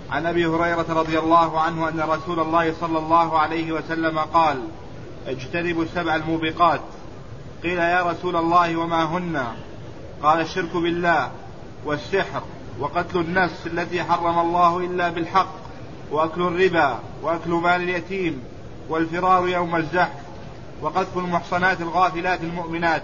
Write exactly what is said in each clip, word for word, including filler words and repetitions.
عن أبي هريرة رضي الله عنه أن رسول الله صلى الله عليه وسلم قال: اجتنبوا السبع الموبقات. قيل: يا رسول الله وما هن؟ قال: الشرك بالله، والسحر، وقتل النفس التي حرم الله إلا بالحق، وأكل الربا، وأكل مال اليتيم، والفرار يوم الزحف، وقذف المحصنات الغافلات المؤمنات.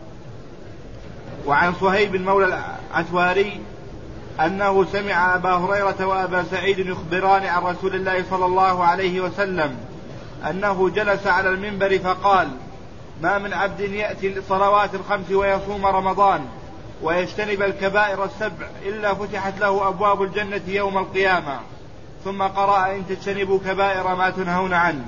وعن صهيب مولى العتواري أنه سمع أبا هريرة وأبا سعيد يخبران عن رسول الله صلى الله عليه وسلم أنه جلس على المنبر فقال: ما من عبد يأتي الصلوات الخمس ويصوم رمضان ويجتنب الكبائر السبع إلا فتحت له أبواب الجنة يوم القيامة. ثم قرأ: إن تجتنبوا كبائر ما تنهون عنه.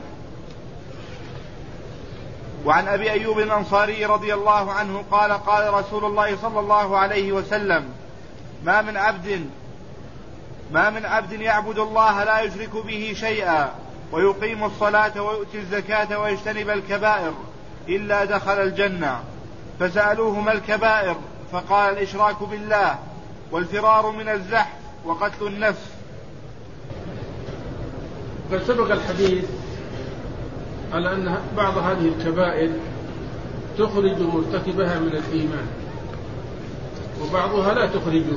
وعن أبي أيوب الأنصاري رضي الله عنه قال: قال رسول الله صلى الله عليه وسلم: ما من عبد ما من عبد يعبد الله لا يشرك به شيئا ويقيم الصلاة ويؤتي الزكاة ويجتنب الكبائر إلا دخل الجنة. فسألوه: ما الكبائر؟ فقال: الإشراك بالله، والفرار من الزحف، وقتل النفس. قد سبق الحديث على أن بعض هذه الكبائر تخرج مرتكبها من الإيمان، وبعضها لا تخرجه،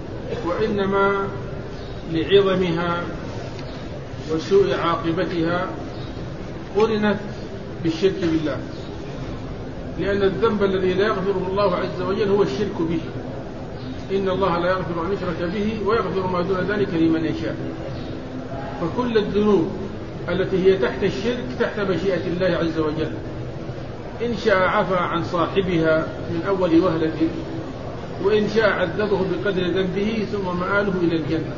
وإنما لعظمها وسوء عاقبتها قرنت بالشرك بالله، لأن الذنب الذي لا يغفره الله عز وجل هو الشرك به. إن الله لا يغفر أن يشرك به ويغفر ما دون ذلك لمن يشاء. فكل الذنوب التي هي تحت الشرك تحت مشيئة الله عز وجل، إن شاء عفى عن صاحبها من أول وهلة، وإن شاء عذبه بقدر ذنبه ثم مآله إلى الجنة،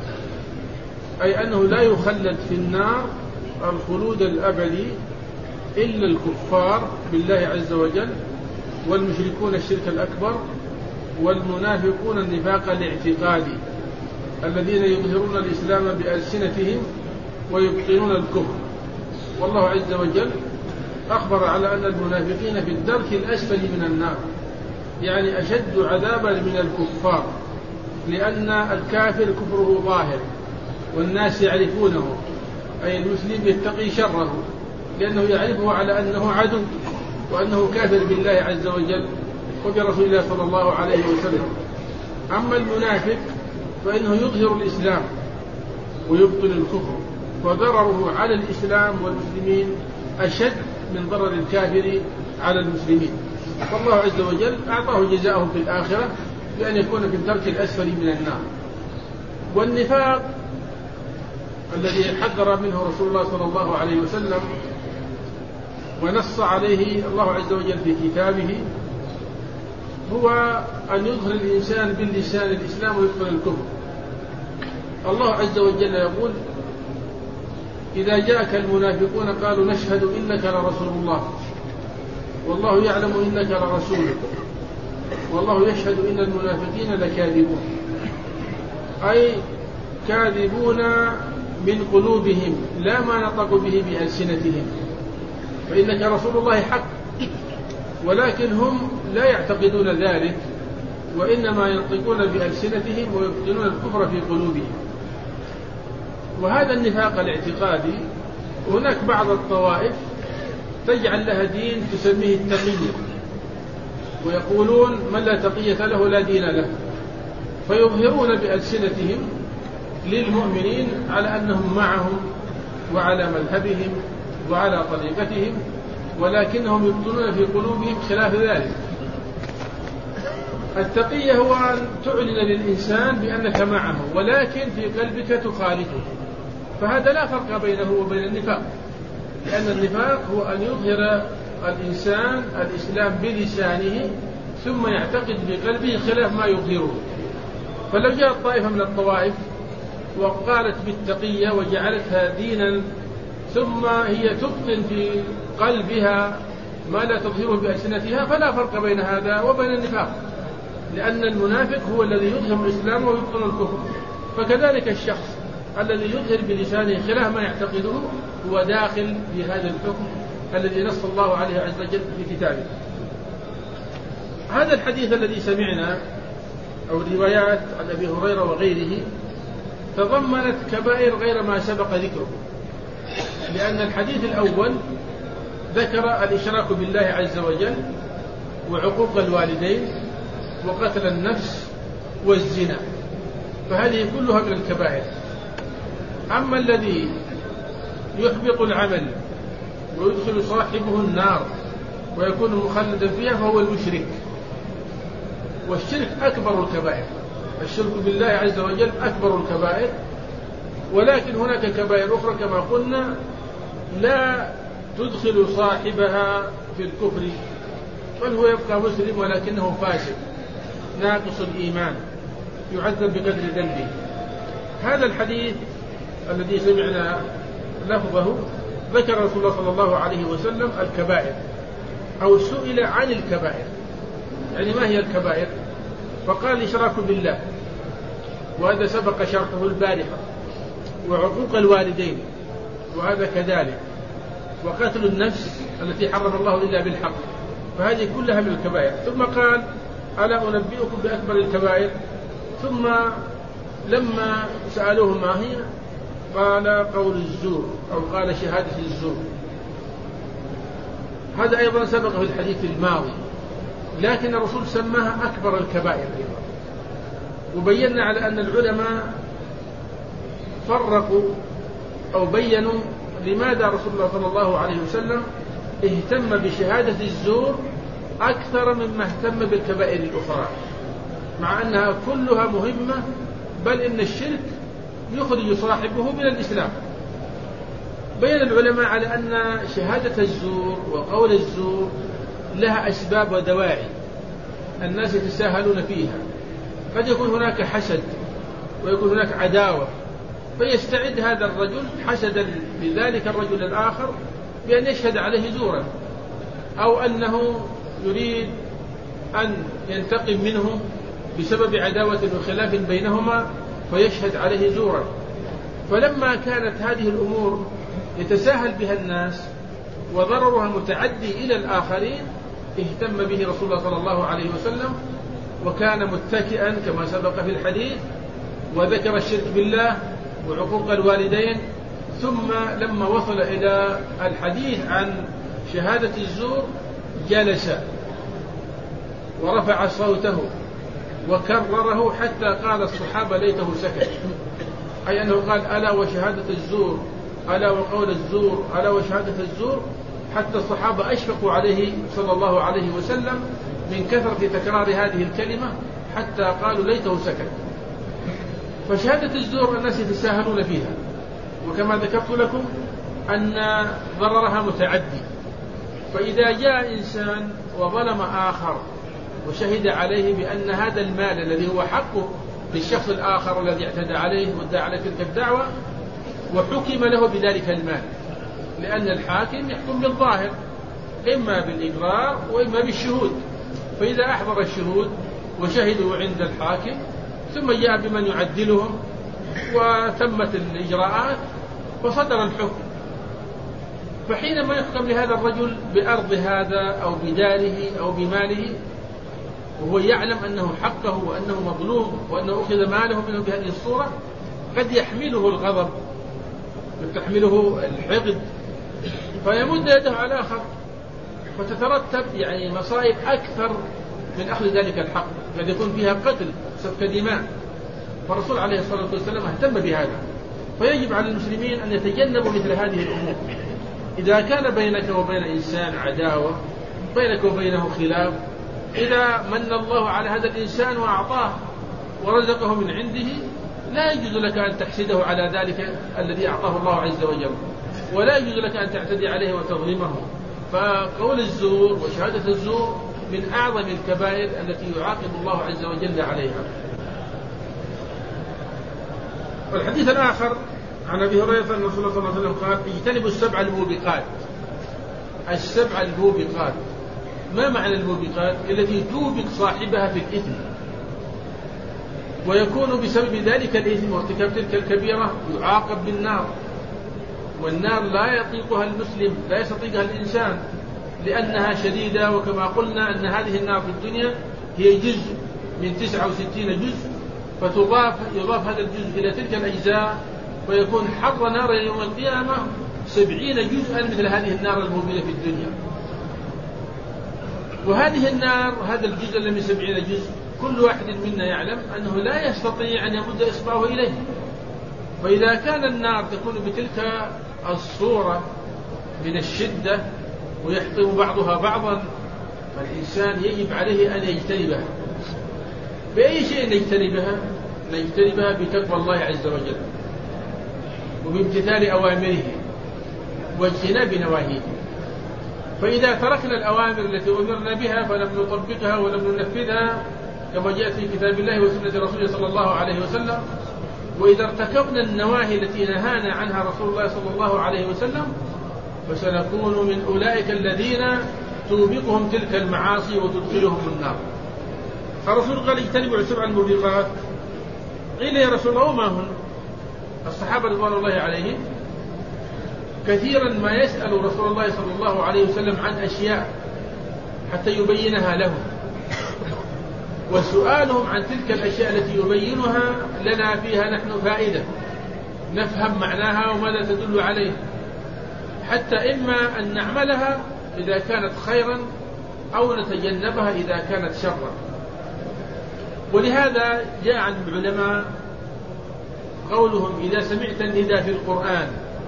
أي أنه لا يخلد في النار الخلود الأبدي إلا الكفار بالله عز وجل، والمشركون الشرك الأكبر، والمنافقون النفاق الاعتقادي الذين يظهرون الإسلام بألسنتهم ويبطنون الكفر. والله عز وجل أخبر على أن المنافقين في الدرك الأسفل من النار، يعني أشد عذابا من الكفار، لأن الكافر كفره ظاهر والناس يعرفونه، أي المسلم يتقي شره لأنه يعرفه على أنه عدو وأنه كافر بالله عز وجل وبرسول الله صلى الله عليه وسلم. أما المنافق فإنه يظهر الإسلام ويبطن الكفر، فضرره على الإسلام والمسلمين أشد من ضرر الكافر على المسلمين. فالله عز وجل أعطاه جزاءهم في الآخرة بأن يكون في الدرك الأسفل من النار. والنفاق الذي حذر منه رسول الله صلى الله عليه وسلم ونص عليه الله عز وجل في كتابه هو أن يظهر الإنسان باللسان الإسلام ويبطن الكفر. الله عز وجل يقول: إذا جاءك المنافقون قالوا نشهد إنك لرسول الله والله يعلم إنك لرسوله والله يشهد إن المنافقين لكاذبون، أي كاذبون من قلوبهم لا ما نطقوا به بألسنتهم، فإنك رسول الله حق، ولكن هم لا يعتقدون ذلك، وإنما ينطقون بألسنتهم ويبطنون الكفر في قلوبهم. وهذا النفاق الاعتقادي هناك بعض الطوائف تجعل لها دين تسميه التقية، ويقولون من لا تقية له لا دين له، فيظهرون بألسنتهم للمؤمنين على أنهم معهم وعلى مذهبهم وعلى طريقتهم، ولكنهم يبطنون في قلوبهم خلاف ذلك. التقية هو أن تعلن للإنسان بأنك معه ولكن في قلبك تخالفه، فهذا لا فرق بينه وبين النفاق، لأن النفاق هو أن يظهر الإنسان الإسلام بلسانه ثم يعتقد بقلبه خلاف ما يظهره. فلو جاءت طائفة من الطوائف وقالت بالتقية وجعلتها دينا ثم هي تبطن في قلبها ما لا تظهره بألسنتها، فلا فرق بين هذا وبين النفاق، لأن المنافق هو الذي يظهر الإسلام ويبطن الكفر. فكذلك الشخص الذي يظهر بلسانه خلاف ما يعتقده هو داخل في هذا الحكم الذي نص الله عليه عز وجل في كتابه. هذا الحديث الذي سمعنا أو الروايات عن أبي هريرة وغيره تضمنت كبائر غير ما سبق ذكره، لأن الحديث الأول ذكر الإشراك بالله عز وجل وعقوق الوالدين وقتل النفس والزنا، فهذه كلها من الكبائر. أما الذي يحبط العمل ويدخل صاحبه النار ويكون مخلدا فيها فهو المشرك، والشرك أكبر الكبائر، الشرك بالله عز وجل أكبر الكبائر. ولكن هناك كبائر أخرى كما قلنا لا تدخل صاحبها في الكفر، بل هو يبقى مسلم ولكنه فاسق ناقص الإيمان يعذب بقدر ذنبه. هذا الحديث الذي سمعنا لفظه ذكر رسول الله صلى الله عليه وسلم الكبائر، أو سئل عن الكبائر، يعني ما هي الكبائر؟ فقال الإشراك بالله، وهذا سبق شرحه البارحة، وعقوق الوالدين، وهذا كذلك، وقتل النفس التي حرم الله إلا بالحق، فهذه كلها من الكبائر. ثم قال ألا أنبئكم بأكبر الكبائر؟ ثم لما سألوه ما هي قال قول الزور، أو قال شهادة الزور. هذا أيضا سبق في الحديث الماضي، لكن الرسول سماها أكبر الكبائر أيضا. وبينا على أن العلماء فرقوا أو بينوا لماذا رسول الله صلى الله عليه وسلم اهتم بشهادة الزور أكثر مما اهتم بالكبائر الأخرى، مع أنها كلها مهمة، بل إن الشرك يخرج صاحبه من الإسلام. بين العلماء على أن شهادة الزور وقول الزور لها أسباب ودواعي الناس يتساهلون فيها. قد يكون هناك حسد ويكون هناك عداوة، فيستعد هذا الرجل حسدا لذلك الرجل الآخر بأن يشهد عليه زورا، أو أنه يريد أن ينتقم منه بسبب عداوة وخلاف بينهما فيشهد عليه زورا. فلما كانت هذه الأمور يتساهل بها الناس وضررها متعدي إلى الآخرين اهتم به رسول الله صلى الله عليه وسلم، وكان متكئا كما سبق في الحديث، وذكر الشرك بالله وعقوق الوالدين. ثم لما وصل إلى الحديث عن شهادة الزور جلس ورفع صوته وكرره حتى قال الصحابة ليته سكت، أي أنه قال ألا وشهادة الزور، ألا وقول الزور، ألا وشهادة الزور، حتى الصحابة أشفقوا عليه صلى الله عليه وسلم من كثرة تكرار هذه الكلمة حتى قالوا ليته سكت. فشهادة الزور الناس يتساهلون فيها، وكما ذكرت لكم أن ضررها متعدي. فإذا جاء إنسان وظلم آخر وشهد عليه بأن هذا المال الذي هو حقه للشخص الآخر الذي اعتدى عليه وادعى على تلك الدعوة، وحكم له بذلك المال، لأن الحاكم يحكم بالظاهر إما بالإقرار وإما بالشهود. فإذا أحضر الشهود وشهدوا عند الحاكم ثم جاء بمن يعدلهم وتمت الإجراءات وصدر الحكم، فحينما يحكم لهذا الرجل بأرض هذا أو بداره أو بماله وهو يعلم أنه حقه وأنه مظلوم وأنه أخذ ماله منه بهذه الصورة، قد يحمله الغضب وتحمله الحقد فيمد يده على آخر، فتترتب يعني مصائب أكثر من أخذ ذلك الحق، قد يكون فيها قتل سفك دماء. فالرسول عليه الصلاة والسلام اهتم بهذا. فيجب على المسلمين أن يتجنبوا مثل هذه الأمور. إذا كان بينك وبين إنسان عداوة، بينك وبينه خلاف، إذا من الله على هذا الإنسان وأعطاه ورزقه من عنده، لا يجوز لك أن تحسده على ذلك الذي أعطاه الله عز وجل، ولا يجوز لك أن تعتدي عليه وتظلمه. فقول الزور وشهادة الزور من أعظم الكبائر التي يعاقب الله عز وجل عليها. والحديث الآخر عن أبي هريرة أن رسول الله صلى الله عليه وسلم قال اجتنبوا السبع الموبقات. السبع الموبقات، ما معنى الموبقات؟ التي توبق صاحبها في الإثم، ويكون بسبب ذلك الإثم وارتكاب تلك الكبيرة يعاقب بالنار. والنار لا يطيقها المسلم، لا يستطيقها الإنسان، لأنها شديدة. وكما قلنا أن هذه النار في الدنيا هي جزء من تسعة وستين جزء فتضاف يضاف هذا الجزء إلى تلك الأجزاء، ويكون حر نار يوم القيامة سبعين جزءا مثل هذه النار الموجودة في الدنيا. وهذه النار، هذا الجزء من سبعين جزء، كل واحد منا يعلم أنه لا يستطيع أن يمد إصبعه إليه. فإذا كان النار تكون بتلك الصورة من الشدة ويحطم بعضها بعضا، فالإنسان يجب عليه أن يجتنبها. بأي شيء نجتنبها؟ نجتنبها بتقوى الله عز وجل، وبامتثال أوامره واجتناب نواهيه. فإذا تركنا الأوامر التي أمرنا بها فلم نطبقها ولم ننفذها كما جاءت في كتاب الله وسنة رسوله صلى الله عليه وسلم، وإذا ارتكبنا النواهي التي نهانا عنها رسول الله صلى الله عليه وسلم، فسنكون من أولئك الذين توبقهم تلك المعاصي وتدخلهم النار. الرسول قال اجتنبوا السبع الموبقات. قيل يا رسول الله وما هن؟ الصحابة رضوان الله عليهم كثيرا ما يسأل رسول الله صلى الله عليه وسلم عن أشياء حتى يبينها لهم، وسؤالهم عن تلك الأشياء التي يبينها لنا فيها نحن فائدة، نفهم معناها وماذا تدل عليه، حتى إما أن نعملها إذا كانت خيرا أو نتجنبها إذا كانت شرا. ولهذا جاء عن العلماء قولهم إذا سمعت النداء في القرآن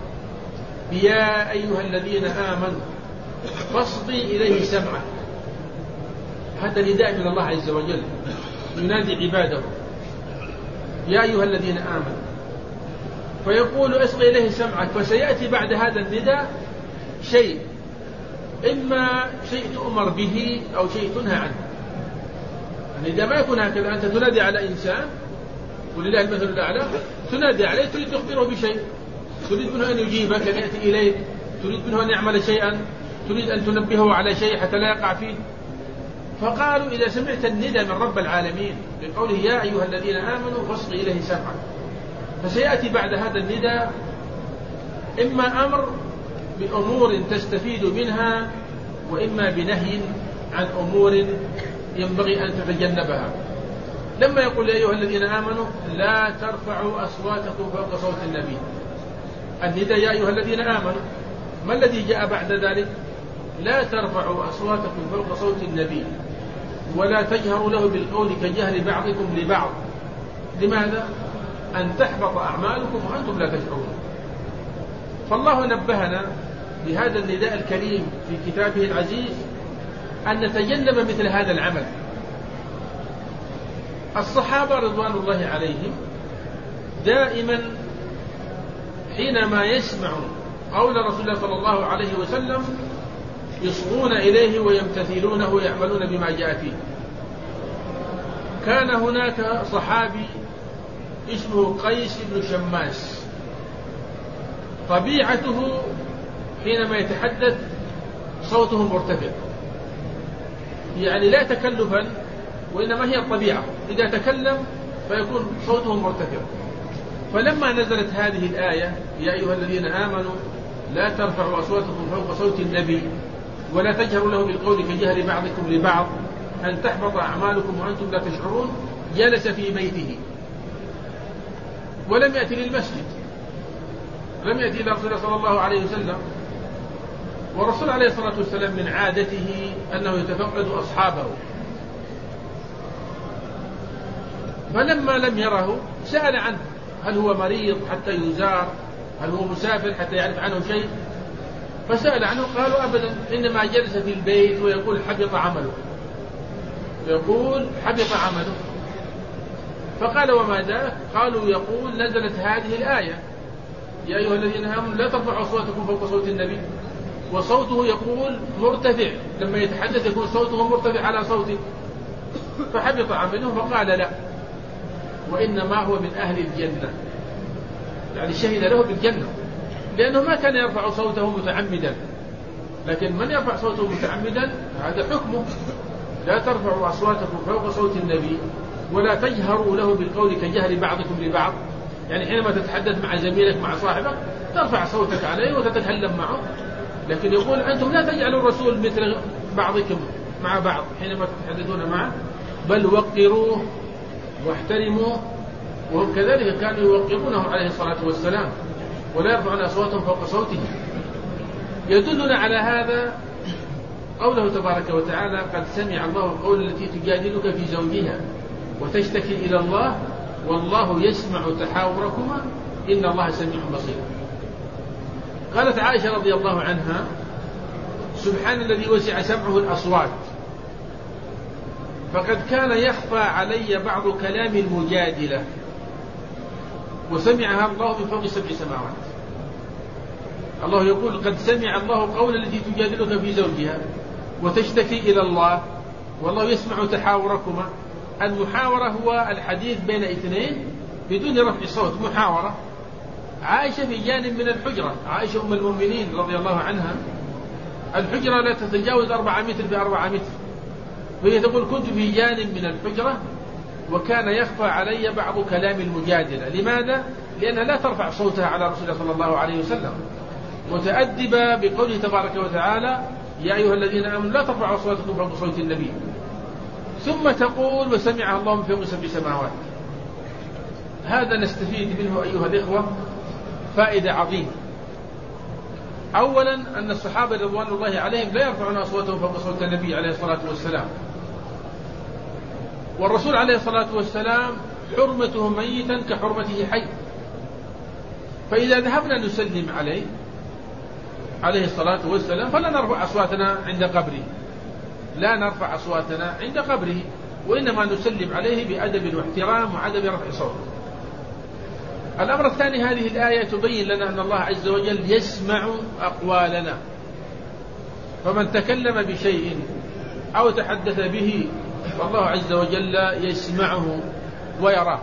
يا أيها الذين آمنوا فاصغي إليه سمعك، هذا نداء من الله عز وجل ينادي عباده يا أيها الذين آمنوا، فيقول اصغي إليه سمعك. فسيأتي بعد هذا النداء شيء، إما شيء تؤمر به أو شيء تنهى عنه. النداء ما يكون هكذا، أنت تنادي على إنسان ولله المثل الأعلى، تنادي عليه تريد تخبره بشيء، تريد منه أن يجيبك أن يأتي إليك، تريد منه أن يعمل شيئا، تريد أن تنبهه على شيء حتى لا يقع فيه. فقالوا إذا سمعت النداء من رب العالمين بقوله يا أيها الذين آمنوا فاصغي إليه سمعك، فسيأتي بعد هذا النداء إما أمر بأمور تستفيد منها، وإما بنهي عن أمور ينبغي أن تتجنبها. لما يقول يا أيها الذين آمنوا لا ترفعوا أصواتكم فوق صوت النبي، النداء يا أيها الذين آمنوا، ما الذي جاء بعد ذلك؟ لا ترفعوا أصواتكم فوق صوت النبي ولا تجهروا له بالقول كجهر بعضكم لبعض. لماذا؟ أن تحبط أعمالكم وأنتم لا تشعرون. فالله نبهنا بهذا النداء الكريم في كتابه العزيز أن نتجنب مثل هذا العمل. الصحابة رضوان الله عليهم دائما حينما يسمعوا قول رسول الله صلى الله عليه وسلم يصغون إليه ويمتثلونه ويعملون بما جاء فيه. كان هناك صحابي اسمه قيس بن شماس، طبيعته حينما يتحدث صوته مرتفع، يعني لا تكلفا وإنما هي الطبيعة، إذا تكلم فيكون صوته مرتفع. فلما نزلت هذه الآية يا أيها الذين آمنوا لا ترفعوا أصواتكم فوق صوت النبي ولا تجهروا له بالقول كجهر بعضكم لبعض أن تحبط أعمالكم وأنتم لا تشعرون، جلس في بيته ولم يأتي للمسجد، لم يأتي إلى رسول الله صلى الله عليه وسلم. والرسول عليه الصلاة والسلام من عادته أنه يتفقد أصحابه، فلما لم يره سأل عنه هل هو مريض حتى يزار، هل هو مسافر حتى يعرف عنه شيء. فسأل عنه قالوا أبدا، إنما جلس في البيت ويقول حبط عمله، يقول حبط عمله. فقال وما ذاك؟ قالوا يقول نزلت هذه الآية يا أيها الذين آمنوا لا ترفعوا أصواتكم فوق صوت النبي، وصوته يقول مرتفع، لما يتحدث يكون صوته مرتفع على صوته، فحبط عمله. فقال لا، وإنما هو من أهل الجنة، يعني شهد له بالجنة، لأنه ما كان يرفع صوته متعمدا. لكن من يرفع صوته متعمدا هذا حكمه لا ترفعوا أصواتكم فوق صوت النبي ولا تجهروا له بالقول كجهر بعضكم لبعض، يعني حينما تتحدث مع زميلك مع صاحبك ترفع صوتك عليه وتتكلم معه، لكن يقول أنتم لا تجعلوا الرسول مثل بعضكم مع بعض حينما تتحدثون معه، بل وقروه واحترموه وهم كذلك كانوا يوقرونه عليه الصلاة والسلام ولا يرفعون أصواتهم فوق صوته. يدلنا على هذا قوله تبارك وتعالى: قد سمع الله قول التي تجادلك في زوجها وتشتكي إلى الله والله يسمع تحاوركما إن الله سميع بصير. قالت عائشة رضي الله عنها: سبحان الذي وسع سمعه الأصوات، فقد كان يخفى علي بعض كلام المجادلة وسمعها الله من فوق سبع سماوات. الله يقول: قد سمع الله قول التي تجادلك في زوجها وتشتكي إلى الله والله يسمع تحاوركما. المحاورة هو الحديث بين اثنين بدون رفع صوت، محاورة. عائشة في جانب من الحجرة، عائشة أم المؤمنين رضي الله عنها، الحجرة لا تتجاوز أربعة متر بأربعة متر، وهي تقول: كنت في جانب من الحجرة وكان يخفى علي بعض كلام المجادلة. لماذا؟ لأنها لا ترفع صوتها على رسول الله صلى الله عليه وسلم، متأدبة بقوله تبارك وتعالى: يا أيها الذين آمنوا لا ترفعوا أصواتكم فوق صوت النبي. ثم تقول: وسمعها الله من فوق سبع سماوات. هذا نستفيد منه أيها الإخوة فائدة عظيمة. أولا أن الصحابة رضوان الله عليهم لا يرفعون أصواتهم فوق صوت النبي عليه الصلاة والسلام، والرسول عليه الصلاة والسلام حرمته ميتا كحرمته حي، فإذا ذهبنا نسلم عليه عليه الصلاة والسلام فلا نرفع أصواتنا عند قبره، لا نرفع أصواتنا عند قبره، وإنما نسلم عليه بأدب واحترام وعدم رفع صوت. الأمر الثاني: هذه الآية تبين لنا أن الله عز وجل يسمع أقوالنا، فمن تكلم بشيء أو تحدث به فالله عز وجل يسمعه ويراه.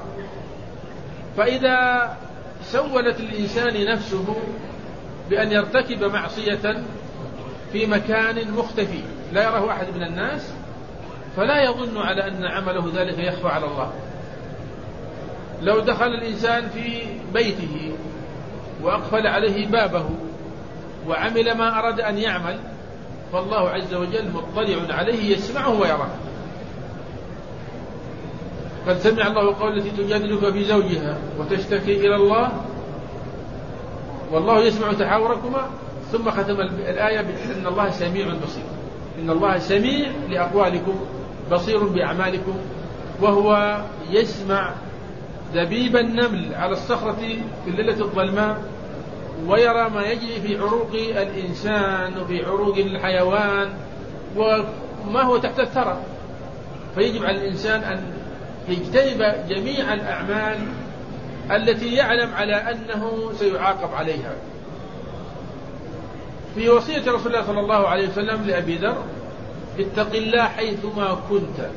فإذا سولت الإنسان نفسه بأن يرتكب معصية في مكان مختفي لا يراه أحد من الناس، فلا يظن على أن عمله ذلك يخفى على الله. لو دخل الإنسان في بيته وأقفل عليه بابه وعمل ما أراد أن يعمل فالله عز وجل مطلع عليه يسمعه ويراه. قد سمع الله قول التي تجادلك في زوجها وتشتكي إلى الله والله يسمع تحاوركما، ثم ختم الآية بأن الله سميع بصير. إن الله سميع لأقوالكم بصير بأعمالكم، وهو يسمع دبيب النمل على الصخرة في الليلة الظلماء، ويرى ما يجري في عروق الإنسان وفي عروق الحيوان وما هو تحت الثرى. فيجب على الإنسان أن يجتنب جميع الأعمال التي يعلم على أنه سيعاقب عليها. في وصية رسول الله صلى الله عليه وسلم لأبي ذر: اتق الله حيثما كنت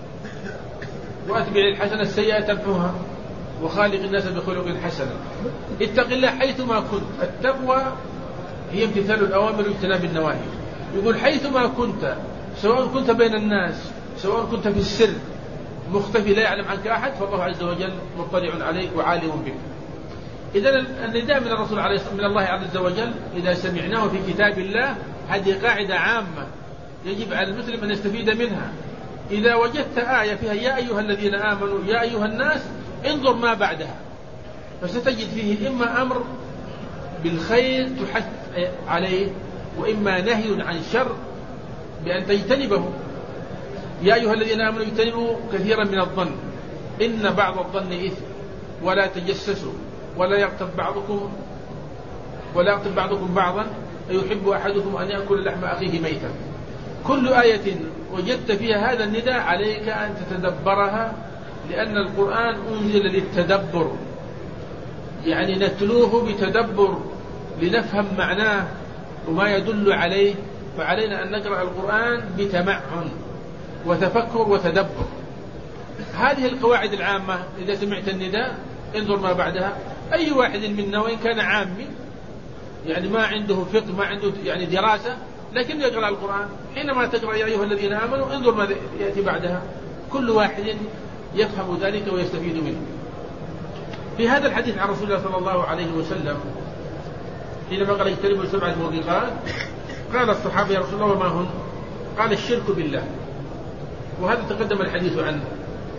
وأتبع الحسنة السيئة تمحوها وخالق الناس بخلق حسن. اتق الله حيثما كنت. التقوى هي امتثال الأوامر واجتناب النواهي. يقول: حيثما كنت، سواء كنت بين الناس سواء كنت في السر مختفي لا يعلم عنك أحد، فالله عز وجل مطلع عليك وعالم بك. إذن النداء من الرسول عليه من الله عز وجل إذا سمعناه في كتاب الله هذه قاعدة عامة يجب على المسلم أن يستفيد منها. إذا وجدت آية فيها يا أيها الذين آمنوا يا أيها الناس، انظر ما بعدها، فستجد فيه إما أمر بالخير تحث عليه، وإما نهي عن شر بأن تجتنبه. يا أيها الذين آمنوا اجتنبوا كثيرا من الظن إن بعض الظن إثم ولا تجسسوا ولا يغتب بعضكم ولا يغتب بعضكم بعضا أيحب أحدكم أن يأكل لحم أخيه ميتا. كل آية وجدت فيها هذا النداء عليك أن تتدبرها، لأن القرآن أنزل للتدبر، يعني نتلوه بتدبر لنفهم معناه وما يدل عليه. فعلينا أن نقرأ القرآن بتمعن وتفكر وتدبر. هذه القواعد العامة إذا سمعت النداء انظر ما بعدها. أي واحد منا وإن كان عامي يعني ما عنده فقه ما عنده يعني دراسة لكن يقرأ القرآن، حينما تقرأ يا أيها الذين آمنوا انظر ما يأتي بعدها، كل واحد يفهم ذلك ويستفيد منه. في هذا الحديث عن رسول الله صلى الله عليه وسلم حينما قال اجتنبوا سبع الموبقات، قال الصحابة يا رسول الله وما هن؟ قال الشرك بالله، وهذا تقدم الحديث عنه.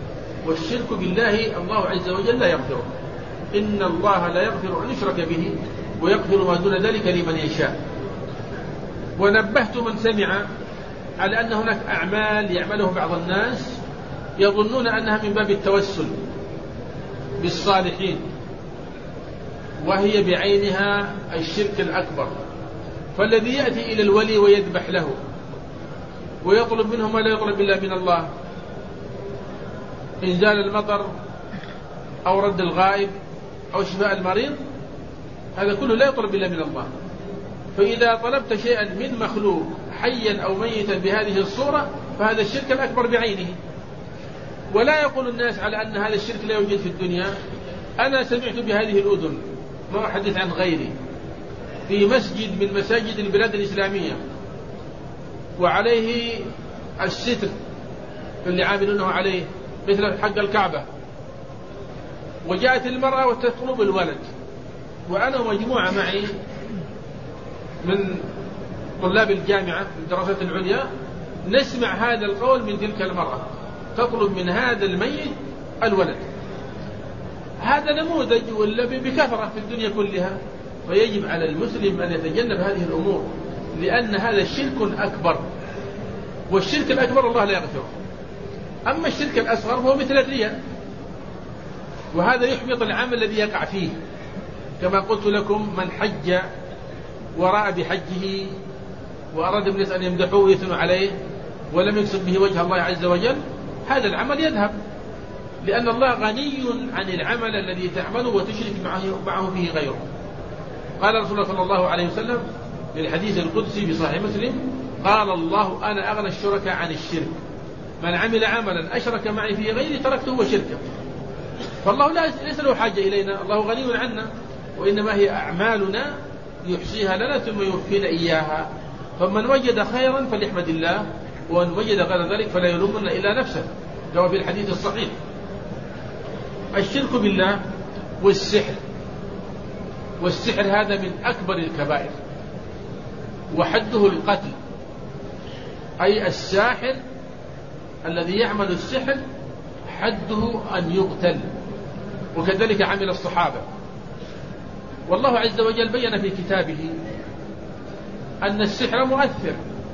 والشرك بالله الله عز وجل لا يغفره. إن الله لا يغفر أن يشرك به ويغفر ما دون ذلك لمن يشاء. ونبهت من سمع على أن هناك أعمال يعمله بعض الناس يظنون أنها من باب التوسل بالصالحين، وهي بعينها الشرك الأكبر. فالذي يأتي إلى الولي ويذبح له ويطلب منه ما لا يطلب إلا من الله، إنزال المطر أو رد الغائب أو شفاء المريض، هذا كله لا يطلب إلا من الله. فإذا طلبت شيئا من مخلوق حيا أو ميتا بهذه الصورة فهذا الشرك الأكبر بعينه. ولا يقول الناس على أن هذا الشرك لا يوجد في الدنيا. أنا سمعت بهذه الأذن، ما أحدث عن غيري، في مسجد من مساجد البلاد الإسلامية وعليه الستر اللي عاملونه عليه مثل حق الكعبة، وجاءت المرأة وتطلب الولد، وأنا ومجموعة معي من طلاب الجامعة في الدراسات العليا نسمع هذا القول من تلك المرأة تطلب من هذا الميت الولد. هذا نموذج ولا بكثرة في الدنيا كلها. فيجب على المسلم أن يتجنب هذه الأمور، لأن هذا شرك أكبر، والشرك الأكبر الله لا يغفره. أما الشرك الأصغر هو مثل الرياء، وهذا يحبط العمل الذي يقع فيه. كما قلت لكم من حج وراء بحجه وأراد الناس أن يمدحوه ويثنوا عليه ولم يقصد به وجه الله عز وجل، هذا العمل يذهب، لأن الله غني عن العمل الذي تعمله وتشرك معه فيه غيره. قال رسول الله صلى الله عليه وسلم في الحديث القدسي في صحيح مسلم: قال الله أنا أغنى الشركاء عن الشرك، من عمل عملا أشرك معي فيه غيري تركته وشركه. فالله ليس له حاجة إلينا، الله غني عنا، وإنما هي أعمالنا يحصيها لنا ثم يوفينا إياها. فمن وجد خيرا فليحمد الله، ومن وجد غير ذلك فلا يلومن إلا نفسه، كما في الحديث الصحيح. الشرك بالله والسحر، والسحر هذا من أكبر الكبائر، وحده القتل، أي الساحر الذي يعمل السحر حده أن يقتل. وكذلك عمل الصحابة. والله عز وجل بين في كتابه أن السحر مؤثر،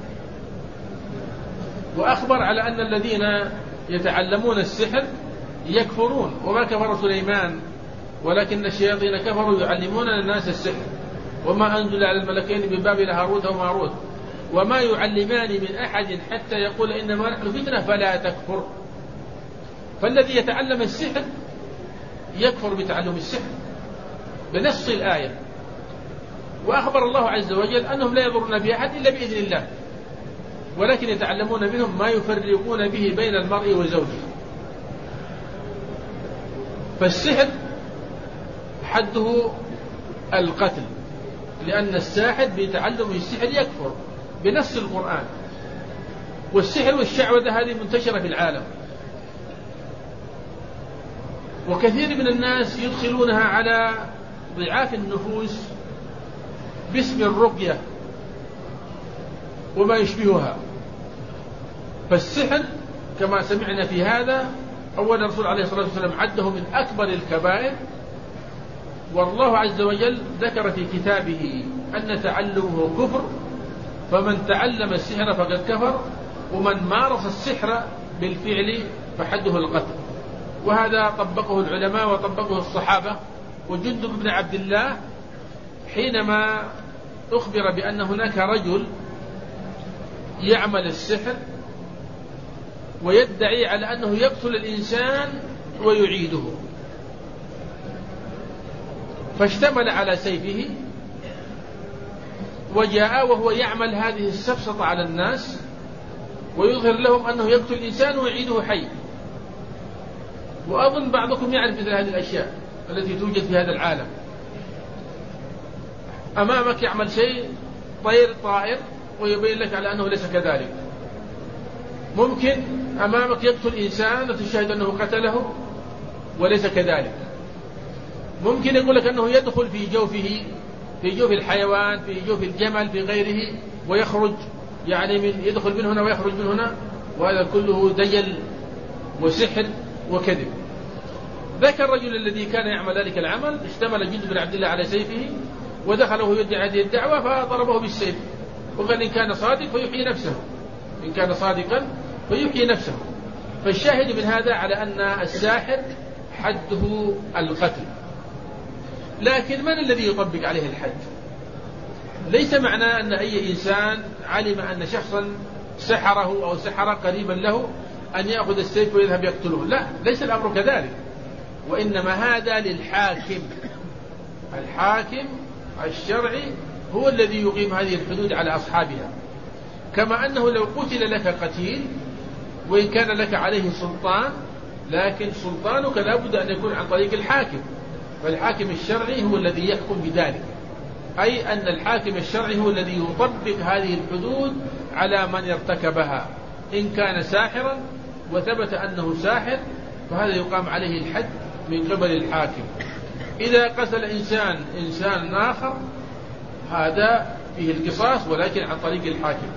وأخبر على أن الذين يتعلمون السحر يكفرون. وما كفر سليمان ولكن الشياطين كفروا يعلمون الناس السحر، وما أنزل على الملكين ببابل هاروت وماروت وما يعلمان من أحد حتى يقول إنما نحن فتنة فلا تكفر. فالذي يتعلم السحر يكفر بتعلم السحر بنص الآية. وأخبر الله عز وجل أنهم لا يضرون بأحد إلا بإذن الله، ولكن يتعلمون منهم ما يفرقون به بين المرء وزوجه. فالسحر حده القتل، لأن الساحر بتعلم السحر يكفر بنص القرآن. والسحر والشعوذة هذه منتشرة في العالم، وكثير من الناس يدخلونها على ضعاف النفوس باسم الرقية وما يشبهها. فالسحر كما سمعنا في هذا أول الرسول عليه الصلاة والسلام عده من أكبر الكبائر. والله عز وجل ذكر في كتابه أن تعلمه كفر، فمن تعلم السحر فقد كفر، ومن مارس السحر بالفعل فحده القتل. وهذا طبقه العلماء وطبقه الصحابة. وجندب بن عبد الله حينما أخبر بأن هناك رجل يعمل السحر ويدعي على أنه يقتل الإنسان ويعيده، فاشتمل على سيفه وجاء وهو يعمل هذه السفسطة على الناس ويظهر لهم أنه يقتل الإنسان ويعيده حي. وأظن بعضكم يعرف مثل هذه الأشياء التي توجد في هذا العالم. أمامك يعمل شيء طير طائر ويبين لك على أنه ليس كذلك. ممكن أمامك يقتل إنسان وتشاهد أنه قتله وليس كذلك. ممكن يقول لك أنه يدخل في جوفه، في جوف الحيوان، في جوف الجمل، في غيره، ويخرج يعني من يدخل من هنا ويخرج من هنا، وهذا كله دجل وسحر وكذب. ذاك الرجل الذي كان يعمل ذلك العمل اشتمل جند بن عبد الله على سيفه ودخل وهو يدعي هذه الدعوة فضربه بالسيف، وقال إن كان صادق فيحيي نفسه، إن كان صادقا فيحيي نفسه. فالشاهد من هذا على أن الساحر حده القتل. لكن من الذي يطبق عليه الحد؟ ليس معنى أن أي إنسان علم أن شخصا سحره أو سحر قريبا له أن يأخذ السيف ويذهب يقتله، لا، ليس الأمر كذلك، وإنما هذا للحاكم. الحاكم الشرعي هو الذي يقيم هذه الحدود على أصحابها. كما أنه لو قتل لك قتيل وإن كان لك عليه سلطان، لكن سلطانك لا بد أن يكون عن طريق الحاكم، فالحاكم الشرعي هو الذي يحكم بذلك، أي أن الحاكم الشرعي هو الذي يطبق هذه الحدود على من ارتكبها. إن كان ساحرا وثبت أنه ساحر فهذا يقام عليه الحد من قبل الحاكم. إذا قتل إنسان إنسان آخر هذا فيه القصاص ولكن عن طريق الحاكم.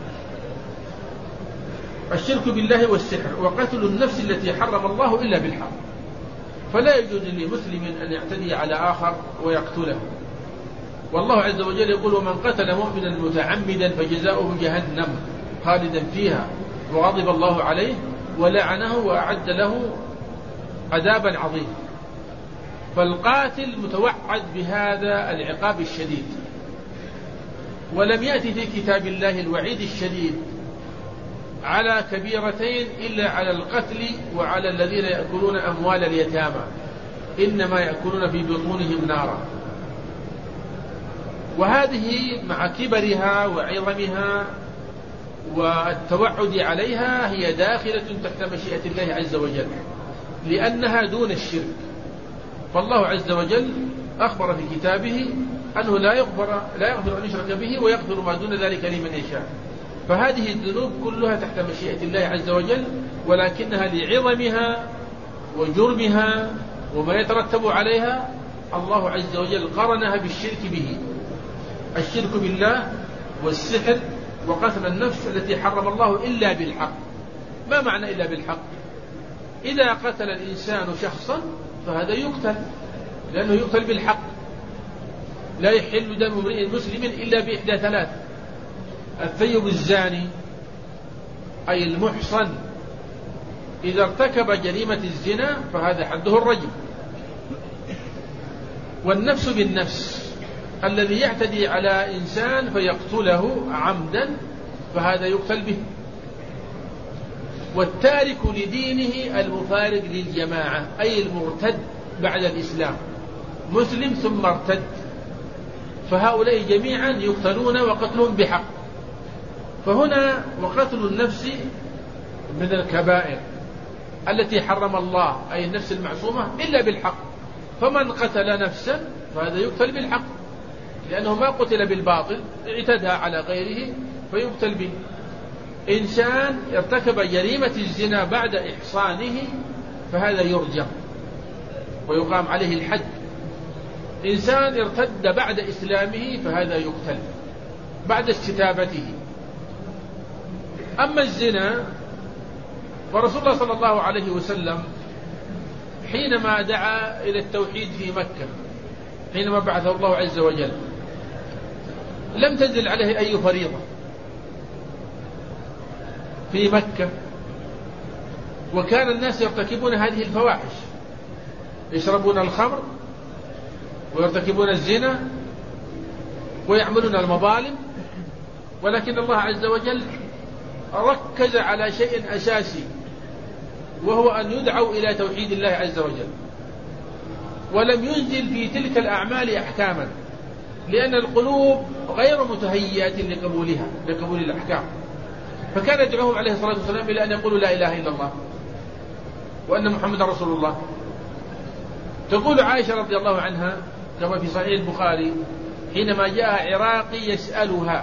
الشرك بالله والسحر وقتل النفس التي حرم الله إلا بالحق، فلا يجوز لمسلم أن يعتدي على آخر ويقتله. والله عز وجل يقول ومن قتل مؤمنا متعمدا فجزاؤه جهنم خالدا فيها وغضب الله عليه ولعنه وأعد له عذابا عظيما. فالقاتل متوعد بهذا العقاب الشديد. ولم يأتي في كتاب الله الوعيد الشديد على كبيرتين إلا على القتل وعلى الذين يأكلون أموال اليتامى، إنما يأكلون في بطونهم نارا. وهذه مع كبرها وعظمها والتوعد عليها هي داخلة تحت مشيئة الله عز وجل، لأنها دون الشرك. فالله عز وجل أخبر في كتابه أنه لا يغفر لا يغفر أن يشرك به ويغفر ما دون ذلك لمن يشاء. فهذه الذنوب كلها تحت مشيئة الله عز وجل، ولكنها لعظمها وجرمها وما يترتب عليها الله عز وجل قرنها بالشرك به. الشرك بالله والسحر وقتل النفس التي حرم الله إلا بالحق. ما معنى إلا بالحق؟ إذا قتل الإنسان شخصا فهذا يقتل، لأنه يقتل بالحق. لا يحل دم امرئ مسلم إلا بإحدى ثلاث: الثيب الزاني أي المحصن إذا ارتكب جريمة الزنا فهذا حده الرجم، والنفس بالنفس الذي يعتدي على إنسان فيقتله عمدا فهذا يقتل به، والتارك لدينه المفارق للجماعة أي المرتد بعد الإسلام، مسلم ثم ارتد، فهؤلاء جميعا يقتلون وقتلهم بحق. فهنا وقتل النفس من الكبائر التي حرم الله أي النفس المعصومة إلا بالحق. فمن قتل نفسا فهذا يقتل بالحق، لأنه ما قتل بالباطل، اعتدى على غيره فيقتل به. إنسان ارتكب جريمة الزنا بعد إحصانه فهذا يرجم ويقام عليه الحد. إنسان ارتد بعد إسلامه فهذا يقتل بعد استتابته. أما الزنا فرسول الله صلى الله عليه وسلم حينما دعا إلى التوحيد في مكة، حينما بعثه الله عز وجل، لم تنزل عليه أي فريضة في مكة، وكان الناس يرتكبون هذه الفواحش، يشربون الخمر ويرتكبون الزنا ويعملون المظالم، ولكن الله عز وجل ركز على شيء أساسي، وهو أن يدعوا إلى توحيد الله عز وجل، ولم ينزل في تلك الأعمال أحكاما، لأن القلوب غير متهيئة لقبولها لقبول الأحكام. فكان يدعوهم عليه الصلاة والسلام إلى أن يقولوا لا إله إلا الله وأن محمد رسول الله. تقول عائشة رضي الله عنها كما في صحيح البخاري حينما جاء عراقي يسألها،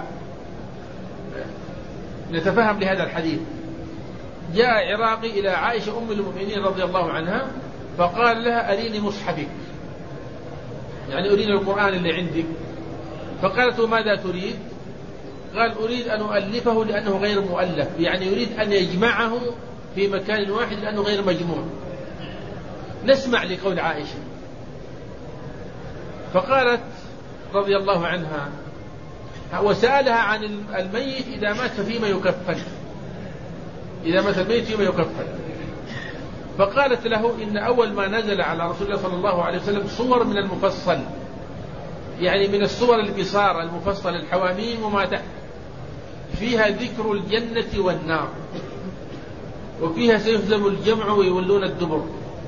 نتفهم لهذا الحديث، جاء عراقي إلى عائشة أم المؤمنين رضي الله عنها فقال لها أريني مصحفك، يعني أريني القرآن اللي عندك. فقالت ماذا تريد؟ قال أريد أن أؤلفه لأنه غير مؤلف، يعني يريد أن يجمعه في مكان واحد لأنه غير مجموع. نسمع لقول عائشة. فقالت رضي الله عنها وسألها عن الميت إذا مات فيما يكفن، إذا مات الميت فيما يكفن. فقالت له إن أول ما نزل على رسول الله صلى الله عليه وسلم صور من المفصل، يعني من الصور القصار المفصل الحواميم وما تحت، فيها ذكر الجنة والنار، وفيها سيهزم الجمع ويولون الدبر.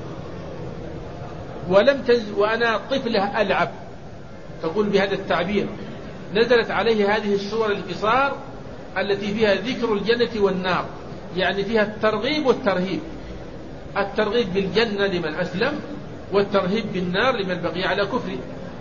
ولم تنزل وأنا طفلة ألعب، تقول بهذا التعبير، نزلت عليه هذه الصور القصار التي فيها ذكر الجنة والنار، يعني فيها الترغيب والترهيب، الترغيب بالجنة لمن أسلم والترهيب بالنار لمن بقي على كفره.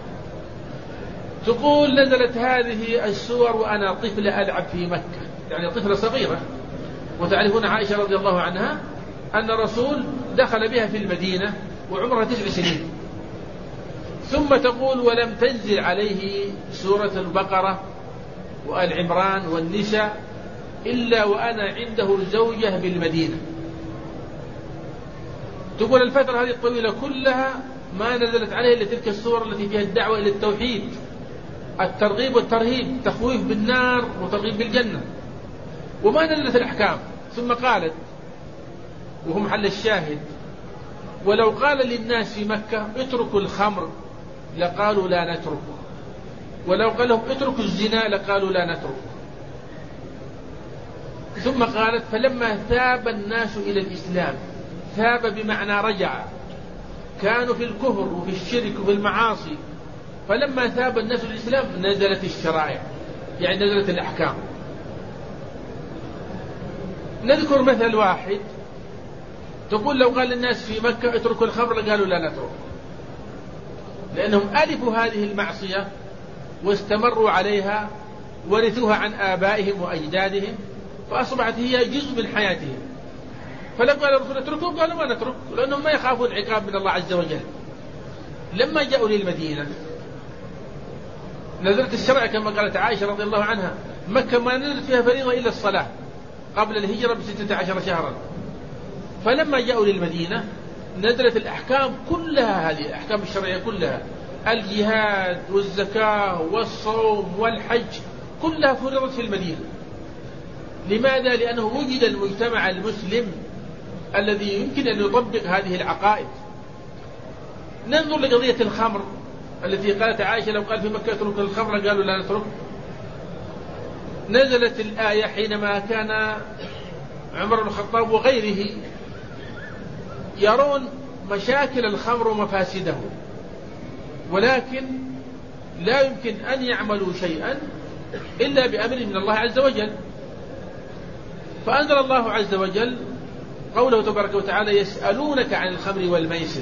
تقول نزلت هذه السور وأنا طفلة ألعب في مكة، يعني طفلة صغيرة. وتعرفون عائشة رضي الله عنها أن الرسول دخل بها في المدينة وعمرها تسع سنين. ثم تقول ولم تنزل عليه سورة البقرة وآل عمران والنساء إلا وأنا عنده الزوجة بالمدينة. تقول الفترة هذه الطويلة كلها ما نزلت عليه إلا تلك السور التي فيها الدعوة إلى التوحيد، الترغيب والترهيب، تخويف بالنار وترغيب بالجنة، وما نزلت الأحكام. ثم قالت وهم محل الشاهد: ولو قال للناس في مكة اتركوا الخمر لقالوا لا نتركه، ولو قال لهم اتركوا الزنا لقالوا لا نتركه. ثم قالت: فلما ثاب الناس إلى الإسلام، ثاب بمعنى رجع، كانوا في الكفر وفي الشرك وفي المعاصي، فلما ثاب الناس إلى الإسلام نزلت الشرائع، يعني نزلت الأحكام. نذكر مثل واحد، تقول لو قال للناس في مكة اتركوا الخمر قالوا لا نترك، لأنهم ألفوا هذه المعصية واستمروا عليها، ورثوها عن آبائهم وأجدادهم، فأصبحت هي جزء من حياتهم. فلما قال الرسول اتركوا قالوا ما نترك، لأنهم ما يخافون عقاب من الله عز وجل. لما جاءوا للمدينة نزلت الشرع كما قالت عائشة رضي الله عنها: مكة ما نزلت فيها فريضة إلا الصلاة قبل الهجرة بستة عشر شهرا. فلما جاءوا للمدينة نزلت الأحكام كلها، هذه الأحكام الشرعية كلها، الجهاد والزكاة والصوم والحج كلها فرضت في المدينة. لماذا؟ لأنه وجد المجتمع المسلم الذي يمكن أن يطبق هذه العقائد. ننظر لقضية الخمر التي قالت عائشة لو قال في مكة اترك الخمر قالوا لا نترك. نزلت الآية حينما كان عمر بن الخطاب وغيره يرون مشاكل الخمر ومفاسده، ولكن لا يمكن أن يعملوا شيئا إلا بأمر من الله عز وجل. فأنزل الله عز وجل قوله تبارك وتعالى: يسألونك عن الخمر والميسر،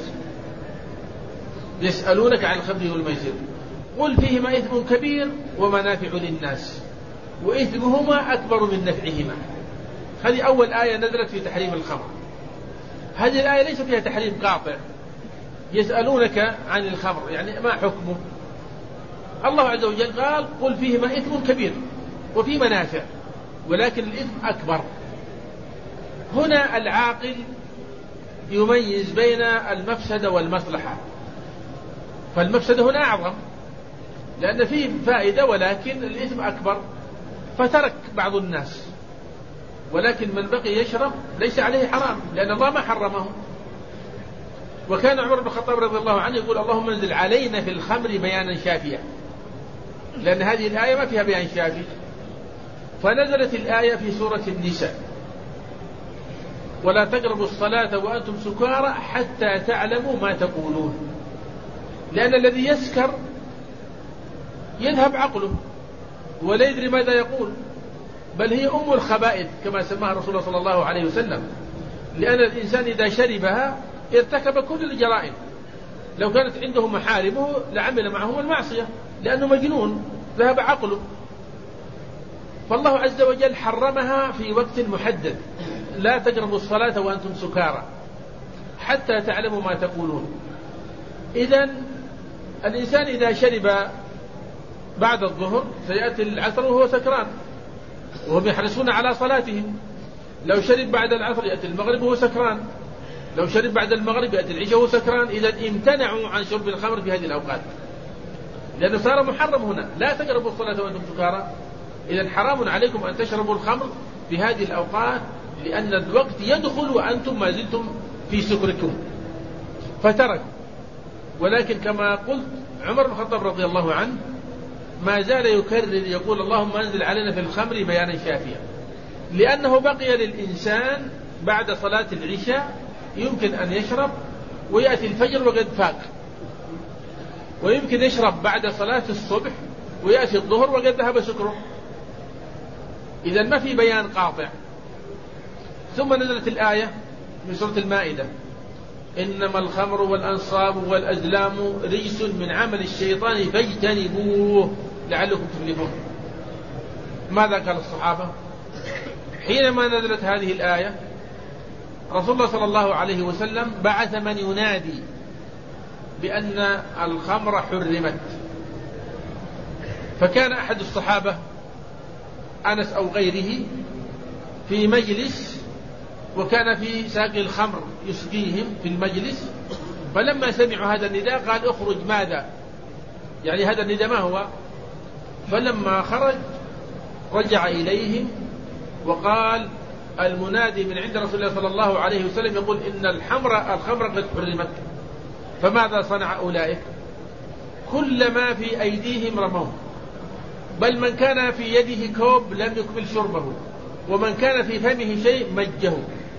يسألونك عن الخمر والميسر قل فيهما إثم كبير ومنافع للناس وإثمهما أكبر من نفعهما. هذه أول آية نزلت في تحريم الخمر. هذه الآية ليس فيها تحريم قاطع. يسألونك عن الخمر يعني ما حكمه؟ الله عز وجل قال: قل فيهما إثم كبير وفي منافع ولكن الإثم أكبر. هنا العاقل يميز بين المفسدة والمصلحة، فالمفسدة هنا أعظم لأن فيه فائدة ولكن الإثم أكبر، فترك بعض الناس، ولكن من بقي يشرب ليس عليه حرام لأن الله ما حرمه. وكان عمر بن الخطاب رضي الله عنه يقول: اللهم انزل علينا في الخمر بيانا شافيا، لأن هذه الآية ما فيها بيان شافي. فنزلت الآية في سورة النساء: ولا تقربوا الصلاة وأنتم سكارى حتى تعلموا ما تقولون، لأن الذي يسكر يذهب عقله ولا يدري ماذا يقول، بل هي أم الخبائث كما سماها رسول الله صلى الله عليه وسلم، لأن الإنسان إذا شربها ارتكب كل الجرائم. لو كانت عنده محارمه لعمل معهم المعصية لأنه مجنون ذهب عقله. فالله عز وجل حرمها في وقت محدد: لا تقربوا الصلاة وأنتم سكارى حتى تعلموا ما تقولون. إذن الإنسان إذا شرب بعد الظهر سيأتي العصر وهو سكران وهم يحرصون على صلاتهم، لو شرب بعد العصر يأتي المغرب وهو سكران، لو شرب بعد المغرب يأتي العشاء وهو سكران، إذا امتنعوا عن شرب الخمر في هذه الأوقات، لأنه صار محرم هنا. لا تقربوا الصلاة وأنتم سكارى، إذا حرام عليكم أن تشربوا الخمر في هذه الأوقات، لأن الوقت يدخل وأنتم ما زلتم في سكركم، فترك. ولكن كما قلت عمر بن الخطاب رضي الله عنه ما زال يكرر يقول اللهم أنزل علينا في الخمر بيانا شافيا، لأنه بقي للإنسان بعد صلاة العشاء يمكن أن يشرب ويأتي الفجر وقد فاق، ويمكن يشرب بعد صلاة الصبح ويأتي الظهر وقد ذهب سكره، إذا ما في بيان قاطع. ثم نزلت الآية من سورة المائدة إنما الخمر والأنصاب والأزلام رجس من عمل الشيطان فاجتنبوه لعلكم تفلحون. ماذا قال الصحابة حينما نزلت هذه الآية؟ رسول الله صلى الله عليه وسلم بعث من ينادي بأن الخمر حرمت، فكان أحد الصحابة أنس أو غيره في مجلس وكان في ساقي الخمر يسقيهم في المجلس، فلما سمعوا هذا النداء قال اخرج. ماذا يعني هذا النداء ما هو؟ فلما خرج رجع إليهم وقال المنادي من عند رسول الله صلى الله عليه وسلم يقول إن الحمر الخمر قد حرمت. فماذا صنع أولئك؟ كل ما في أيديهم رموه، بل من كان في يده كوب لم يكمل شربه، ومن كان في فمه شيء مجه.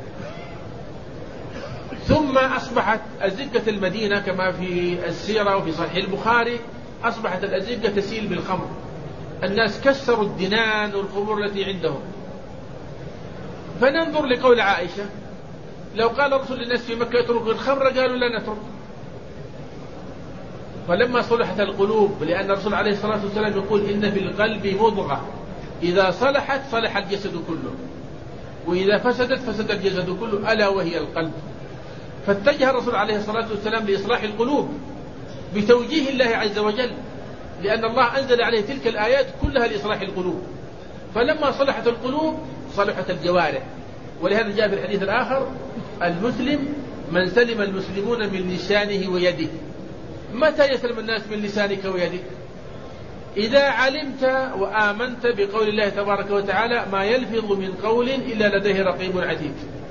ثم أصبحت أزقة المدينة كما في السيرة وفي صحيح البخاري، أصبحت الأزقة تسيل بالخمر، الناس كسروا الدنان والقبور التي عندهم. فننظر لقول عائشة لو قال رسول الناس في مكة اتركوا الخمر قالوا لا نترك. فلما صلحت القلوب، لأن الرسول عليه الصلاة والسلام يقول إن في القلب مضغة إذا صلحت صلح الجسد كله، وإذا فسدت فسد الجسد كله، ألا وهي القلب. فاتجه الرسول عليه الصلاة والسلام لإصلاح القلوب بتوجيه الله عز وجل، لأن الله أنزل عليه تلك الآيات كلها لإصلاح القلوب. فلما صلحت القلوب صلحت الجوارح. ولهذا جاء في الحديث الآخر المسلم من سلم المسلمون من لسانه ويده. متى يسلم الناس من لسانك ويدك؟ إذا علمت وآمنت بقول الله تبارك وتعالى ما يلفظ من قول إلا لديه رقيب عتيد،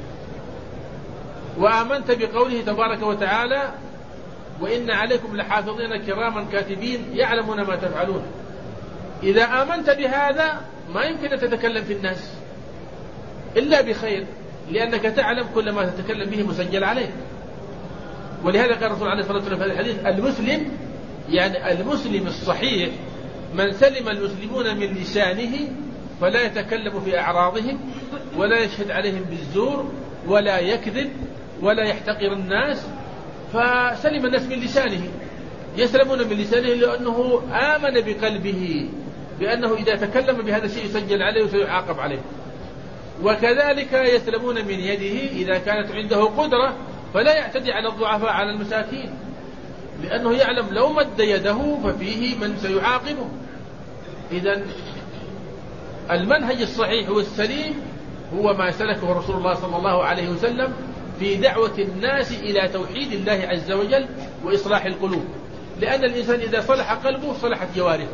وآمنت بقوله تبارك وتعالى وإن عليكم لحافظين كراما كاتبين يعلمون ما تفعلون. إذا آمنت بهذا ما يمكن أن تتكلم في الناس إلا بخير، لأنك تعلم كل ما تتكلم به مسجل عليك. ولهذا قال الرسول عليه الصلاة والسلام في الحديث المسلم يعني المسلم الصحيح من سلم المسلمون من لسانه فلا يتكلم في أعراضهم ولا يشهد عليهم بالزور ولا يكذب ولا يحتقر الناس. فسلم الناس من لسانه، يسلمون من لسانه لأنه آمن بقلبه بأنه إذا تكلم بهذا الشيء يسجل عليه وسيعاقب عليه. وكذلك يسلمون من يده إذا كانت عنده قدرة فلا يعتدي على الضعفاء على المساكين، لأنه يعلم لو مد يده ففيه من سيعاقبه. إذن المنهج الصحيح والسليم هو ما سلكه رسول الله صلى الله عليه وسلم في دعوة الناس إلى توحيد الله عز وجل وإصلاح القلوب، لأن الإنسان إذا صلح قلبه صلحت جوارحه.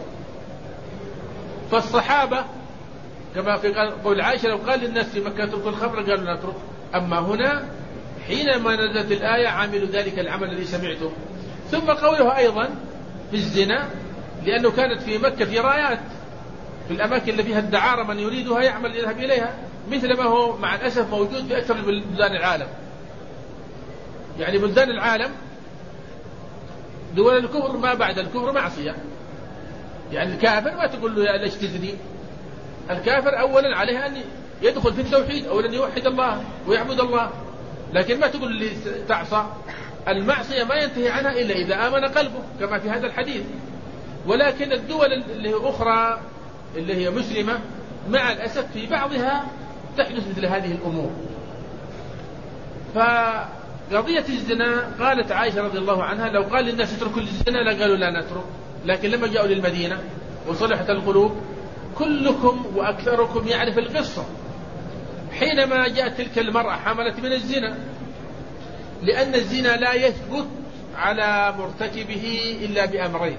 فالصحابة كما في قول عائشة لو قال للناس في مكة اتركوا الخمر قالوا نترك. أما هنا حينما نزلت الآية عملوا ذلك العمل الذي سمعته. ثم قوله أيضا في الزنا، لأنه كانت في مكة في رايات في الأماكن اللي فيها الدعارة من يريدها يعمل يذهب إليها، مثل ما هو مع الأسف موجود في أكثر من بلدان العالم. يعني بلدان العالم دول الكفر ما بعد الكفر معصية. يعني الكافر ما تقول له يا ليش تزني، الكافر أولا عليه أن يدخل في التوحيد، أولا يوحد الله ويعبد الله، لكن ما تقول لي تعصى. المعصية ما ينتهي عنها إلا إذا آمن قلبه كما في هذا الحديث. ولكن الدول اللي هي أخرى اللي هي مسلمة مع الأسف في بعضها تحدث مثل هذه الأمور. فقضية الزنا قالت عائشة رضي الله عنها لو قال للناس اتركوا الزنا لقالوا لا نترك، لكن لما جاءوا للمدينة وصلحت القلوب كلكم وأكثركم يعرف القصة. حينما جاءت تلك المرأة حملت من الزنا لأن الزنا لا يثبت على مرتكبه إلا بأمرين.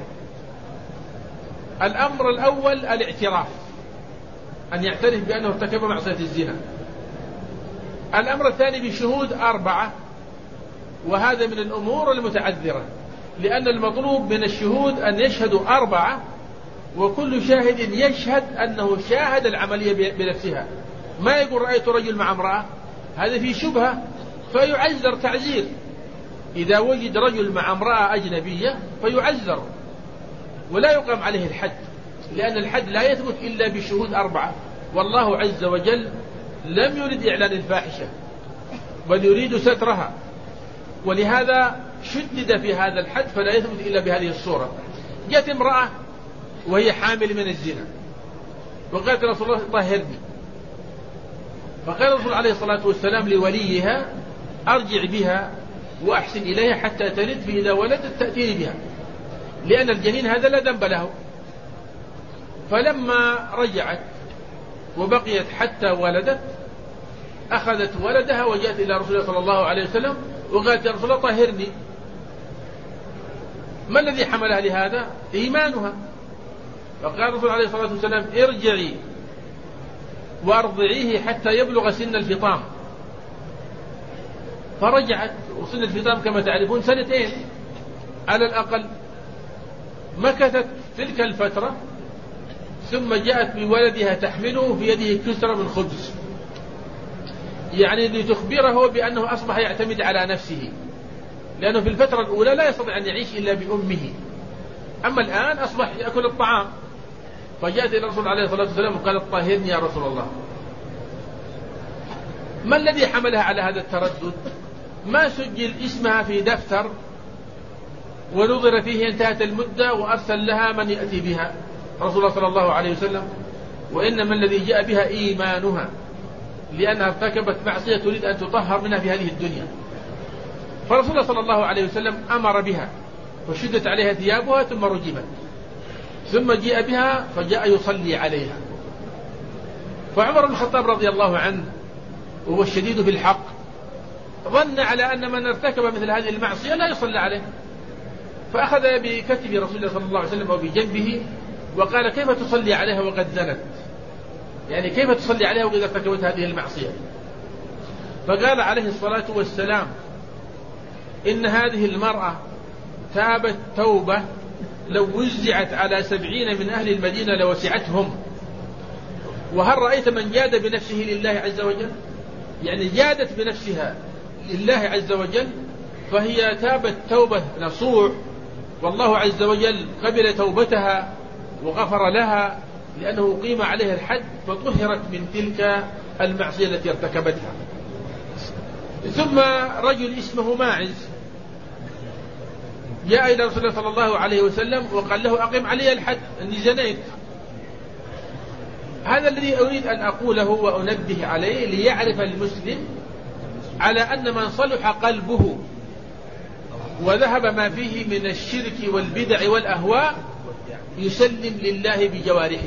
الأمر الأول الاعتراف، أن يعترف بأنه ارتكب معصية الزنا. الأمر الثاني بشهود أربعة، وهذا من الأمور المتعذرة، لأن المطلوب من الشهود أن يشهدوا أربعة، وكل شاهد يشهد أنه شاهد العملية بنفسها. ما يقول رأيت رجل مع امرأة، هذا فيه شبهة فيعذر تعزير. إذا وجد رجل مع امرأة أجنبية فيعذر ولا يقام عليه الحد، لأن الحد لا يثبت إلا بشهود أربعة، والله عز وجل لم يرد إعلان الفاحشة بل يريد سترها، ولهذا شدد في هذا الحد فلا يثبت إلا بهذه الصورة. جاءت امرأة وهي حامل من الزنا وقالت رسول الله طهرني، فقال الرسول عليه الصلاة والسلام لوليها أرجع بها وأحسن إليها حتى تلد، فإذا ولدت تأتيني بها، لأن الجنين هذا لا ذنب له. فلما رجعت وبقيت حتى ولدت أخذت ولدها وجاءت إلى رسول الله صلى الله عليه وسلم وقالت يا رسول الله طهرني. ما الذي حملها لهذا؟ إيمانها. فقال الرسول عليه الصلاة والسلام ارجعي وارضعيه حتى يبلغ سن الفطام. فرجعت، وسن الفطام كما تعرفون سنتين على الأقل. مكثت تلك الفترة ثم جاءت بولدها تحمله في يده كسرة من خبز، يعني لتخبره بأنه أصبح يعتمد على نفسه، لأنه في الفترة الأولى لا يستطيع أن يعيش إلا بأمه، أما الآن أصبح يأكل الطعام. فجاءت إلى الرسول عليه الصلاة والسلام وقالت طهرني يا رسول الله. ما الذي حملها على هذا التردد؟ ما سجل اسمها في دفتر ونظر فيه انتهت المدة وأرسل لها من يأتي بها رسول الله صلى الله عليه وسلم، وإنما الذي جاء بها إيمانها، لأنها ارتكبت معصية تريد أن تطهر منها في هذه الدنيا. فرسول الله صلى الله عليه وسلم أمر بها وشدت عليها ثيابها ثم رجمت، ثم جاء بها فجاء يصلي عليها. فعمر بن الخطاب رضي الله عنه وهو الشديد في الحق ظن على أن من ارتكب مثل هذه المعصية لا يصلى عليه، فأخذ بكتف رسول الله صلى الله عليه وسلم وبجنبه وقال كيف تصلي عليها وقد زنت؟ يعني كيف تصلي عليها وإذا ارتكبت هذه المعصية؟ فقال عليه الصلاة والسلام إن هذه المرأة تابت توبة لو وزعت على سبعين من أهل المدينة لوسعتهم. وهل رأيت من جاد بنفسه لله عز وجل؟ يعني جادت بنفسها لله عز وجل، فهي تابت توبة نصوح، والله عز وجل قبل توبتها وغفر لها، لأنه قيم عليها الحد فطهرت من تلك المعصية التي ارتكبتها. ثم رجل اسمه ماعز جاء إلى رسول الله صلى الله عليه وسلم وقال له أقم علي الحد أني زنيت. هذا الذي أريد أن أقوله وأنبه عليه ليعرف المسلم على أن من صلح قلبه وذهب ما فيه من الشرك والبدع والأهواء يسلم لله بجوارحه.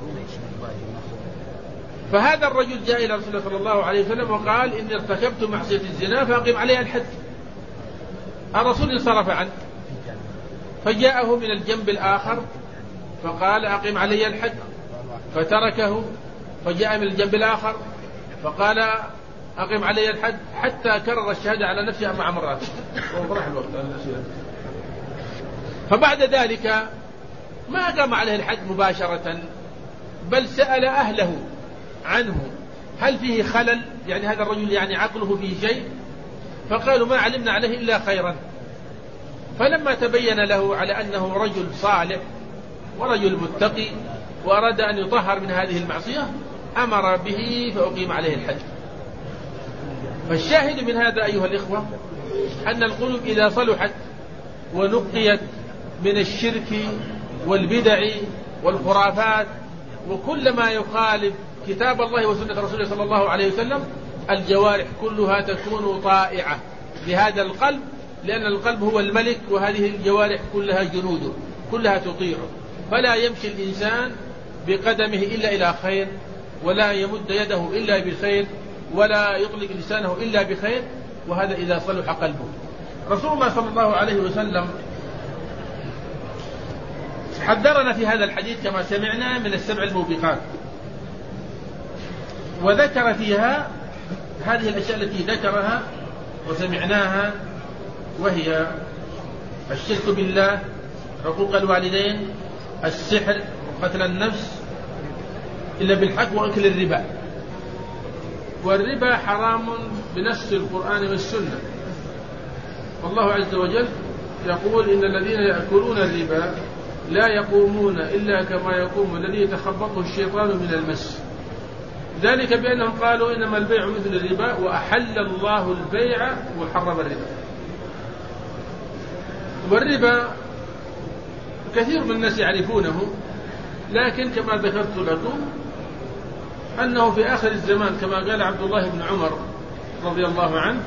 فهذا الرجل جاء إلى رسول الله صلى الله عليه وسلم وقال إني ارتكبت معصية الزنا فأقم عليها الحد. الرسول انصرف عنه فجاءه من الجنب الآخر فقال أقم علي الحد، فتركه فجاء من الجنب الآخر فقال أقم علي الحد، حتى كرر الشهادة على نفسه أربع مرات. فبعد ذلك ما قام عليه الحد مباشرة، بل سأل أهله عنه هل فيه خلل، يعني هذا الرجل يعني عقله فيه شيء؟ فقالوا ما علمنا عليه إلا خيرا. فلما تبين له على أنه رجل صالح ورجل متقي وأراد أن يطهر من هذه المعصية أمر به فأقيم عليه الحد. فالشاهد من هذا أيها الإخوة أن القلوب إذا صلحت ونقيت من الشرك والبدع والخرافات وكل ما يخالف كتاب الله وسنة رسوله صلى الله عليه وسلم، الجوارح كلها تكون طائعة لهذا القلب، لأن القلب هو الملك وهذه الجوارح كلها جنوده كلها تطيعه. فلا يمشي الإنسان بقدمه إلا إلى خير، ولا يمد يده إلا بخير، ولا يطلق لسانه إلا بخير، وهذا إذا صلح قلبه. رسول الله صلى الله عليه وسلم حذرنا في هذا الحديث كما سمعنا من السبع الموبقات، وذكر فيها هذه الأشياء التي ذكرها وسمعناها، وهي الشرك بالله، حقوق الوالدين، السحر، وقتل النفس إلا بالحق، وأكل الربا. والربا حرام بنص القرآن والسنة، والله عز وجل يقول إن الذين يأكلون الربا لا يقومون إلا كما يقوم الذي يتخبطه الشيطان من المس، ذلك بأنهم قالوا إنما البيع مثل الربا وأحل الله البيع وحرم الربا. والربا كثير من الناس يعرفونه، لكن كما ذكرت لكم أنه في آخر الزمان كما قال عبد الله بن عمر رضي الله عنه: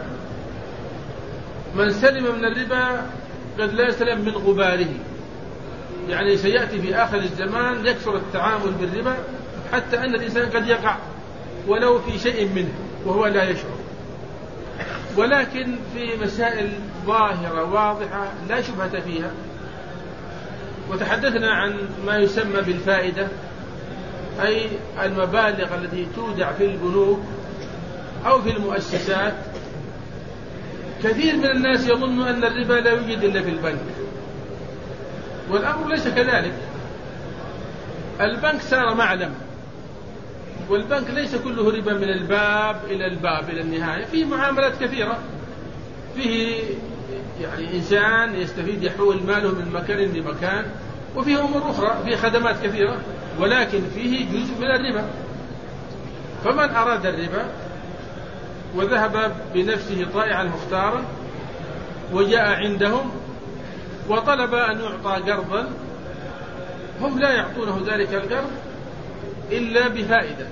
من سلم من الربا قد لا يسلم من غباره. يعني سيأتي في آخر الزمان يكثر التعامل بالربا حتى أن الإنسان قد يقع ولو في شيء منه وهو لا يشعر. ولكن في مسائل ظاهرة واضحة لا شبهة فيها. وتحدثنا عن ما يسمى بالفائدة، أي المبالغ التي تودع في البنوك أو في المؤسسات. كثير من الناس يظن أن الربا لا يوجد إلا في البنك، والأمر ليس كذلك. البنك صار معلم، والبنك ليس كله ربا من الباب إلى الباب إلى النهاية. فيه معاملات كثيرة، فيه يعني إنسان يستفيد يحول ماله من مكان لمكان، وفيه أمور أخرى، فيه خدمات كثيرة، ولكن فيه جزء من الربا. فمن أراد الربا وذهب بنفسه طائعا مختارا وجاء عندهم وطلب أن يعطى قرضا، هم لا يعطونه ذلك القرض إلا بفائدة.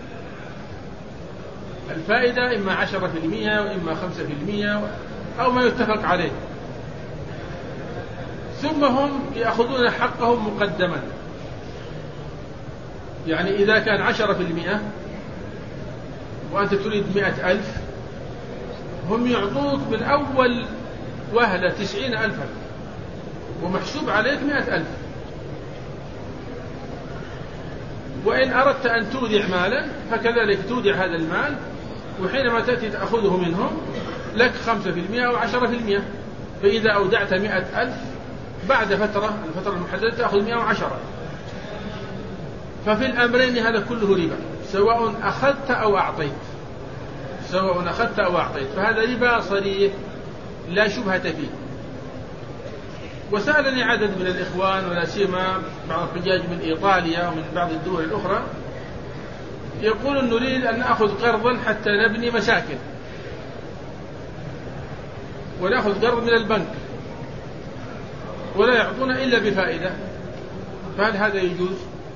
الفائدة إما عشرة في المئة وإما خمسة في المئة أو ما يتفق عليه، ثم هم يأخذون حقهم مقدما. يعني إذا كان عشرة في المئة وأنت تريد مئة ألف، هم يعطوك من أول وهلة تسعين ألفا ومحسوب عليك مئة ألف. وإن أردت أن تودع مالا فكذلك تودع هذا المال، وحينما تأتي تأخذه منهم لك خمسة في المئة أو عشرة في المئة. فإذا أودعت مئة ألف بعد فترة الفترة المحددة تأخذ مئة وعشرة. ففي الأمرين هذا كله ربا، سواء أخذت أو أعطيت، سواء أخذت أو أعطيت، فهذا ربا صريح لا شبهة فيه. وسألني عدد من الإخوان ولا سيما بعض الحجاج من إيطاليا ومن بعض الدول الأخرى، يقولون نريد أن نأخذ قرضا حتى نبني مساكن ونأخذ قرض من البنك ولا يعطونا إلا بفائدة، فهل هذا يجوز؟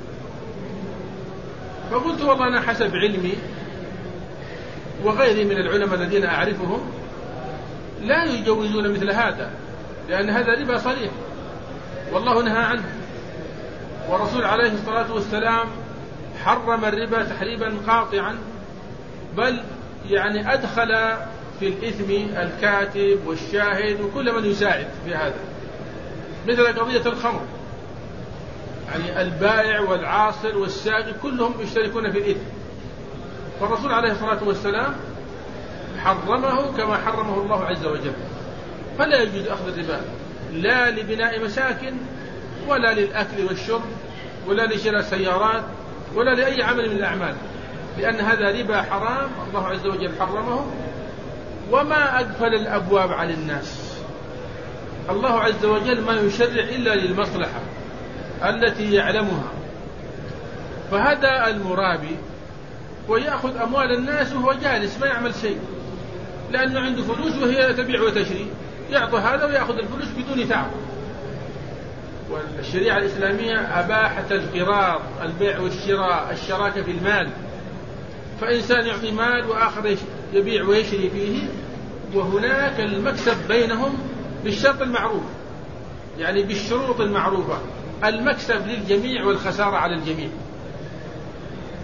فقلت والله أنا حسب علمي وغيري من العلماء الذين أعرفهم لا يجوزون مثل هذا، لأن هذا ربا صريح والله نهى عنه، والرسول عليه الصلاة والسلام حرم الربا تحريبا قاطعا، بل يعني أدخل في الإثم الكاتب والشاهد وكل من يساعد في هذا، مثل قضية الخمر. يعني البائع والعاصر والساقي كلهم يشتركون في الإثم، فالرسول عليه الصلاة والسلام حرمه كما حرمه الله عز وجل. فلا يجوز أخذ الربا لا لبناء مساكن ولا للأكل والشرب ولا لشراء سيارات ولا لأي عمل من الأعمال، لأن هذا ربا حرام الله عز وجل حرمه. وما أقفل الأبواب على الناس، الله عز وجل ما يشرع إلا للمصلحة التي يعلمها. فهذا المرابي ويأخذ أموال الناس وهو جالس ما يعمل شيء، لأنه عنده فلوس وهي تبيع وتشري، يعطي هذا ويأخذ الفلوس بدون تعب. والشريعة الإسلامية أباحت القراض، البيع والشراء، الشراكة في المال. فإنسان يعطي مال وآخر يبيع ويشري فيه، وهناك المكسب بينهم بالشرط المعروف، يعني بالشروط المعروفة، المكسب للجميع والخسارة على الجميع.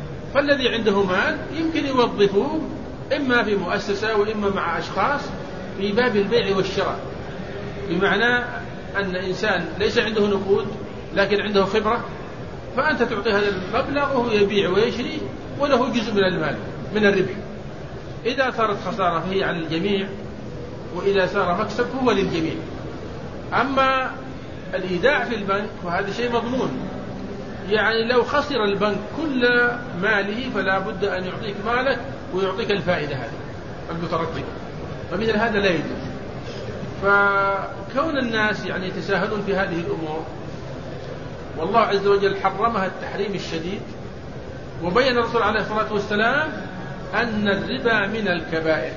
فالذي عنده مال يمكن يوظفه إما في مؤسسة وإما مع أشخاص في باب البيع والشراء، بمعنى أن إنسان ليس عنده نقود لكن عنده خبرة، فأنت تعطي هذا المبلغ وهو يبيع ويشري وله جزء من المال من الربح. إذا صارت خسارة فهي على الجميع، وإذا صار مكسب هو للجميع. أما الإيداع في البنك وهذا شيء مضمون، يعني لو خسر البنك كل ماله فلا بد أن يعطيك مالك ويعطيك الفائدة هذه المترتبة، فمثل هذا لا يجوز. فكون الناس يعني يتساهلون في هذه الأمور، والله عز وجل حرمها التحريم الشديد، وبين الرسول عليه الصلاة والسلام أن الربا من الكبائر.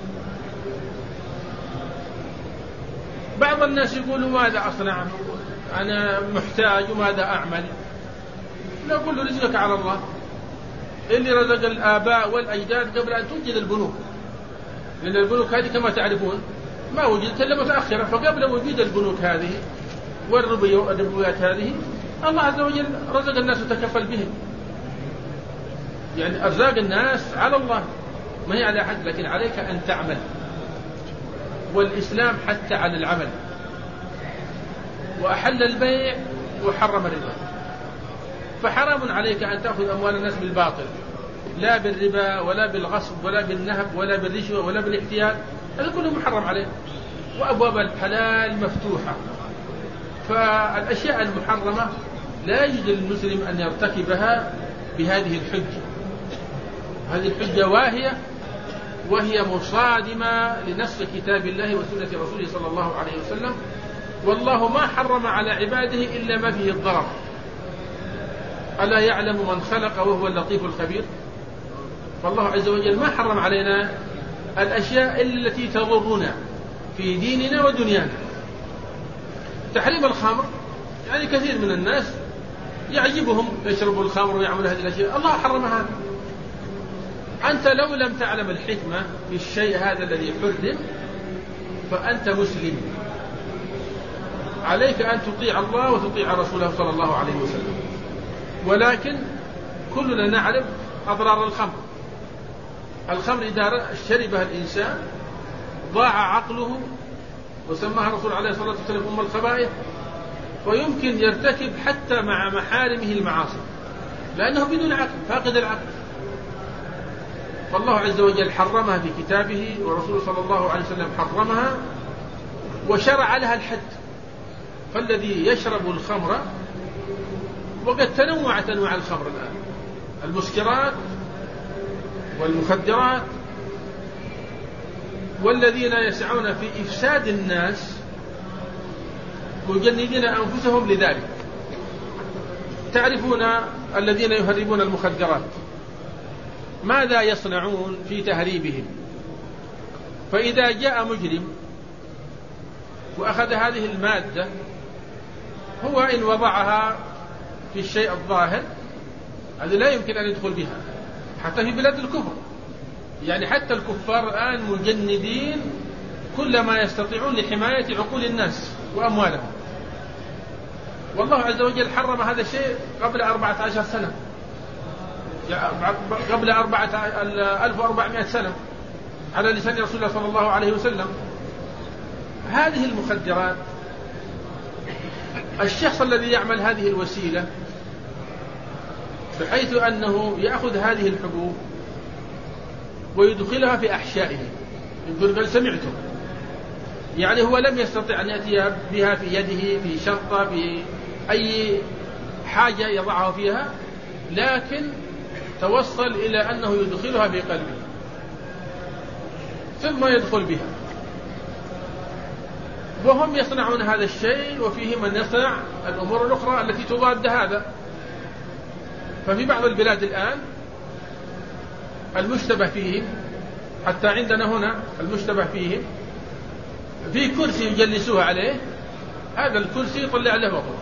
بعض الناس يقولوا ماذا أصنع، أنا محتاج وماذا أعمل؟ نقول له رزقك على الله، اللي رزق الآباء والأجداد قبل أن توجد البنوك، لأن البنوك هذه كما تعرفون ما وجدت إلا متأخرة، فقبل وجود البنوك هذه والربويات هذه الله عز وجل رزق الناس وتكفل بهم. يعني أرزاق الناس على الله ما هي على أحد، لكن عليك أن تعمل، والإسلام حتى على العمل، وأحل البيع وحرم الربا. فحرام عليك أن تأخذ أموال الناس بالباطل، لا بالربا ولا بالغصب ولا بالنهب ولا بالرشوة ولا بالاحتيال، هذا كله محرم عليه. وأبواب الحلال مفتوحة، فالأشياء المحرمة لا يجوز للمسلم أن يرتكبها بهذه الحجة. هذه الحجة واهية، وهي مصادمة لنص كتاب الله وسنة رسوله صلى الله عليه وسلم. والله ما حرم على عباده إلا ما فيه الضرر. ألا يعلم من خلق وهو اللطيف الخبير؟ فالله عز وجل ما حرم علينا الأشياء التي تضرنا في ديننا ودنيانا. تحريم الخمر، يعني كثير من الناس يعجبهم يشربوا الخمر ويعملوا هذه الأشياء، الله حرمها. أنت لو لم تعلم الحكمة في الشيء هذا الذي حرم فأنت مسلم، عليك أن تطيع الله وتطيع رسوله صلى الله عليه وسلم. ولكن كلنا نعرف أضرار الخمر. الخمر إذا شربها الإنسان ضاع عقله، وسماها الرسول عليه الصلاة والسلام أم الخبائث، ويمكن يرتكب حتى مع محارمه المعاصي، لأنه بدون عقل، فاقد العقل. فالله عز وجل حرمها في كتابه، ورسوله صلى الله عليه وسلم حرمها وشرع لها الحد. فالذي يشرب الخمر، وقد تنوعت أنواع الخمر الآن، المسكرات والمخدرات، والذين يسعون في إفساد الناس مجندين أنفسهم لذلك. تعرفون الذين يهربون المخدرات ماذا يصنعون في تهريبهم؟ فإذا جاء مجرم وأخذ هذه المادة، هو إن وضعها في الشيء الظاهر هذا لا يمكن أن يدخل بها حتى في بلاد الكفر. يعني حتى الكفار الآن مجندين كل ما يستطيعون لحماية عقول الناس وأموالهم. والله عز وجل حرم هذا الشيء قبل أربعة عشر سنة، قبل أربعة ألف وأربعمائة سنة على لسان رسول الله صلى الله عليه وسلم. هذه المخدرات، الشخص الذي يعمل هذه الوسيلة بحيث أنه يأخذ هذه الحبوب ويدخلها في أحشائه، يقول قال سمعته، يعني هو لم يستطع أن يأتي بها في يده في شنطة في أي حاجة يضعها فيها، لكن توصل إلى أنه يدخلها في قلبه ثم يدخل بها. وهم يصنعون هذا الشيء، وفيه من يصنع الأمور الأخرى التي تضاد هذا. ففي بعض البلاد الآن المشتبه فيهم، حتى عندنا هنا المشتبه فيهم، في كرسي يجلسوه عليه، هذا الكرسي يطلع له وضوء،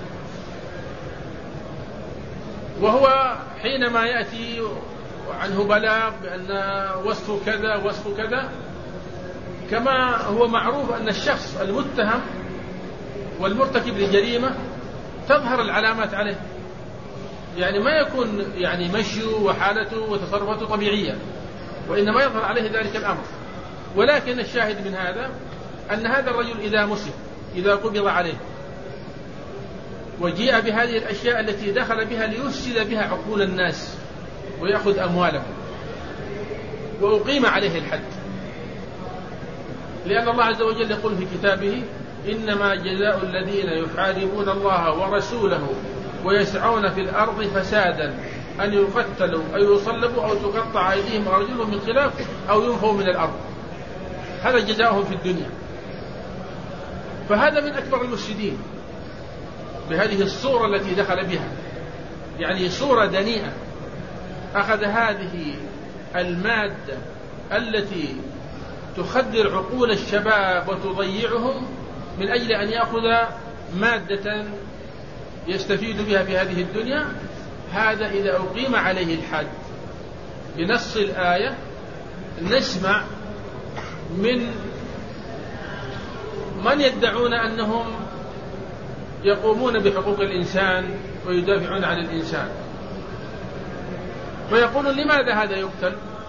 وهو حينما يأتي عنه بلاغ بأن وصفه كذا وصفه كذا، كما هو معروف أن الشخص المتهم والمرتكب للجريمة تظهر العلامات عليه، يعني ما يكون يعني مشيه وحالته وتصرفاته طبيعية، وإنما يظهر عليه ذلك الأمر. ولكن الشاهد من هذا أن هذا الرجل إذا مسك، إذا قبض عليه وجيء بهذه الأشياء التي دخل بها ليفسد بها عقول الناس ويأخذ أموالهم، وأقيم عليه الحد، لأن الله عز وجل يقول في كتابه: إنما جزاء الذين يحاربون الله ورسوله ويسعون في الأرض فسادا أن يقتلوا أو يصلبوا أو تقطع أيديهم وأرجلهم من خلاف أو ينفوا من الأرض. هذا جزاؤهم في الدنيا. فهذا من أكبر المفسدين بهذه الصورة التي دخل بها، يعني صورة دنيئة. أخذ هذه المادة التي تخدر عقول الشباب وتضيعهم من أجل أن يأخذ مادة يستفيد بها في هذه الدنيا. هذا إذا أقيم عليه الحد بنص الآية نسمع من من يدعون أنهم يقومون بحقوق الإنسان ويدافعون عن الإنسان، ويقولون: لماذا هذا يقتل؟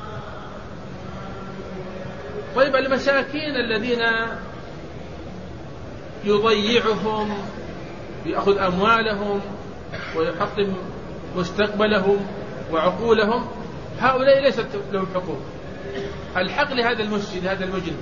طيب المساكين الذين يضيعهم يأخذ أموالهم ويحطم مستقبلهم وعقولهم، هؤلاء ليست لهم حقوق. الحق لهذا المفسد، هذا المجرم.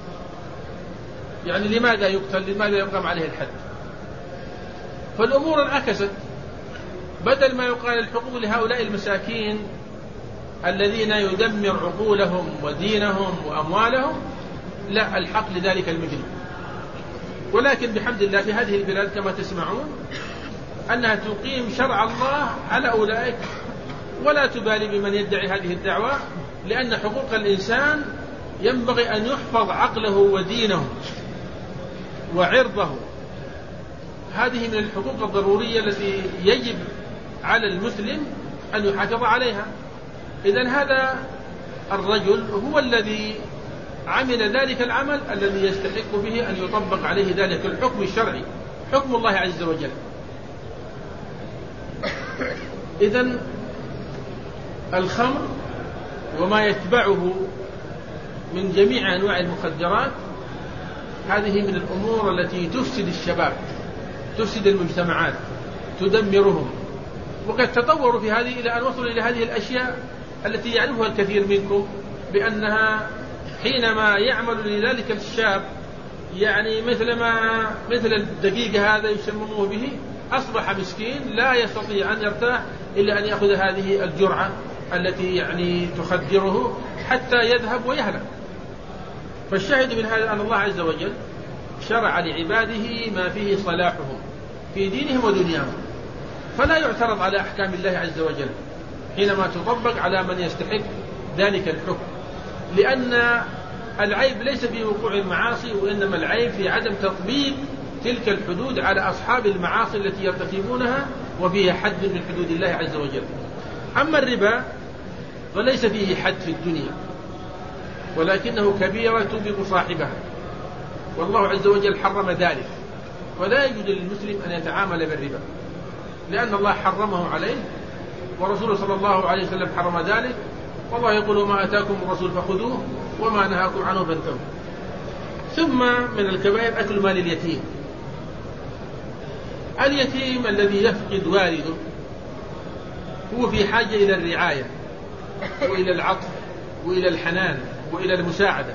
يعني لماذا يقتل؟ لماذا يقام عليه الحد؟ فالأمور انعكست، بدل ما يقال الحقوق لهؤلاء المساكين الذين يدمر عقولهم ودينهم وأموالهم، لا، الحق لذلك المجرم. ولكن بحمد الله في هذه البلاد كما تسمعون أنها تقيم شرع الله على أولئك ولا تبالي بمن يدعي هذه الدعوة، لأن حقوق الإنسان ينبغي أن يحفظ عقله ودينه وعرضه. هذه من الحقوق الضرورية التي يجب على المسلم أن يحافظ عليها. إذن هذا الرجل هو الذي عمل ذلك العمل الذي يستحق به أن يطبق عليه ذلك الحكم الشرعي، حكم الله عز وجل. إذن الخمر وما يتبعه من جميع أنواع المخدرات هذه من الأمور التي تفسد الشباب، تفسد المجتمعات، تدمرهم. وقد تطوروا في هذه إلى أن وصلوا إلى هذه الأشياء التي يعرفها الكثير منكم بأنها حينما يعمل لذلك الشاب، يعني مثل ما مثل الدقيقة هذا يسمموه به، أصبح مسكين لا يستطيع أن يرتاح إلا أن يأخذ هذه الجرعة التي يعني تخدره حتى يذهب ويهلك. فالشاهد من هذا أن الله عز وجل شرع لعباده ما فيه صلاحهم في دينهم ودنياهم، فلا يعترض على أحكام الله عز وجل حينما تطبق على من يستحق ذلك الحكم، لأن العيب ليس في وقوع المعاصي، وإنما العيب في عدم تطبيق تلك الحدود على أصحاب المعاصي التي يرتكبونها وفيها حد من حدود الله عز وجل. أما الربا فليس فيه حد في الدنيا، ولكنه كبيرة توبق صاحبها، والله عز وجل حرم ذلك، ولا يجوز للمسلم أن يتعامل بالربا لأن الله حرمه عليه، ورسوله صلى الله عليه وسلم حرم ذلك. والله يقول: ما أتاكم الرسول فخذوه وما نهاكم عنه فانتهوا. ثم من الكبائر أكل مال اليتيم. اليتيم الذي يفقد والده هو في حاجة إلى الرعاية وإلى العطف وإلى الحنان وإلى المساعدة،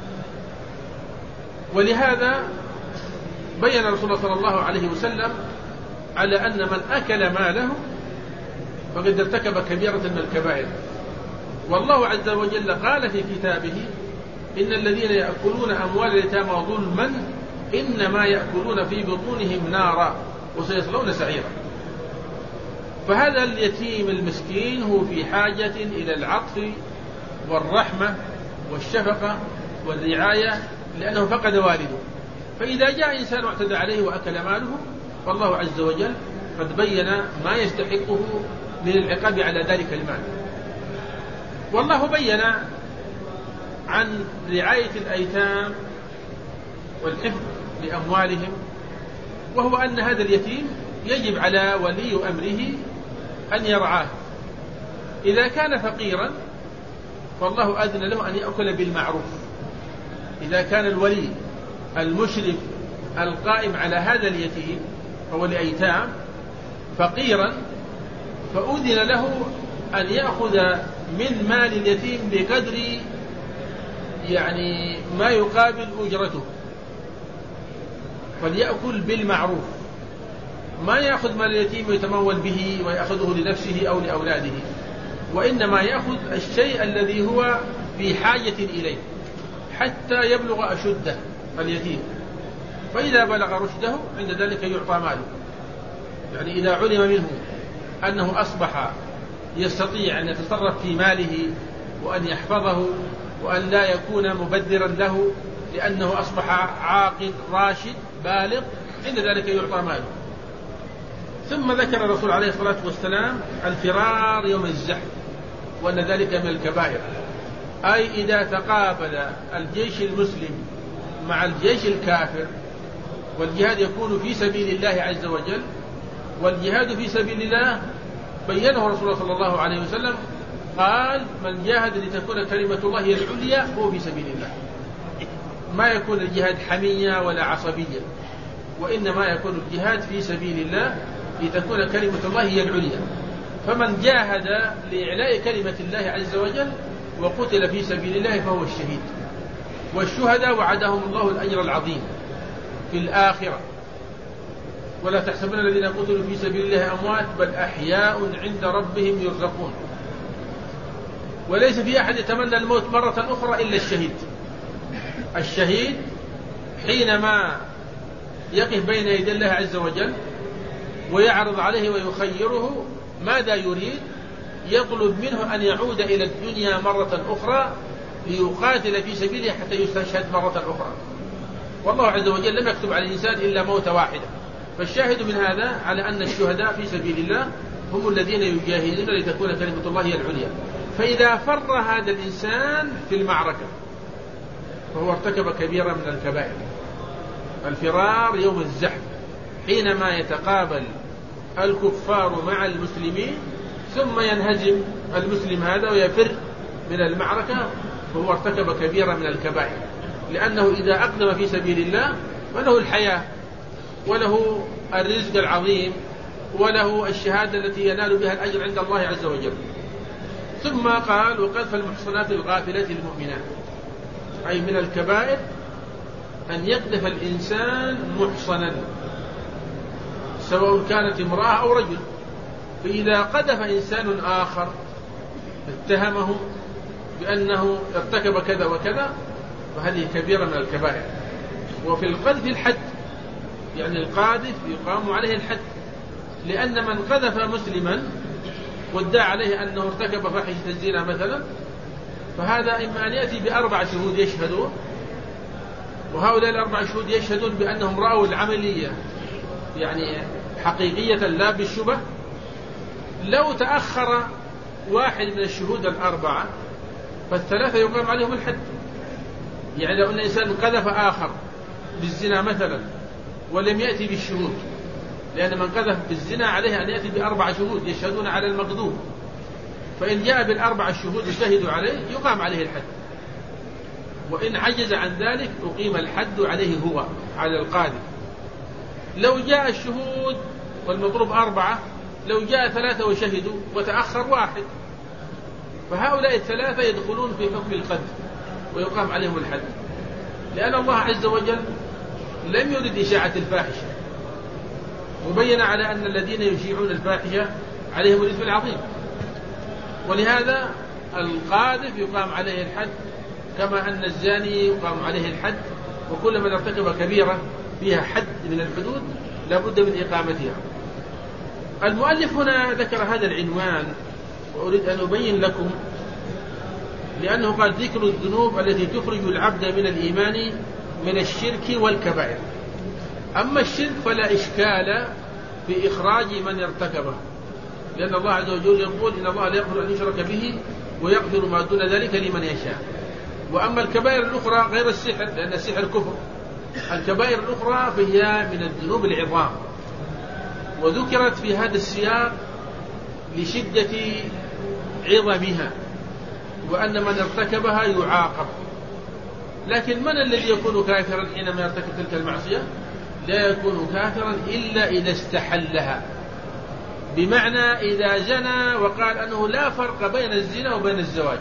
ولهذا بين رسول الله صلى الله عليه وسلم على أن من أكل ماله فقد ارتكب كبيرة من الكبائر. والله عز وجل قال في كتابه: إن الذين يأكلون أموال اليتامى ظلما إنما يأكلون في بطونهم نارا وسيصلون سعيرا. فهذا اليتيم المسكين هو في حاجة إلى العطف والرحمة والشفقة والرعاية، لأنه فقد والده. فإذا جاء إنسان واعتدى عليه وأكل ماله، فالله عز وجل قد بين ما يستحقه من العقاب على ذلك المال. والله بين عن رعاية الأيتام والحفظ لأموالهم، وهو أن هذا اليتيم يجب على ولي أمره أن يرعاه. إذا كان فقيرا فالله أذن له أن يأكل بالمعروف، إذا كان الولي المشرف القائم على هذا اليتيم أو الأيتام فقيرا فأذن له أن يأخذ من مال اليتيم بقدر يعني ما يقابل أجرته، فليأكل بالمعروف، ما يأخذ مال اليتيم ويتمول به ويأخذه لنفسه أو لأولاده، وإنما يأخذ الشيء الذي هو في حاجة إليه حتى يبلغ أشده اليتيم، فإذا بلغ رشده عند ذلك يعطى ماله. يعني إذا علم منه أنه أصبح يستطيع أن يتصرف في ماله وأن يحفظه وأن لا يكون مبذرا له لأنه أصبح عاقل راشد بالغ، عند ذلك يعطى ماله. ثم ذكر الرسول عليه الصلاة والسلام الفرار يوم الزحف، وأن ذلك من الكبائر، أي إذا تقابل الجيش المسلم مع الجيش الكافر، والجهاد يكون في سبيل الله عز وجل، والجهاد في سبيل الله بينه رسول الله صلى الله عليه وسلم، قال من جاهد لتكون كلمة الله هي العليا هو في سبيل الله. ما يكون الجهاد حمية ولا عصبية، وإنما يكون الجهاد في سبيل الله لتكون كلمة الله هي العليا. فمن جاهد لإعلاء كلمة الله عز وجل وقتل في سبيل الله فهو الشهيد. والشهداء وعدهم الله الأجر العظيم في الآخرة، ولا تحسبن الذين قتلوا في سبيل الله أموات بل أحياء عند ربهم يرزقون. وليس في أحد يتمنى الموت مرة أخرى إلا الشهيد. الشهيد حينما يقف بين يدي الله عز وجل ويعرض عليه ويخيره ماذا يريد، يطلب منه أن يعود إلى الدنيا مرة أخرى ليقاتل في سبيله حتى يستشهد مرة أخرى. والله عز وجل لم يكتب على الإنسان إلا موت واحدة. فالشاهد من هذا على أن الشهداء في سبيل الله هم الذين يجاهدون لتكون كلمة الله هي العليا. فإذا فر هذا الإنسان في المعركة فهو ارتكب كبيرة من الكبائر. الفرار يوم الزحف، حينما يتقابل الكفار مع المسلمين ثم ينهزم المسلم هذا ويفر من المعركة، فهو ارتكب كبيرة من الكبائر، لأنه إذا أقدم في سبيل الله فله الحياة وله الرزق العظيم وله الشهادة التي ينال بها الأجر عند الله عز وجل. ثم قال وقذف المحصنات الغافلات المؤمنات، أي من الكبائر أن يقذف الإنسان محصنا سواء كانت امرأة أو رجل. فإذا قذف إنسان آخر اتهمه بأنه ارتكب كذا وكذا فهذه كبيرة من الكبائر. وفي القذف الحد، يعني القاذف يقام عليه الحد، لأن من قذف مسلما وادعى عليه أنه ارتكب فاحشة الزنا مثلا، فهذا إما أن يأتي بأربع شهود يشهدون، وهؤلاء الأربع شهود يشهدون بأنهم رأوا العملية يعني حقيقية لا بالشبه. لو تأخر واحد من الشهود الأربعة فالثلاثة يقام عليهم الحد. يعني لو أن إنسان قذف آخر بالزنا مثلا ولم يأتي بالشهود، لأن من قذف بالزنا عليه أن يأتي بأربع شهود يشهدون على المقذوف، فإن جاء بالأربع الشهود يشهدوا عليه يقام عليه الحد، وإن عجز عن ذلك أقيم الحد عليه هو على القاذف. لو جاء الشهود والمضروب أربعة، لو جاء ثلاثة وشهدوا وتأخر واحد، فهؤلاء الثلاثة يدخلون في حكم القذف ويقام عليهم الحد، لأن الله عز وجل لم يرد إشاعة الفاحشة، وبين على أن الذين يشيعون الفاحشة عليهم الإثم العظيم. ولهذا القاذف يقام عليه الحد، كما أن الزاني يقام عليه الحد، وكل من ارتكب كبيرة فيها حد من الحدود لا بد من إقامتها. المؤلف هنا ذكر هذا العنوان وأريد أن أبين لكم، لأنه قال ذكر الذنوب التي تخرج العبد من الإيمان من الشرك والكبائر. أما الشرك فلا إشكال في إخراج من ارتكبه، لأن الله عز وجل يقول إن الله لا يغفر أن يشرك به ويغفر ما دون ذلك لمن يشاء. وأما الكبائر الأخرى غير السحر، لأن السحر كفر، الكبائر الأخرى فهي من الذنوب العظام، وذكرت في هذا السياق لشدة عظمها، وأن من ارتكبها يعاقب. لكن من الذي يكون كافرا حينما يرتكب تلك المعصية؟ لا يكون كافرا إلا إذا استحلها، بمعنى إذا زنى وقال أنه لا فرق بين الزنا وبين الزواج،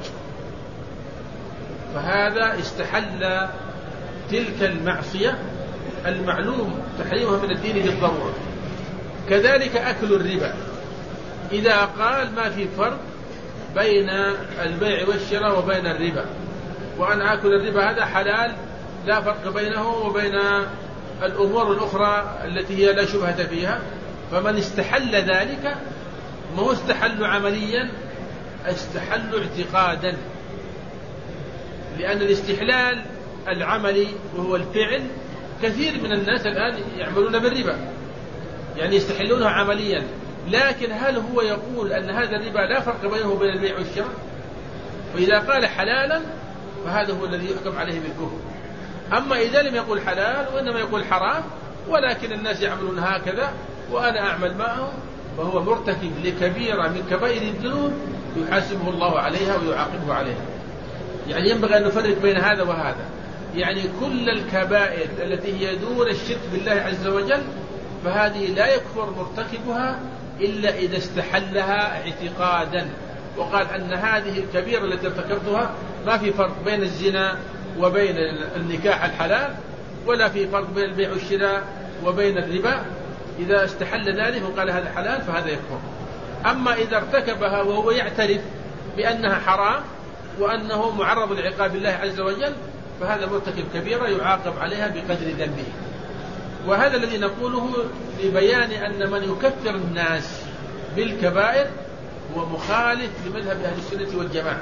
فهذا استحل تلك المعصية المعلوم تحريمها من الدين بالضرورة. كذلك أكل الربا، إذا قال ما في فرق بين البيع والشراء وبين الربا، وأن أكل الربا هذا حلال لا فرق بينه وبين الأمور الأخرى التي هي لا شبهة فيها، فمن استحل ذلك ما هو استحل عمليا، استحل اعتقادا، لأن الاستحلال العملي وهو الفعل كثير من الناس الآن يعملون بالربا، يعني يستحلونها عمليا، لكن هل هو يقول أن هذا الربا لا فرق بينه وبين البيع والشراء؟ وإذا قال حلالا فهذا هو الذي يحكم عليه بالكفر. أما إذا لم يقول حلال وإنما يقول حرام ولكن الناس يعملون هكذا وأنا أعمل معهم، فهو مرتكب لكبيرة من كبائر الذنوب يحاسبه الله عليها ويعاقبه عليها. يعني ينبغي أن نفرق بين هذا وهذا، يعني كل الكبائر التي هي دون الشرك بالله عز وجل فهذه لا يكفر مرتكبها إلا إذا استحلها اعتقادا وقال أن هذه الكبيرة التي ارتكبتها ما في فرق بين الزنا وبين النكاح الحلال، ولا في فرق بين البيع والشراء وبين الربا. إذا استحل ذلك وقال هذا حلال فهذا يكفر. أما إذا ارتكبها وهو يعترف بأنها حرام وأنه معرض لعقاب الله عز وجل فهذا مرتكب كبيرة يعاقب عليها بقدر ذنبه. وهذا الذي نقوله لبيان أن من يكفر الناس بالكبائر هو مخالف لمذهب أهل السنة والجماعة.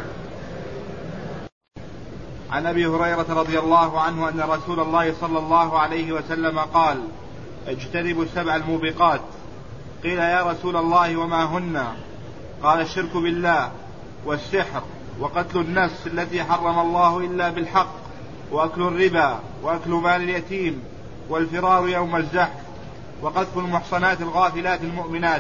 عن أبي هريرة رضي الله عنه أن رسول الله صلى الله عليه وسلم قال: اجتنبوا السبع الموبقات. قيل: يا رسول الله وما هن؟ قال: الشرك بالله، والسحر، وقتل النفس التي حرم الله إلا بالحق، وأكل الربا، وأكل مال اليتيم، والفرار يوم الزحف، وقذف المحصنات الغافلات المؤمنات.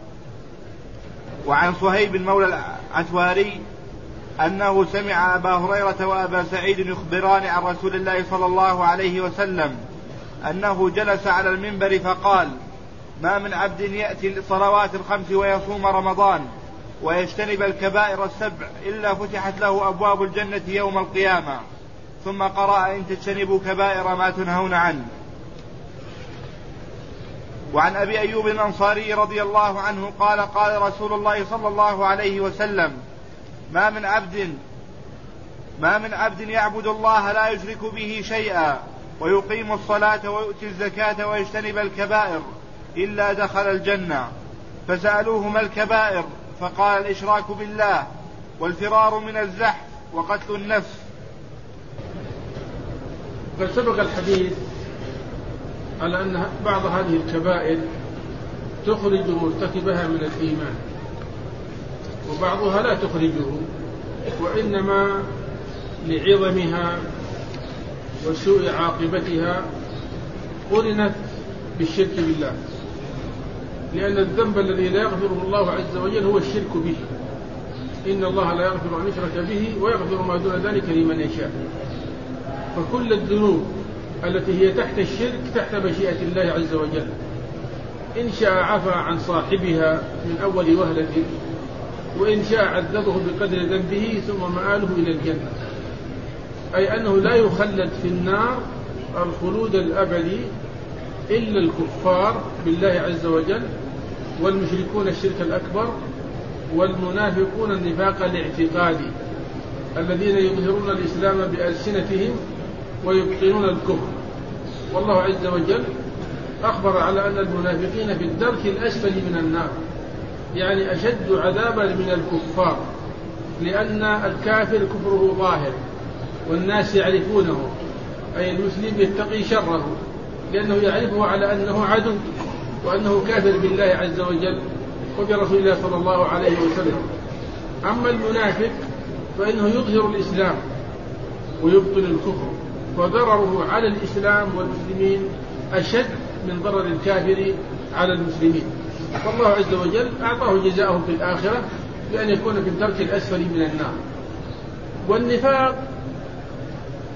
وعن صهيب مولى العتواري أنه سمع أبا هريرة وأبا سعيد يخبران عن رسول الله صلى الله عليه وسلم أنه جلس على المنبر فقال: ما من عبد يأتي الصلوات الخمس ويصوم رمضان ويجتنب الكبائر السبع إلا فتحت له أبواب الجنة يوم القيامة. ثم قرأ: إن تجتنبوا كبائر ما تنهون عنه. وعن أبي أيوب الأنصاري رضي الله عنه قال: قال رسول الله صلى الله عليه وسلم: ما من عبد ما من عبد يعبد الله لا يشرك به شيئا ويقيم الصلاة ويؤتي الزكاة ويجتنب الكبائر إلا دخل الجنة. فسألوه: ما الكبائر؟ فقال: الإشراك بالله، والفرار من الزحف، وقتل النفس. قد سبق الحديث على أن بعض هذه الكبائر تخرج مرتكبها من الإيمان وبعضها لا تخرجه، وإنما لعظمها وسوء عاقبتها قرنت بالشرك بالله، لأن الذنب الذي لا يغفره الله عز وجل هو الشرك به. إن الله لا يغفر أن يشرك به ويغفر ما دون ذلك لمن يشاء. فكل الذنوب التي هي تحت الشرك تحت مشيئة الله عز وجل، إن شاء عفى عن صاحبها من أول وهلة، وإن شاء عذبه بقدر ذنبه ثم مآله إلى الجنة، أي أنه لا يخلد في النار الخلود الأبدي إلا الكفار بالله عز وجل، والمشركون الشرك الأكبر، والمنافقون النفاق الاعتقادي الذين يظهرون الإسلام بألسنتهم ويبطنون الكفر. والله عز وجل أخبر على أن المنافقين في الدرك الأسفل من النار، يعني أشد عذابا من الكفار، لأن الكافر كفره ظاهر والناس يعرفونه، أي المسلم يتقي شره لأنه يعرفه على أنه عدو وأنه كافر بالله عز وجل وبرسول الله صلى الله عليه وسلم. أما المنافق فإنه يظهر الإسلام ويبطن الكفر، وضرره على الإسلام والمسلمين أشد من ضرر الكافر على المسلمين. فالله عز وجل أعطاه جزاءه في الآخرة بأن يكون في الدرك الأسفل من النار. والنفاق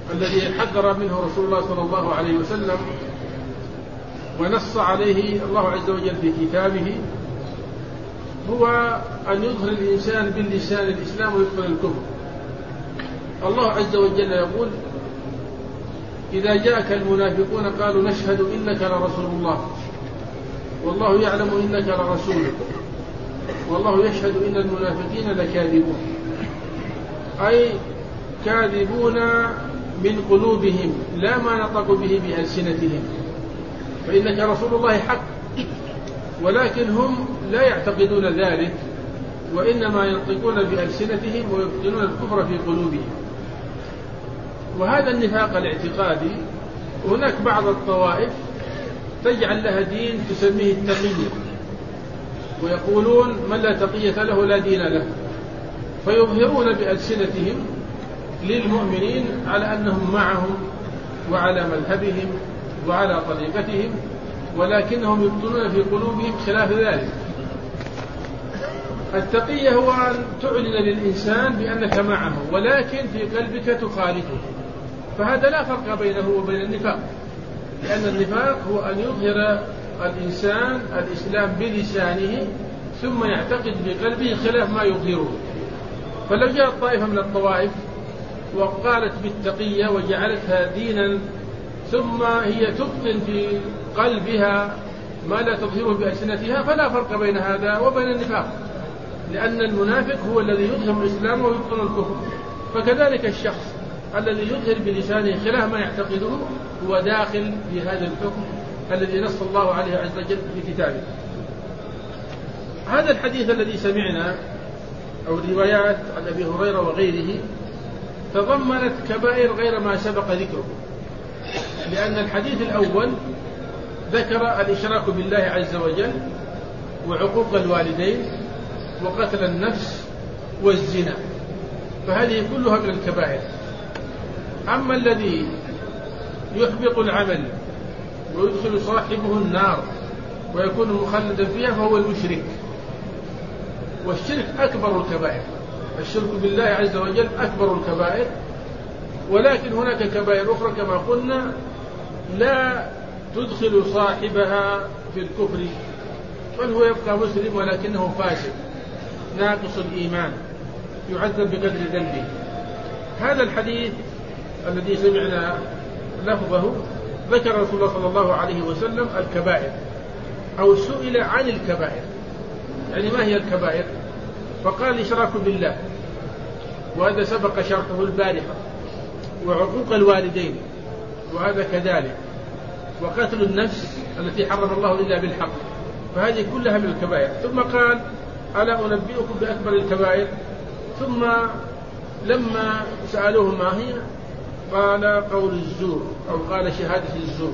الذي حذر منه رسول الله صلى الله عليه وسلم ونص عليه الله عز وجل في كتابه هو أن يظهر الإنسان باللسان الإسلام ويدخل الكفر. الله عز وجل يقول: إذا جاءك المنافقون قالوا نشهد إنك لرسول الله والله يعلم إنك لرسوله والله يشهد إن المنافقين لكاذبون، أي كاذبون من قلوبهم لا ما نطقوا به بألسنتهم، فإنك رسول الله حق، ولكن هم لا يعتقدون ذلك وإنما ينطقون بألسنتهم ويبطنون الكفر في قلوبهم. وهذا النفاق الاعتقادي هناك بعض الطوائف تجعل لها دين تسميه التقية، ويقولون من لا تقية له لا دين له، فيظهرون بألسنتهم للمؤمنين على أنهم معهم وعلى مذهبهم وعلى طريقتهم، ولكنهم يبطنون في قلوبهم خلاف ذلك. التقية هو أن تعلن للإنسان بأنك معه ولكن في قلبك تخالفه، فهذا لا فرق بينه وبين النفاق، لأن النفاق هو أن يظهر الإنسان الإسلام بلسانه ثم يعتقد بقلبه خلاف ما يظهره. فلو جاءت طائفة من الطوائف وقالت بالتقية وجعلتها دينا ثم هي تبطن في قلبها ما لا تظهره بألسنتها، فلا فرق بين هذا وبين النفاق، لأن المنافق هو الذي يظهر الإسلام ويبطن الكفر. فكذلك الشخص الذي يظهر بلسانه خلاف ما يعتقده هو داخل في هذا الحكم الذي نص الله عليه عز وجل في كتابه. هذا الحديث الذي سمعنا أو الروايات عن أبي هريرة وغيره تضمنت كبائر غير ما سبق ذكره، لأن الحديث الأول ذكر الإشراك بالله عز وجل وعقوق الوالدين وقتل النفس والزنا، فهذه كلها من الكبائر. أما الذي يحبط العمل ويدخل صاحبه النار ويكون مخلدا فيها فهو المشرك، والشرك أكبر الكبائر، الشرك بالله عز وجل أكبر الكبائر. ولكن هناك كبائر أخرى كما قلنا لا تدخل صاحبها في الكفر، بل هو يبقى مسلم ولكنه فاسد ناقص الإيمان يعذب بقدر ذنبه. هذا الحديث الذي سمعنا لفظه ذكر رسول الله صلى الله عليه وسلم الكبائر، أو سئل عن الكبائر، يعني ما هي الكبائر؟ فقال الإشراك بالله، وهذا سبق شرحه البارحة، وعقوق الوالدين وهذا كذلك، وقتل النفس التي حرم الله إلا بالحق، فهذه كلها من الكبائر. ثم قال: ألا أنبئكم بأكبر الكبائر؟ ثم لما سألوه ما هي قال: قول الزور، أو قال شهادة الزور.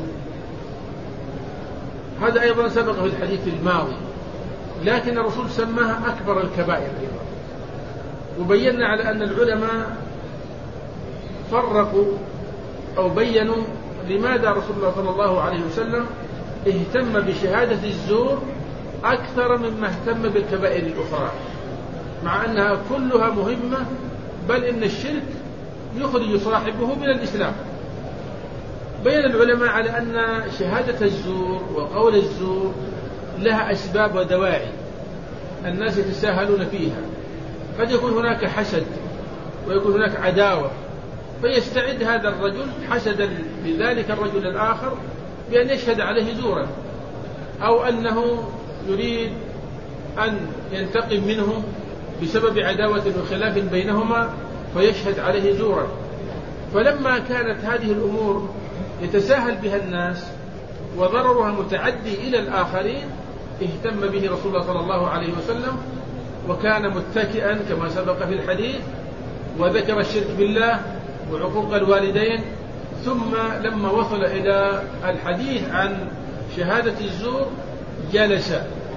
هذا أيضا سبق في الحديث الماضي، لكن الرسول سماها أكبر الكبائر أيضا. وبينا على أن العلماء فرقوا أو بينوا لماذا رسول الله صلى الله عليه وسلم اهتم بشهادة الزور أكثر مما اهتم بالكبائر الأخرى، مع أنها كلها مهمة، بل إن الشرك يخرج صاحبه من الإسلام. بين العلماء على أن شهادة الزور وقول الزور لها أسباب ودواعي الناس يتساهلون فيها. قد يكون هناك حسد ويكون هناك عداوة، فيستعد هذا الرجل حسدا لذلك الرجل الآخر بأن يشهد عليه زورا، أو أنه يريد أن ينتقم منه بسبب عداوة وخلاف بينهما فيشهد عليه زورا. فلما كانت هذه الأمور يتساهل بها الناس وضررها متعدي إلى الآخرين اهتم به رسول الله صلى الله عليه وسلم، وكان متكئا كما سبق في الحديث، وذكر الشرك بالله وعقوق الوالدين، ثم لما وصل إلى الحديث عن شهادة الزور جلس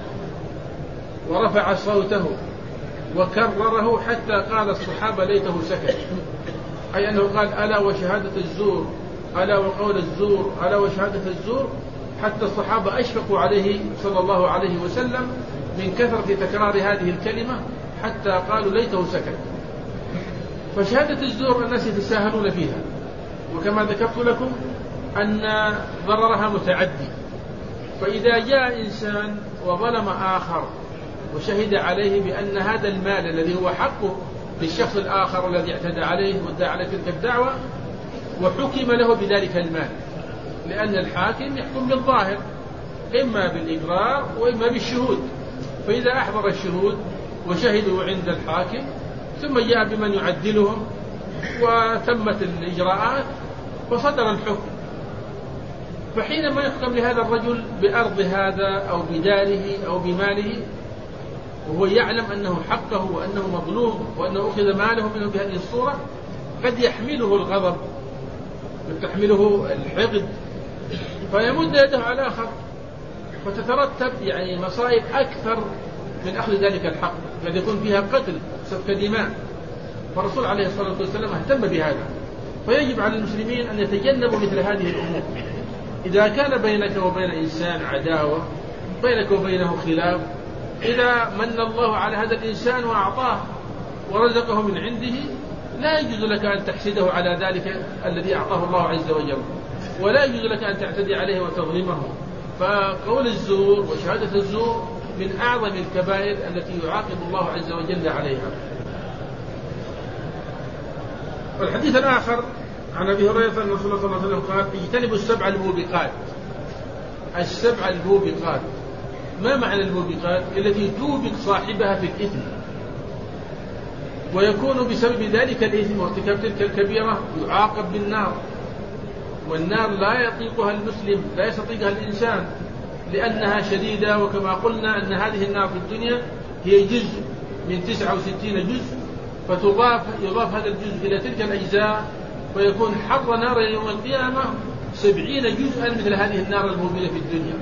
ورفع صوته وكرره حتى قال الصحابة ليته سكت، أي أنه قال: ألا وشهادة الزور، ألا وقول الزور، ألا وشهادة الزور، حتى الصحابة أشفقوا عليه صلى الله عليه وسلم من كثرة تكرار هذه الكلمة حتى قالوا ليته سكت. فشهادة الزور الناس يتساهلون فيها وكما ذكرت لكم أن ضررها متعدي. فإذا جاء إنسان وظلم آخر وشهد عليه بأن هذا المال الذي هو حقه للشخص الآخر الذي اعتدى عليه وادعى على تلك الدعوة، وحكم له بذلك المال، لأن الحاكم يحكم بالظاهر إما بالإقرار وإما بالشهود. فإذا أحضر الشهود وشهدوا عند الحاكم ثم جاء بمن يعدلهم وتمت الإجراءات فصدر الحكم، فحينما يحكم لهذا الرجل بأرض هذا أو بداره أو بماله وهو يعلم أنه حقه وأنه مظلوم وأنه أخذ ماله منه بهذه الصورة، قد يحمله الغضب وتحمله الحقد فيمد يده على آخر، فتترتب يعني مصائب أكثر من أخذ ذلك الحق، قد يكون فيها قتل سفك دماء. فالرسول عليه الصلاة والسلام اهتم بهذا. فيجب على المسلمين أن يتجنبوا مثل هذه الأمور. إذا كان بينك وبين إنسان عداوة، بينك وبينه خلاف، إذا من الله على هذا الإنسان وأعطاه ورزقه من عنده، لا يجوز لك أن تحسده على ذلك الذي أعطاه الله عز وجل، ولا يجوز لك أن تعتدي عليه وتظلمه. فقول الزور وشهادة الزور من أعظم الكبائر التي يعاقب الله عز وجل عليها. والحديث الآخر عن أبي هريرة أن رسول الله صلى الله عليه وسلم قال: اجتنبوا السبع الموبقات. السبع الموبقات، ما معنى الموبقات؟ التي توبق صاحبها في الإثم، ويكون بسبب ذلك الإثم وارتكاب تلك الكبيرة يعاقب بالنار. والنار لا يطيقها المسلم، لا يستطيقها الإنسان، لأنها شديدة. وكما قلنا أن هذه النار في الدنيا هي جزء من تسعة وستين جزء، فتضاف يضاف هذا الجزء إلى تلك الأجزاء ويكون حر نار يوم القيامة سبعين جزءا مثل هذه النار الموجودة في الدنيا.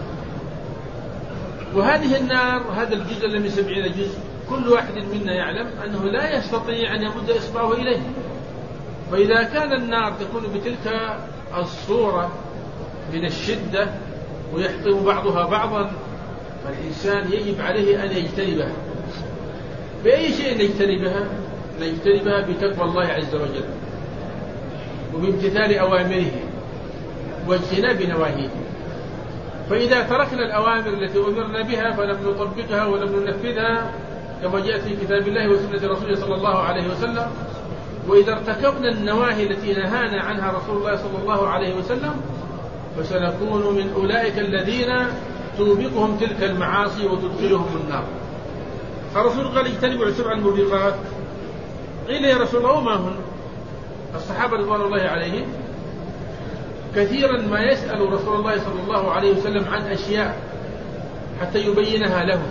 وهذه النار، هذا الجزء الذي من سبعين جزء، كل واحد منا يعلم أنه لا يستطيع أن يمد إصبعه إليه. فإذا كان النار تكون بتلك الصورة من الشدة ويحطم بعضها بعضا، فالإنسان يجب عليه أن يجتنبها. بأي شيء نجتنبها؟ نجتنبها بتقوى الله عز وجل وبامتثال أوامره واجتناب نواهيه. فإذا تركنا الأوامر التي أمرنا بها فلم نطبقها ولم ننفذها كما جاءت في كتاب الله وسنة رسوله صلى الله عليه وسلم، وإذا ارتكبنا النواهي التي نهانا عنها رسول الله صلى الله عليه وسلم، فسنكون من أولئك الذين توبقهم تلك المعاصي وتدخلهم النار. الرسول قال: اجتنبوا السبع الموبقات. قيل: يا رسول الله وما هن؟ الصحابة رضوان الله عليهم كثيرا ما يسأل رسول الله صلى الله عليه وسلم عن أشياء حتى يبينها لهم،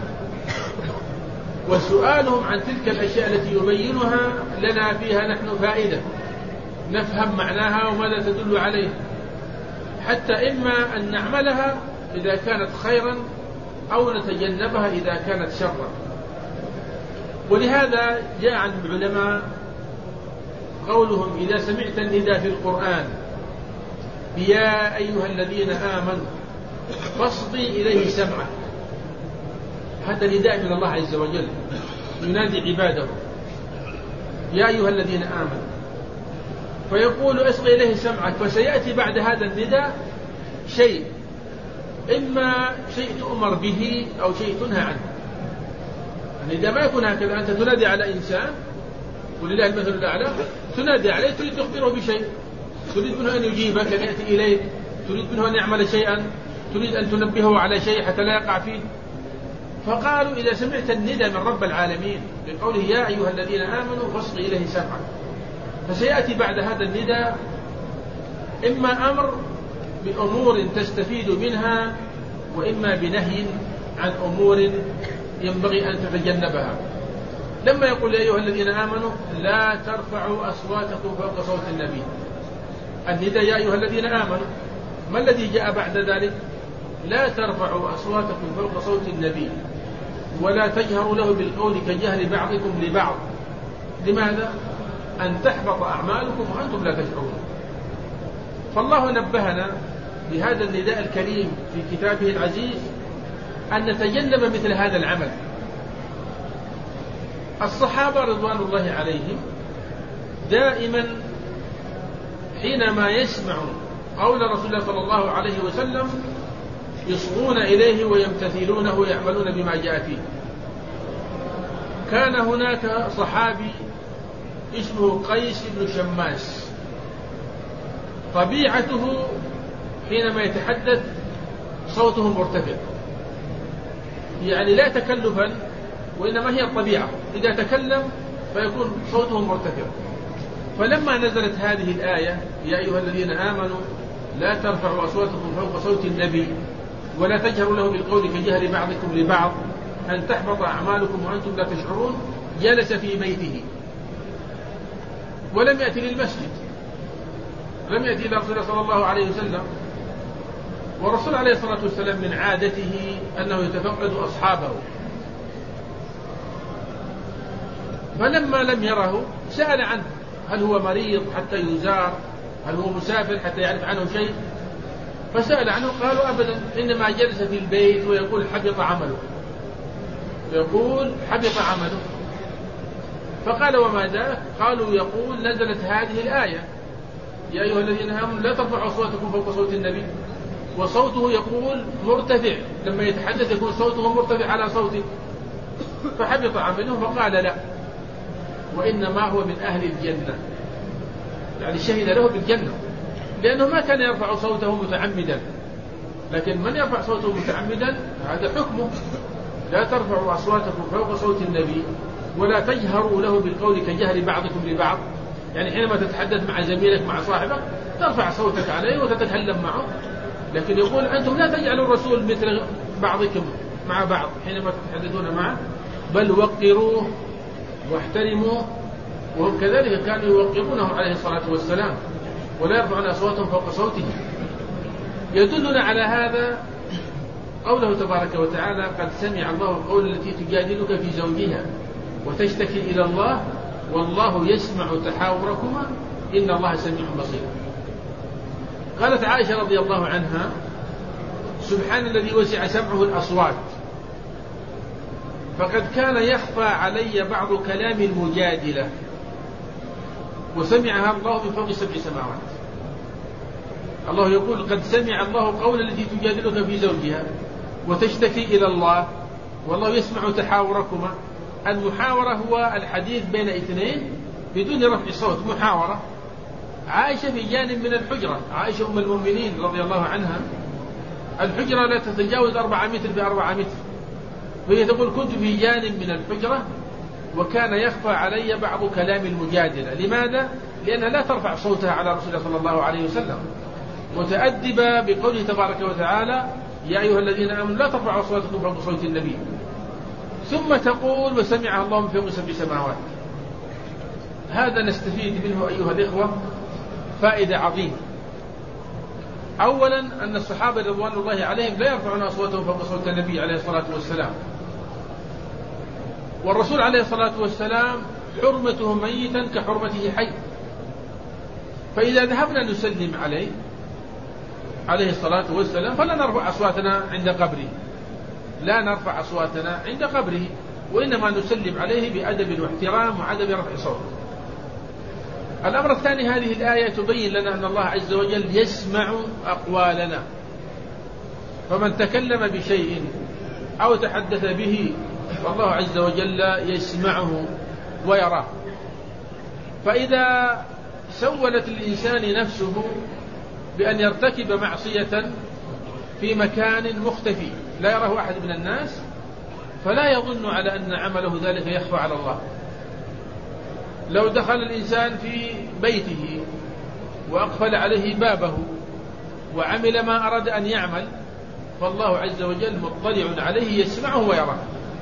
وسؤالهم عن تلك الأشياء التي يبينها لنا فيها نحن فائدة، نفهم معناها وماذا تدل عليه، حتى إما أن نعملها إذا كانت خيرا أو نتجنبها إذا كانت شرا. ولهذا جاء عن العلماء قولهم: إذا سمعت النداء في القرآن يا أيها الذين آمنوا فاصغي إليه سمعك، هذا نداء من الله عز وجل ينادي عباده: يا أيها الذين آمنوا، فيقول: اصغي إليه سمعك. فسيأتي بعد هذا النداء شيء، إما شيء تؤمر به أو شيء تنهى عنه. النداء ما يكون هكذا، أنت تنادي على إنسان ولله المثل الأعلى، تنادي عليه تريد تخبره بشيء، تريد منه أن يجيبك، أن يأتي إليك، تريد منه أن يعمل شيئا، تريد أن تنبهه على شيء حتى لا يقع فيه. فقالوا: إذا سمعت النداء من رب العالمين بقوله يا أيها الذين آمنوا فاصغي إليه سمعك، فسيأتي بعد هذا النداء إما أمر بأمور تستفيد منها، وإما بنهي عن أمور ينبغي أن تتجنبها. لما يقول يا أيها الذين آمنوا لا ترفعوا أصواتكم فوق صوت النبي، النداء يا أيها الذين آمنوا، ما الذي جاء بعد ذلك؟ لا ترفعوا أصواتكم فوق صوت النبي ولا تجهروا له بالقول كجهر بعضكم لبعض. لماذا؟ أن تحبط أعمالكم وأنتم لا تشعرون. فالله نبهنا بهذا النداء الكريم في كتابه العزيز أن نتجنب مثل هذا العمل. الصحابة رضوان الله عليهم دائما حينما يسمع قول رسول الله صلى الله عليه وسلم يصغون إليه ويمتثلونه ويعملون بما جاء فيه. كان هناك صحابي اسمه قيس بن شماس، طبيعته حينما يتحدث صوته مرتفع، يعني لا تكلفا وإنما هي الطبيعة، إذا تكلم فيكون صوته مرتفع. فلما نزلت هذه الآية يا أيها الذين آمنوا لا ترفعوا أصواتكم فوق صوت النبي ولا تجهروا له بالقول كجهر بعضكم لبعض أن تحبط أعمالكم وأنتم لا تشعرون، جلس في بيته ولم يأتي للمسجد، لم يأتي إلى رسول الله صلى الله عليه وسلم. والرسول عليه الصلاة والسلام من عادته أنه يتفقد أصحابه، فلما لم يره سأل عنه، هل هو مريض حتى يزار، هل هو مسافر حتى يعرف عنه شيء؟ فسأل عنه، قالوا أبدا، إنما جلس في البيت ويقول حبط عمله، يقول حبط عمله. فقال وما ذاك؟ قالوا يقول نزلت هذه الآية يا أيها الذين آمنوا لا ترفعوا أصواتكم فوق صوت النبي، وصوته يقول مرتفع، لما يتحدث يكون صوته مرتفع على صوته، فحبط عمله. فقال لا، وإنما هو من أهل الجنة، يعني شهد له بالجنة، لأنه ما كان يرفع صوته متعمدا. لكن من يرفع صوته متعمدا هذا حكمه، لا ترفعوا أصواتكم فوق صوت النبي ولا تجهروا له بالقول كجهر بعضكم لبعض، يعني حينما تتحدث مع زميلك مع صاحبك ترفع صوتك عليه وتتكلم معه، لكن يقول أنتم لا تجعلوا الرسول مثل بعضكم مع بعض حينما تتحدثون معه، بل وقروه واحترموه. وهم كذلك كانوا يوقرونه عليه الصلاة والسلام ولا يرفعون أصواتهم فوق صوته. يدلنا على هذا قوله تبارك وتعالى قد سمع الله قول التي تجادلك في زوجها وتشتكي إلى الله والله يسمع تحاوركما إن الله سميع بصير. قالت عائشة رضي الله عنها سبحان الذي وسع سمعه الأصوات، فقد كان يخفى علي بعض كلام المجادلة وسمعها الله من فوق سبع سماوات. الله يقول قد سمع الله قول التي تجادلك في زوجها وتشتكي إلى الله والله يسمع تحاوركما. المحاورة هو الحديث بين اثنين بدون رفع صوت، محاورة. عائشة في جانب من الحجرة، عائشة أم المؤمنين رضي الله عنها، الحجرة لا تتجاوز أربعة متر بأربعة متر، وهي تقول كنت في جانب من الحجرة وكان يخفى علي بعض كلام المجادلة. لماذا؟ لأنها لا ترفع صوتها على رسول الله صلى الله عليه وسلم، متأدبة بقوله تبارك وتعالى يا أيها الذين آمنوا لا ترفعوا أصواتكم فوق صوت النبي، ثم تقول وسمعها الله من فوق سبع سماوات. هذا نستفيد منه أيها الإخوة فائدة عظيمة. أولا أن الصحابة رضوان الله عليهم لا يرفعون أصواتهم فوق صوت النبي عليه الصلاة والسلام، والرسول عليه الصلاة والسلام حرمته ميتا كحرمته حي، فإذا ذهبنا نسلم عليه عليه الصلاة والسلام فلا نرفع أصواتنا عند قبره، لا نرفع أصواتنا عند قبره، وإنما نسلم عليه بأدب واحترام وعدم رفع صوت. الأمر الثاني، هذه الآية تبين لنا أن الله عز وجل يسمع أقوالنا، فمن تكلم بشيء أو تحدث به فالله عز وجل يسمعه ويراه. فإذا سولت الإنسان نفسه بأن يرتكب معصية في مكان مختفي لا يراه أحد من الناس فلا يظن على أن عمله ذلك يخفى على الله. لو دخل الإنسان في بيته وأقفل عليه بابه وعمل ما أراد أن يعمل فالله عز وجل مطلع عليه يسمعه ويراه.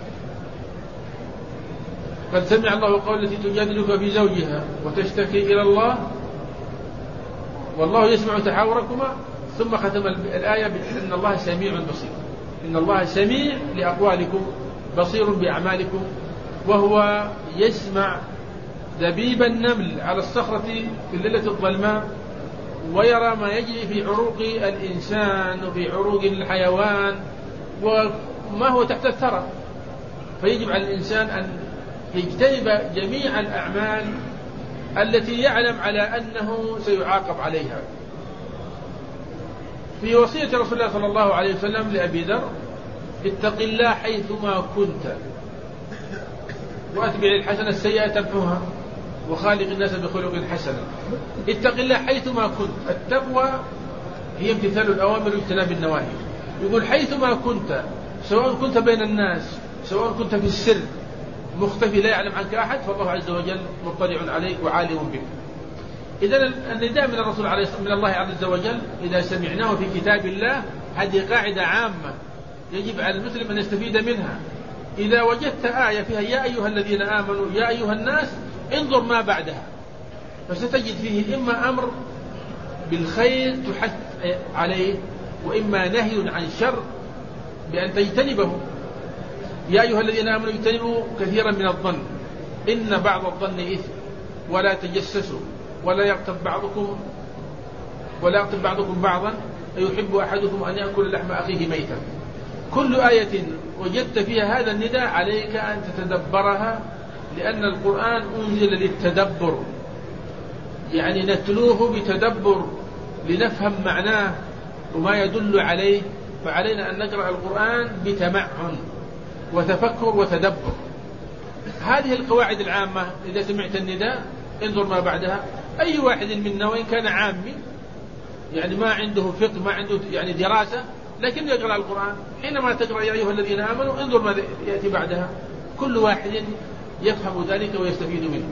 قد سمع الله قول التي تجادلك في زوجها وتشتكي إلى الله والله يسمع تحاوركما، ثم ختم الآية بأن الله سميع بصير، إن الله سميع لأقوالكم بصير بأعمالكم، وهو يسمع دبيب النمل على الصخرة في الليلة الظلماء ويرى ما يجري في عروق الإنسان وفي عروق الحيوان وما هو تحت الثرى. فيجب على الإنسان أن يجتنب جميع الأعمال التي يعلم على أنه سيعاقب عليها. في وصية رسول الله صلى الله عليه وسلم لأبي ذر: اتق الله حيثما كنت وأتبع الحسنة السيئة تمحوها وخالق الناس بخلق حسن. اتق الله حيثما كنت. التقوى هي امتثال الأوامر واجتناب النواهي. يقول حيثما كنت، سواء كنت بين الناس، سواء كنت في السر مختفي لا يعلم عنك أحد، فالله عز وجل مطلع عليك وعالم بك. إذن النداء من الرسول عليه من الله عز وجل إذا سمعناه في كتاب الله، هذه قاعدة عامة يجب على المسلم أن يستفيد منها. إذا وجدت آية فيها يا أيها الذين آمنوا يا أيها الناس، انظر ما بعدها، فستجد فيه إما أمر بالخير تحث عليه، وإما نهي عن شر بأن تجتنبه. يا أيها الذين آمنوا اجتنبوا كثيرا من الظن إن بعض الظن إثم ولا تجسسوا ولا يغتب بعضكم ولا يغتب بعضكم بعضا أيحب أحدكم أن يأكل لحم أخيه ميتا. كل آية وجدت فيها هذا النداء عليك أن تتدبرها، لأن القرآن أنزل للتدبر، يعني نتلوه بتدبر لنفهم معناه وما يدل عليه. فعلينا أن نقرأ القرآن بتمعن وتفكر وتدبر. هذه القواعد العامة، إذا سمعت النداء انظر ما بعدها. أي واحد منا وإن كان عامي، يعني ما عنده فقه، ما عنده يعني دراسة، لكن يقرأ القرآن، حينما تقرأ يا أيها الذين آمنوا انظر ما يأتي بعدها. كل واحد يفهم ذلك ويستفيد منه.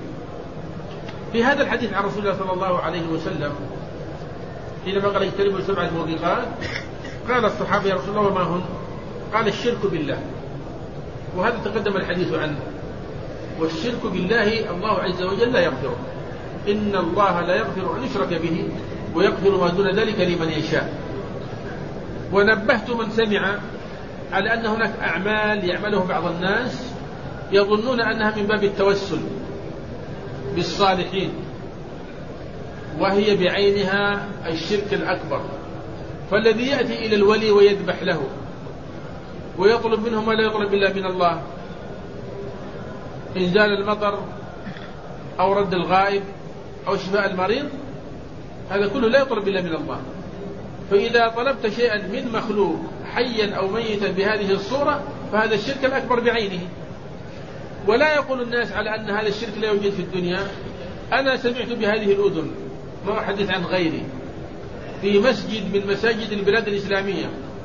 في هذا الحديث عن رسول الله صلى الله عليه وسلم حينما قال اجتنبوا سبع الموبقات، قال الصحابة يا رسول الله وما هن؟ قال الشرك بالله، وهذا تقدم الحديث عنه. والشرك بالله الله عز وجل لا يغفره، إن الله لا يغفر أن يشرك به ويغفر ما دون ذلك لمن يشاء. ونبهت من سمع على أن هناك أعمال يعمله بعض الناس يظنون أنها من باب التوسل بالصالحين، وهي بعينها الشرك الأكبر. فالذي يأتي إلى الولي ويذبح له ويطلب منه ما لا يطلب إلا من الله، إنزال المطر أو رد الغائب أو شفاء المريض، هذا كله لا يطلب إلا من الله. فإذا طلبت شيئا من مخلوق حيا أو ميتا بهذه الصورة، فهذا الشرك الأكبر بعينه. ولا يقول الناس على أن هذا الشرك لا يوجد في الدنيا. أنا سمعت بهذه الأذن، ما أحدث عن غيري، في مسجد من مساجد البلاد الإسلامية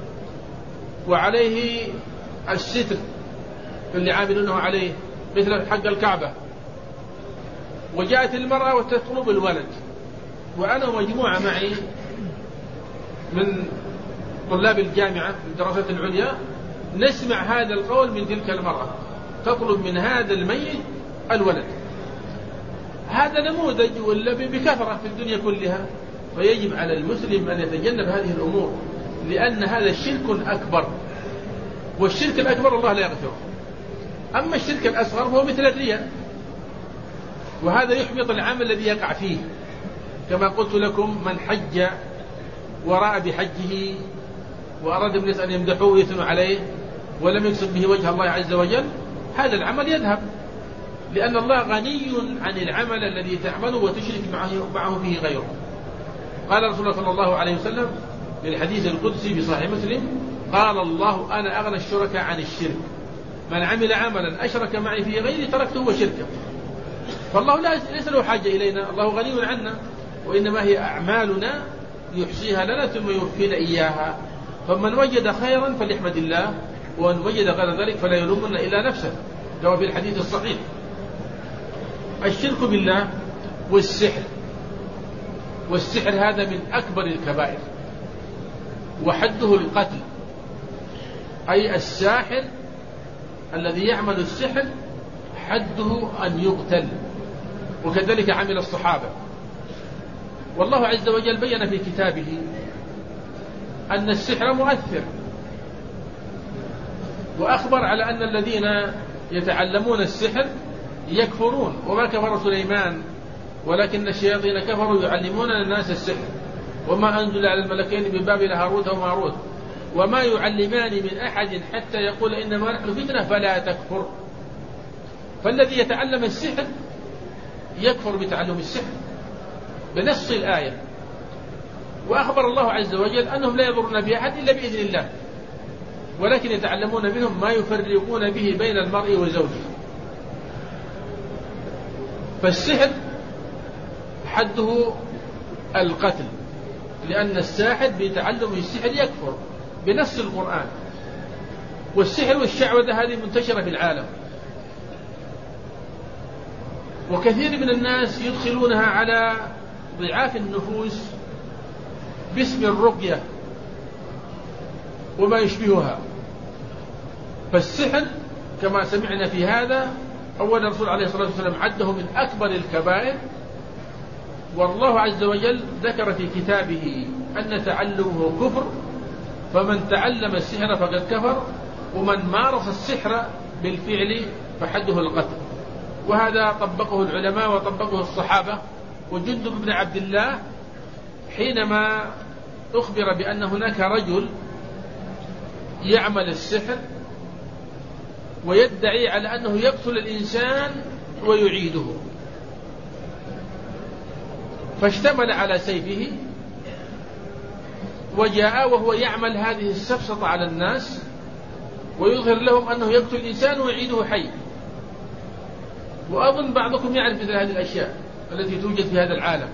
وعليه الستر اللي عاملونه عليه مثل حق الكعبة، وجاءت المرأة وتطلب الولد، وأنا ومجموعة معي من طلاب الجامعة في الدراسات العليا نسمع هذا القول من تلك المرأة، تطلب من هذا الميت الولد. هذا نموذج ولا بكثرة في الدنيا كلها. فيجب على المسلم أن يتجنب هذه الأمور، لأن هذا شرك أكبر، والشرك الأكبر الله لا يغفره. أما الشرك الأصغر هو مثل الرياء، وهذا يحبط العمل الذي يقع فيه. كما قلت لكم، من حج وراء بحجه وأراد الناس أن يمدحوه ويثنوا عليه ولم يقصد به وجه الله عز وجل، هذا العمل يذهب، لأن الله غني عن العمل الذي تعمله وتشرك معه, معه فيه غيره. قال رسول الله صلى الله عليه وسلم في الحديث القدسي في صحيح مسلم: قال الله أنا أغنى الشركاء عن الشرك، من عمل عملا أشرك معي فيه غيري تركته وشركه. فالله ليس له حاجة إلينا، الله غني عنا، وإنما هي أعمالنا يحصيها لنا ثم يوفينا إياها. فمن وجد خيرا فليحمد الله، ومن وجد غير ذلك فلا يلومن إلا نفسه، كما في الحديث الصحيح. الشرك بالله والسحر، والسحر هذا من أكبر الكبائر، وحده القتل، أي الساحر الذي يعمل السحر حده أن يقتل. وكذلك عمل الصحابة. والله عز وجل بين في كتابه أن السحر مؤثر، وأخبر على أن الذين يتعلمون السحر يكفرون. وما كفر سليمان ولكن الشياطين كفروا يعلمون الناس السحر، وما أنزل على الملكين ببابل هاروت وماروت وما يعلمان من أحد حتى يقول إنما نحن فتنة فلا تكفر. فالذي يتعلم السحر يكفر بتعلم السحر بنص الآية. وأخبر الله عز وجل أنهم لا يضرون بأحد إلا بإذن الله، ولكن يتعلمون منهم ما يفرقون به بين المرء وزوجه. فالسحر حده القتل، لأن الساحر بتعلمه السحر يكفر بنص القرآن. والسحر والشعوذة هذه منتشرة في العالم، وكثير من الناس يدخلونها على ضعاف النفوس باسم الرقية وما يشبهها. فالسحر كما سمعنا في هذا، أول الرسول عليه الصلاة والسلام عده من أكبر الكبائر، والله عز وجل ذكر في كتابه أن تعلمه كفر، فمن تعلم السحر فقد كفر، ومن مارس السحر بالفعل فحده القتل. وهذا طبقه العلماء وطبقه الصحابة. وجندب بن عبد الله حينما أخبر بأن هناك رجل يعمل السحر ويدعي على أنه يقتل الإنسان ويعيده، فاشتمل على سيفه وجاء وهو يعمل هذه السفسطة على الناس ويظهر لهم أنه يقتل الإنسان ويعيده حي. وأظن بعضكم يعرف مثل هذه الأشياء التي توجد في هذا العالم.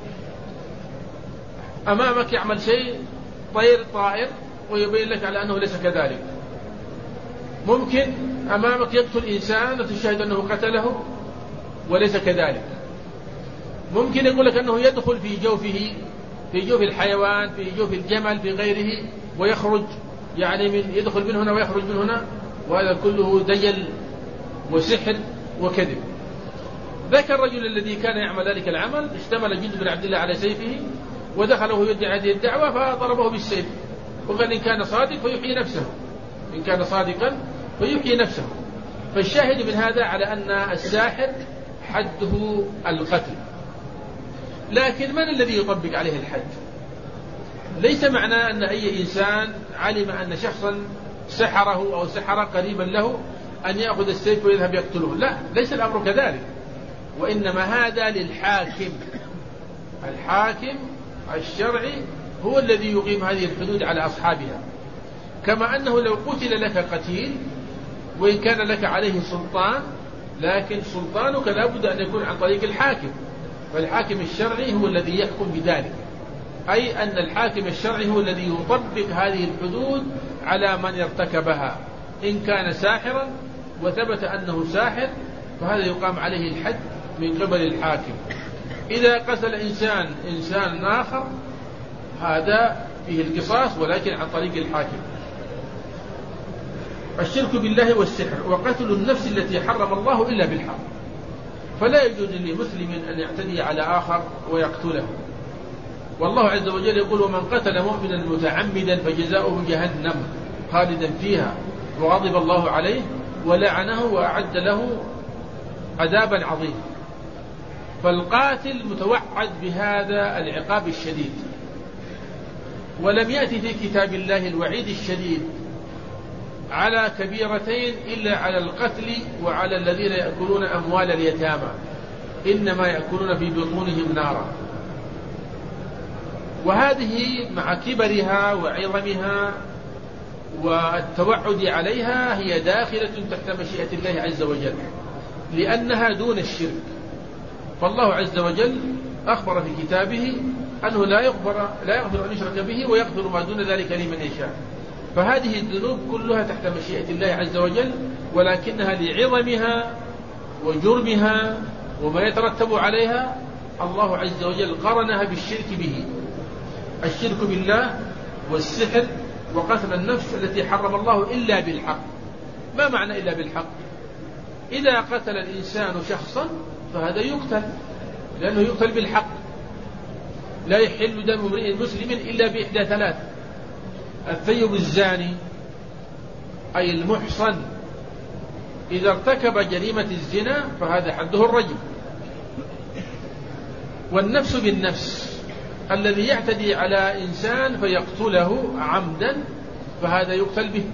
أمامك يعمل شيء طير طائر ويبين لك على أنه ليس كذلك. ممكن أمامك يقتل إنسان وتشاهد أنه قتله وليس كذلك. ممكن يقول لك أنه يدخل في جوفه، في جوف الحيوان، في جوف الجمل، في غيره، ويخرج يعني من يدخل من هنا ويخرج من هنا، وهذا كله دجل وسحر وكذب. ذاك الرجل الذي كان يعمل ذلك العمل اشتمل جندب بن عبد الله على سيفه ودخل وهو يدعي هذه الدعوة فضربه بالسيف، وقال إن كان صادق فيحيي نفسه، إن كان صادقا فيحيي نفسه. فالشاهد من هذا على أن الساحر حده القتل. لكن من الذي يطبق عليه الحد؟ ليس معنى أن أي إنسان علم أن شخصا سحره أو سحر قريبا له أن يأخذ السيف ويذهب يقتله، لا، ليس الأمر كذلك. وإنما هذا للحاكم، الحاكم الشرعي هو الذي يقيم هذه الحدود على أصحابها. كما أنه لو قتل لك قتيل وإن كان لك عليه سلطان، لكن سلطانك لا بد أن يكون عن طريق الحاكم، فالحاكم الشرعي هو الذي يحكم بذلك، أي أن الحاكم الشرعي هو الذي يطبق هذه الحدود على من ارتكبها. إن كان ساحرا وثبت أنه ساحر فهذا يقام عليه الحد من قبل الحاكم. إذا قتل إنسان إنسان آخر هذا فيه القصاص ولكن عن طريق الحاكم. الشرك بالله والسحر وقتل النفس التي حرم الله إلا بالحق، فلا يجوز لمسلم أن يعتدي على آخر ويقتله. والله عز وجل يقول ومن قتل مؤمنا متعمدا فجزاؤه جهنم خالدا فيها وغضب الله عليه ولعنه وأعد له عذابا عظيما. فالقاتل متوعد بهذا العقاب الشديد. ولم يأتي في كتاب الله الوعيد الشديد على كبيرتين إلا على القتل وعلى الذين يأكلون أموال اليتامى، إنما يأكلون في بطونهم نارا. وهذه مع كبرها وعظمها والتوعد عليها هي داخلة تحت مشيئة الله عز وجل، لأنها دون الشرك. فالله عز وجل أخبر في كتابه أنه لا يغفر لا يغفر أن يشرك به ويغفر ما دون ذلك لمن يشاء. فهذه الذنوب كلها تحت مشيئة الله عز وجل، ولكنها لعظمها وجرمها وما يترتب عليها الله عز وجل قرنها بالشرك به. الشرك بالله والسحر وقتل النفس التي حرم الله إلا بالحق. ما معنى إلا بالحق؟ إذا قتل الإنسان شخصا فهذا يقتل، لأنه يقتل بالحق. لا يحل دم امرئ مسلم إلا بإحدى ثلاث: الثيب الزاني أي المحصن إذا ارتكب جريمة الزنا فهذا حده الرجم، والنفس بالنفس الذي يعتدي على إنسان فيقتله عمدا فهذا يقتل به،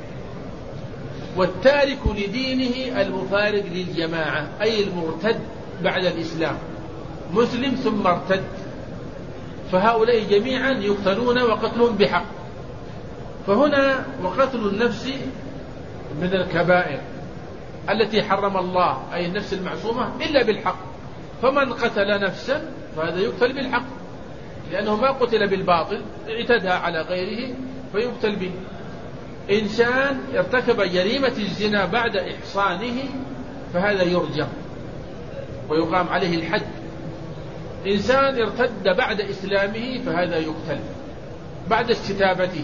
والتارك لدينه المفارق للجماعة أي المرتد بعد الإسلام، مسلم ثم ارتد، فهؤلاء جميعا يقتلون وقتلهم بحق. فهنا وقتل النفس من الكبائر التي حرم الله، أي النفس المعصومة، إلا بالحق. فمن قتل نفسا فهذا يقتل بالحق، لأنه ما قتل بالباطل، اعتدى على غيره فيقتل به. إنسان ارتكب جريمة الزنا بعد إحصانه فهذا يرجم ويقام عليه الحد. إنسان ارتد بعد إسلامه فهذا يقتل بعد استتابته.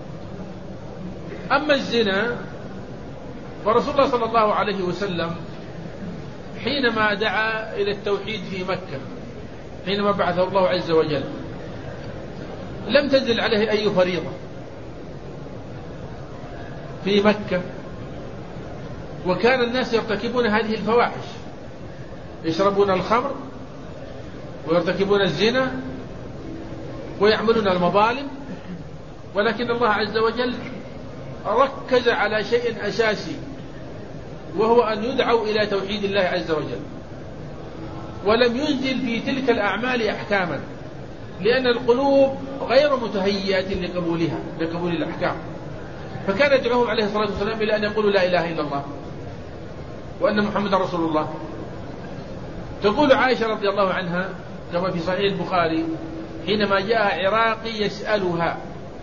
أما الزنا فرسول الله صلى الله عليه وسلم حينما دعا إلى التوحيد في مكة، حينما بعثه الله عز وجل، لم تنزل عليه أي فريضة في مكة، وكان الناس يرتكبون هذه الفواحش، يشربون الخمر ويرتكبون الزنا ويعملون المظالم، ولكن الله عز وجل ركز على شيء أساسي، وهو أن يدعوا إلى توحيد الله عز وجل، ولم ينزل في تلك الأعمال أحكاما، لأن القلوب غير متهيئة لقبولها لقبول الأحكام. فكان يدعوهم عليه الصلاة والسلام إلى أن يقولوا لا إله إلا الله وأن محمد رسول الله. تقول عائشة رضي الله عنها كما في صحيح البخاري حينما جاء عراقي يسألها،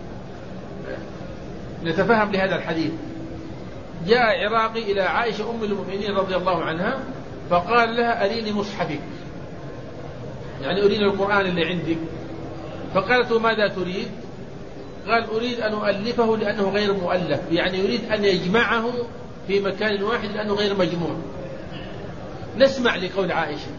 نتفهم لهذا الحديث، جاء عراقي إلى عائشة أم المؤمنين رضي الله عنها فقال لها أريني مصحفك، يعني أريني القرآن اللي عندك. فقالت ماذا تريد؟ قال أريد أن أؤلفه لأنه غير مؤلف، يعني يريد أن يجمعه في مكان واحد لأنه غير مجموع. نسمع لقول عائشة.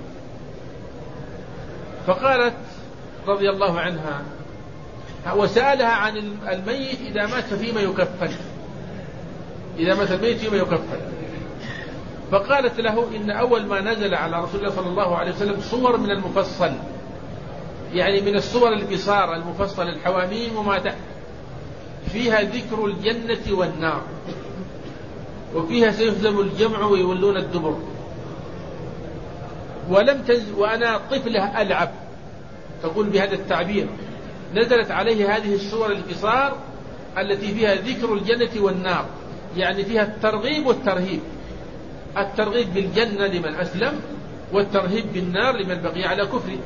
فقالت رضي الله عنها، وسألها عن الميت إذا مات فيما يكفن، إذا مات الميت فيما يكفن. فقالت له إن أول ما نزل على رسول الله صلى الله عليه وسلم صور من المفصل، يعني من الصور القصار المفصل الحواميم وما تحت، فيها ذكر الجنة والنار، وفيها سيهزم الجمع ويولون الدبر. ولم تنزل وأنا طفلة ألعب، تقول بهذا التعبير، نزلت عليه هذه الصور القصار التي فيها ذكر الجنة والنار، يعني فيها الترغيب والترهيب، الترغيب بالجنة لمن أسلم والترهيب بالنار لمن بقي على كفره.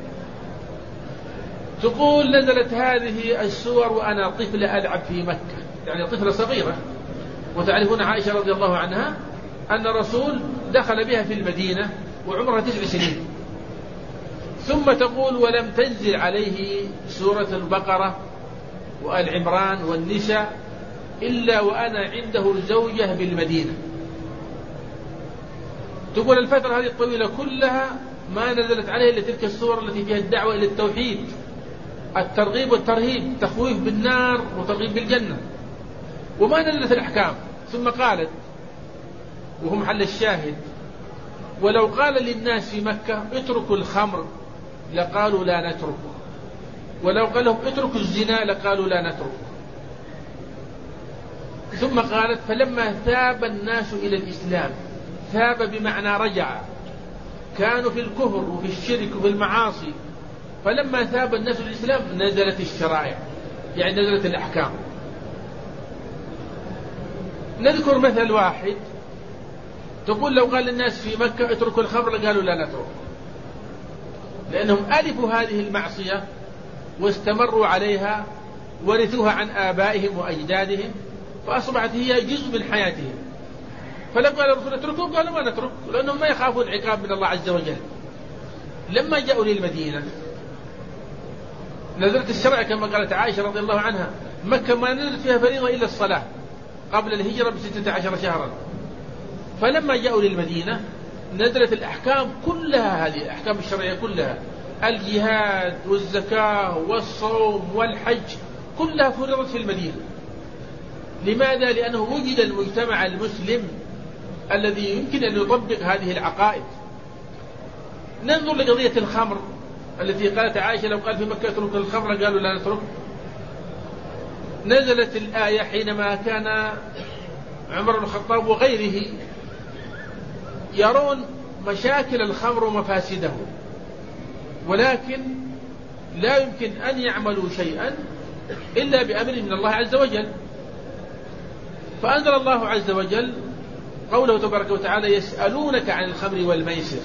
تقول نزلت هذه السور وأنا طفلة ألعب في مكة، يعني طفلة صغيرة. وتعرفون عائشة رضي الله عنها أن الرسول دخل بها في المدينة وعمرها تسع سنين. ثم تقول ولم تنزل عليه سورة البقرة وآل عمران والنساء إلا وأنا عنده زوجة بالمدينة. تقول الفترة هذه الطويلة كلها ما نزلت عليه إلا تلك السور التي فيها الدعوة إلى التوحيد، الترغيب والترهيب، تخويف بالنار وترغيب بالجنة، وما نزلت الأحكام. ثم قالت وهم محل الشاهد: ولو قال للناس في مكة اتركوا الخمر لقالوا لا نتركه، ولو قال لهم اتركوا الزنا لقالوا لا نتركه. ثم قالت: فلما ثاب الناس إلى الإسلام، ثاب بمعنى رجع، كانوا في الكفر وفي الشرك وفي المعاصي، فلما ثاب الناس إلى الإسلام نزلت الشرائع، يعني نزلت الأحكام. نذكر مثل واحد، تقول لو قال للناس في مكة اتركوا الخمر قالوا لا نترك، لأنهم ألفوا هذه المعصية واستمروا عليها، ورثوها عن آبائهم وأجدادهم، فأصبحت هي جزء من حياتهم. فلما قال الرسول اتركوا قالوا ما نترك، لأنهم ما يخافون عقاب من الله عز وجل. لما جاءوا للمدينة نزلت الشرع كما قالت عائشة رضي الله عنها: مكة ما نزلت فيها فريضة إلا الصلاة قبل الهجرة بستة عشر شهرا. فلما جاءوا للمدينة نزلت الأحكام كلها، هذه الأحكام الشرعية كلها، الجهاد والزكاة والصوم والحج كلها فرضت في المدينة. لماذا؟ لأنه وجد المجتمع المسلم الذي يمكن أن يطبق هذه العقائد. ننظر لقضية الخمر التي قالت عائشة لو قال في مكة اترك الخمر قالوا لا نترك. نزلت الآية حينما كان عمر بن الخطاب وغيره يرون مشاكل الخمر ومفاسده، ولكن لا يمكن أن يعملوا شيئا إلا بأمر من الله عز وجل. فأنزل الله عز وجل قوله تبارك وتعالى: يسألونك عن الخمر والميسر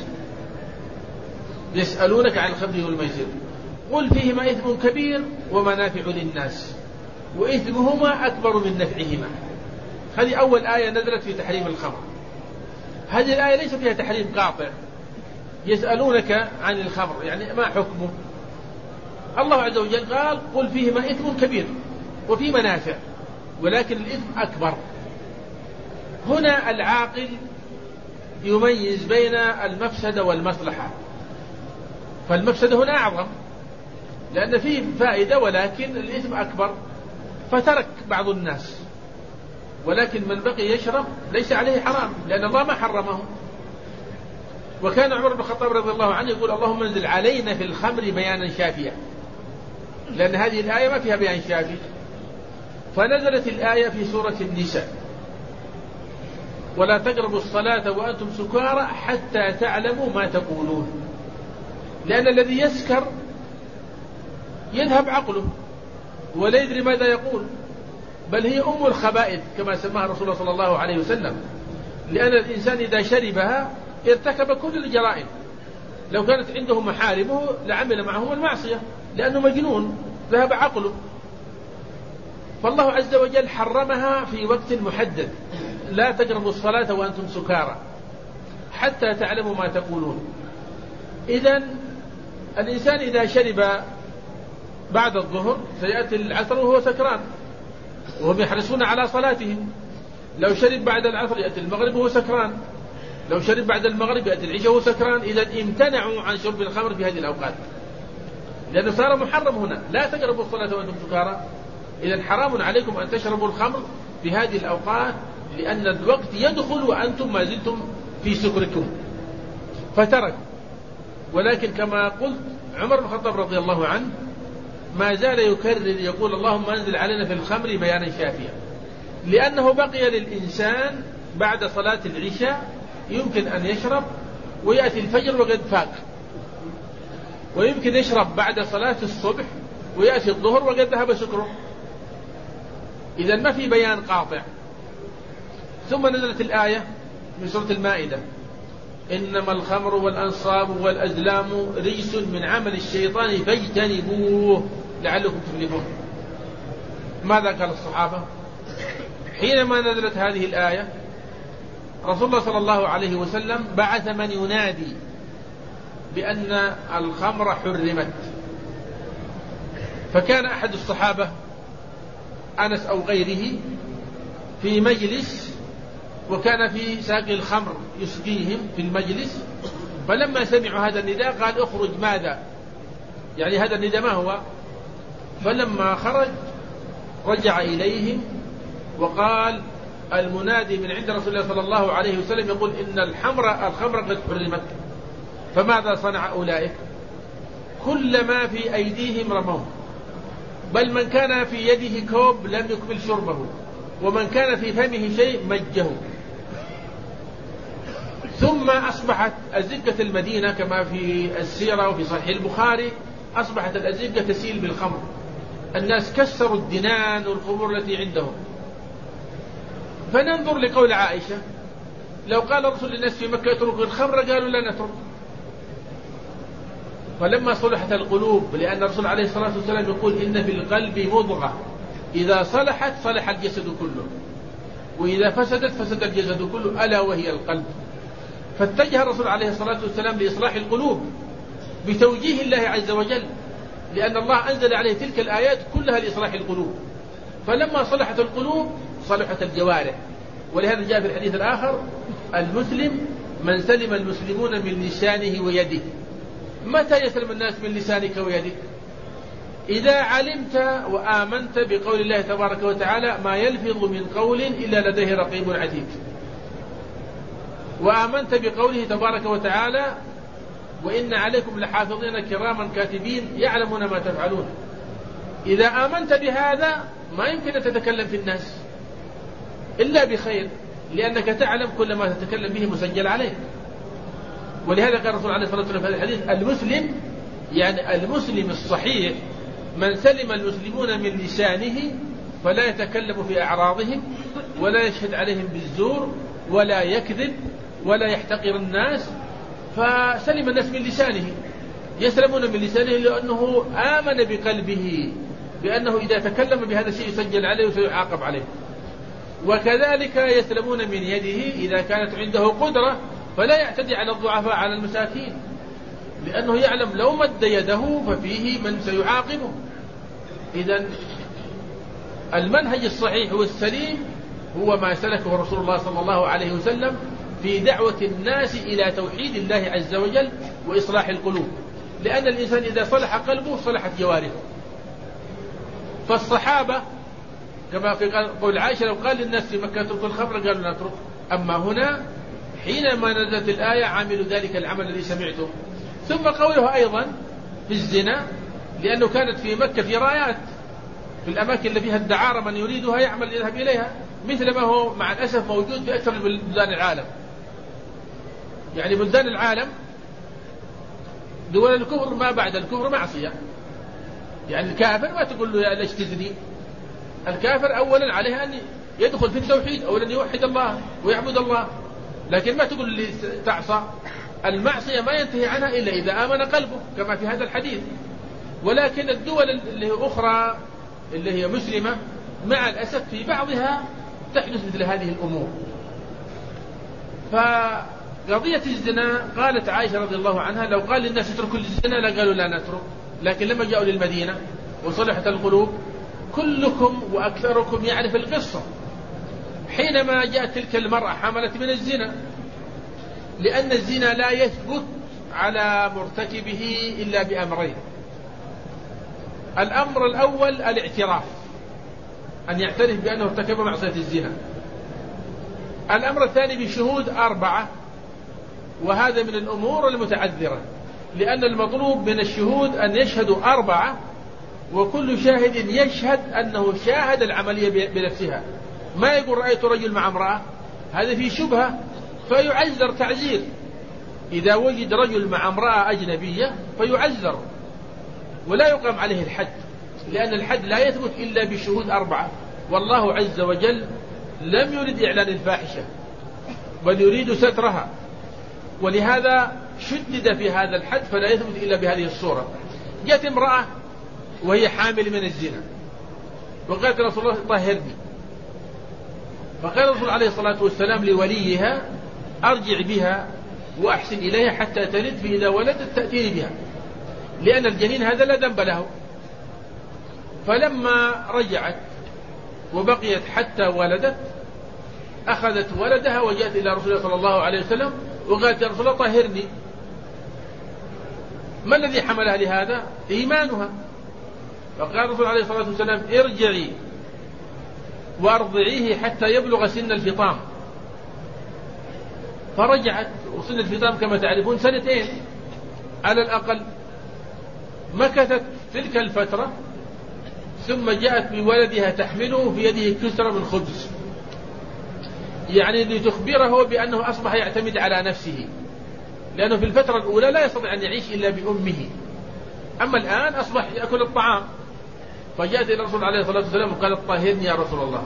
يسألونك عن الخمر والميسر قل فيهما إثم كبير ومنافع للناس وإثمهما أكبر من نفعهما. هذه أول آية نزلت في تحريم الخمر. هذه الآية ليس فيها تحريم قاطع. يسألونك عن الخمر يعني ما حكمه؟ الله عز وجل قال: قل فيهما إثم كبير وفي منافع ولكن الإثم أكبر. هنا العاقل يميز بين المفسدة والمصلحة، فالمفسدة هنا أعظم لأن فيه فائدة ولكن الإثم أكبر، فترك بعض الناس، ولكن من بقي يشرب ليس عليه حرام لأن الله ما حرمه. وكان عمر بن الخطاب رضي الله عنه يقول: اللهم انزل علينا في الخمر بيانا شافيا، لأن هذه الآية ما فيها بيان شافي. فنزلت الآية في سورة النساء: ولا تقربوا الصلاة وأنتم سكارى حتى تعلموا ما تقولون، لأن الذي يسكر يذهب عقله ولا يدري ماذا يقول، بل هي أم الخبائث كما سماها رسول الله صلى الله عليه وسلم، لأن الإنسان إذا شربها ارتكب كل الجرائم. لو كانت عنده محارمه لعمل معهم المعصية لأنه مجنون ذهب عقله. فالله عز وجل حرمها في وقت محدد: لا تقربوا الصلاة وأنتم سكارى حتى تعلموا ما تقولون. إذن الإنسان إذا شرب بعد الظهر سيأتي العصر وهو سكران وهم يحرصون على صلاتهم. لو شرب بعد العصر يأتي المغرب وهو سكران، لو شرب بعد المغرب يأتي العشاء وهو سكران. إذا امتنعوا عن شرب الخمر في هذه الأوقات لأنه صار محرم هنا: لا تقربوا الصلاة وأنتم سكارى. إذا حرام عليكم أن تشربوا الخمر في هذه الأوقات لأن الوقت يدخل وأنتم ما زلتم في سكركم، فتركوا. ولكن كما قلت عمر بن الخطاب رضي الله عنه ما زال يكرر يقول: اللهم انزل علينا في الخمر بيانا شافيا، لأنه بقي للإنسان بعد صلاة العشاء يمكن أن يشرب ويأتي الفجر وقد فاق، ويمكن يشرب بعد صلاة الصبح ويأتي الظهر وقد ذهب سكره. إذا ما في بيان قاطع. ثم نزلت الآية من سورة المائدة: إنما الخمر والأنصاب والأزلام رجس من عمل الشيطان فاجتنبوه لعلكم تفلحون. ماذا قال الصحابة حينما نزلت هذه الآية؟ رسول الله صلى الله عليه وسلم بعث من ينادي بأن الخمر حرمت. فكان أحد الصحابة أنس أو غيره في مجلس وكان في ساقي الخمر يسقيهم في المجلس، فلما سمعوا هذا النداء قال: اخرج. ماذا يعني هذا النداء ما هو؟ فلما خرج رجع إليهم وقال: المنادي من عند رسول الله صلى الله عليه وسلم يقول إن الحمر الخمر قد حرمت. فماذا صنع أولئك؟ كل ما في أيديهم رموه، بل من كان في يده كوب لم يكمل شربه، ومن كان في فمه شيء مجه. ثم أصبحت أزقة المدينة كما في السيرة وفي صحيح البخاري، أصبحت الأزقة تسيل بالخمر، الناس كسروا الدنان والخمور التي عندهم. فننظر لقول عائشة: لو قال رسول الناس في مكة اتركوا الخمر قالوا لا نترك. فلما صلحت القلوب، لأن الرسول عليه الصلاة والسلام يقول: إن في القلب مضغة إذا صلحت صلح الجسد كله، وإذا فسدت فسد الجسد كله، ألا وهي القلب. فاتجه الرسول عليه الصلاة والسلام لإصلاح القلوب بتوجيه الله عز وجل، لأن الله أنزل عليه تلك الآيات كلها لإصلاح القلوب. فلما صلحت القلوب صلحت الجوارح. ولهذا جاء في الحديث الآخر: المسلم من سلم المسلمون من لسانه ويده. متى يسلم الناس من لسانك ويدك؟ إذا علمت وآمنت بقول الله تبارك وتعالى: ما يلفظ من قول إلا لديه رقيب عتيد، وآمنت بقوله تبارك وتعالى: وإن عليكم لحافظين كراما كاتبين يعلمون ما تفعلون. إذا آمنت بهذا ما يمكن أن تتكلم في الناس إلا بخير، لأنك تعلم كل ما تتكلم به مسجل عليك. ولهذا قال الرسول عليه الصلاة والسلام في هذا الحديث: المسلم يعني المسلم الصحيح من سلم المسلمون من لسانه فلا يتكلم في أعراضهم ولا يشهد عليهم بالزور ولا يكذب ولا يحتقر الناس. فسلم الناس من لسانه، يسلمون من لسانه لأنه آمن بقلبه بأنه إذا تكلم بهذا الشيء يسجل عليه وسيعاقب عليه. وكذلك يسلمون من يده إذا كانت عنده قدرة فلا يعتدي على الضعفاء على المساكين، لأنه يعلم لو مد يده ففيه من سيعاقبه. إذن المنهج الصحيح والسليم هو ما سلكه رسول الله صلى الله عليه وسلم في دعوة الناس إلى توحيد الله عز وجل وإصلاح القلوب، لأن الإنسان إذا صلح قلبه صلحت جوارحه. فالصحابة كما في قول عائشة: لو قال للناس في مكة اتركوا الخمر قالوا نترك. أما هنا حينما نزلت الآية عملوا ذلك العمل الذي سمعته. ثم قوله أيضا في الزنا، لأنه كانت في مكة في رايات في الأماكن اللي فيها الدعارة من يريدها يعمل يذهب إليها، مثل ما هو مع الأسف موجود في أكثر من بلدان العالم. يعني بلدان العالم دول الكفر ما بعد الكفر معصية. يعني الكافر ما تقول له ليش تزني. الكافر أولا عليه أن يدخل في التوحيد، أولا يوحد الله ويعبد الله، لكن ما تقول لي تعصى. المعصية ما ينتهي عنها إلا إذا آمن قلبه كما في هذا الحديث. ولكن الدول اللي هي أخرى اللي هي مسلمة مع الأسف في بعضها تحدث مثل هذه الأمور. فقضية الزنا قالت عائشة رضي الله عنها: لو قال للناس اتركوا الزنا لقالوا لا نترك. لكن لما جاءوا للمدينة وصلحت القلوب كلكم وأكثركم يعرف القصة حينما جاءت تلك المرأة حملت من الزنا، لأن الزنا لا يثبت على مرتكبه إلا بأمرين: الأمر الأول الاعتراف، أن يعترف بأنه ارتكب معصية الزنا. الأمر الثاني بشهود أربعة، وهذا من الأمور المتعذرة، لأن المطلوب من الشهود أن يشهدوا أربعة، وكل شاهد يشهد أنه شاهد العملية بنفسها. ما يقول رأيت رجل مع امرأة، هذا فيه شبهة فيعذر تعزير. إذا وجد رجل مع امرأة أجنبية فيعذر ولا يقام عليه الحد، لأن الحد لا يثبت إلا بشهود أربعة. والله عز وجل لم يرد إعلان الفاحشة بل يريد سترها، ولهذا شدد في هذا الحد فلا يثبت إلا بهذه الصورة. جاءت امرأة وهي حامل من الزنا وقالت رسول الله: طهرني. فقال الرسول عليه الصلاة والسلام لوليها: أرجع بها وأحسن إليها حتى تلد، فإذا ولدت تأتيني بها، لأن الجنين هذا لا ذنب له. فلما رجعت وبقيت حتى ولدت أخذت ولدها وجاءت إلى رسول الله صلى الله عليه وسلم وقالت: يا رسول الله طهرني. ما الذي حملها لهذا؟ إيمانها. فقال الرسول عليه الصلاة والسلام: ارجعي وارضعيه حتى يبلغ سن الفطام. فرجعت، وسن الفطام كما تعرفون سنتين على الأقل. مكثت تلك الفترة ثم جاءت بولدها تحمله في يده كسرة من خبز، يعني لتخبره بأنه أصبح يعتمد على نفسه، لأنه في الفترة الأولى لا يستطيع أن يعيش إلا بأمه، أما الآن أصبح يأكل الطعام. فجاءت إلى الرسول عليه الصلاة والسلام وقالت: طهرني يا رسول الله.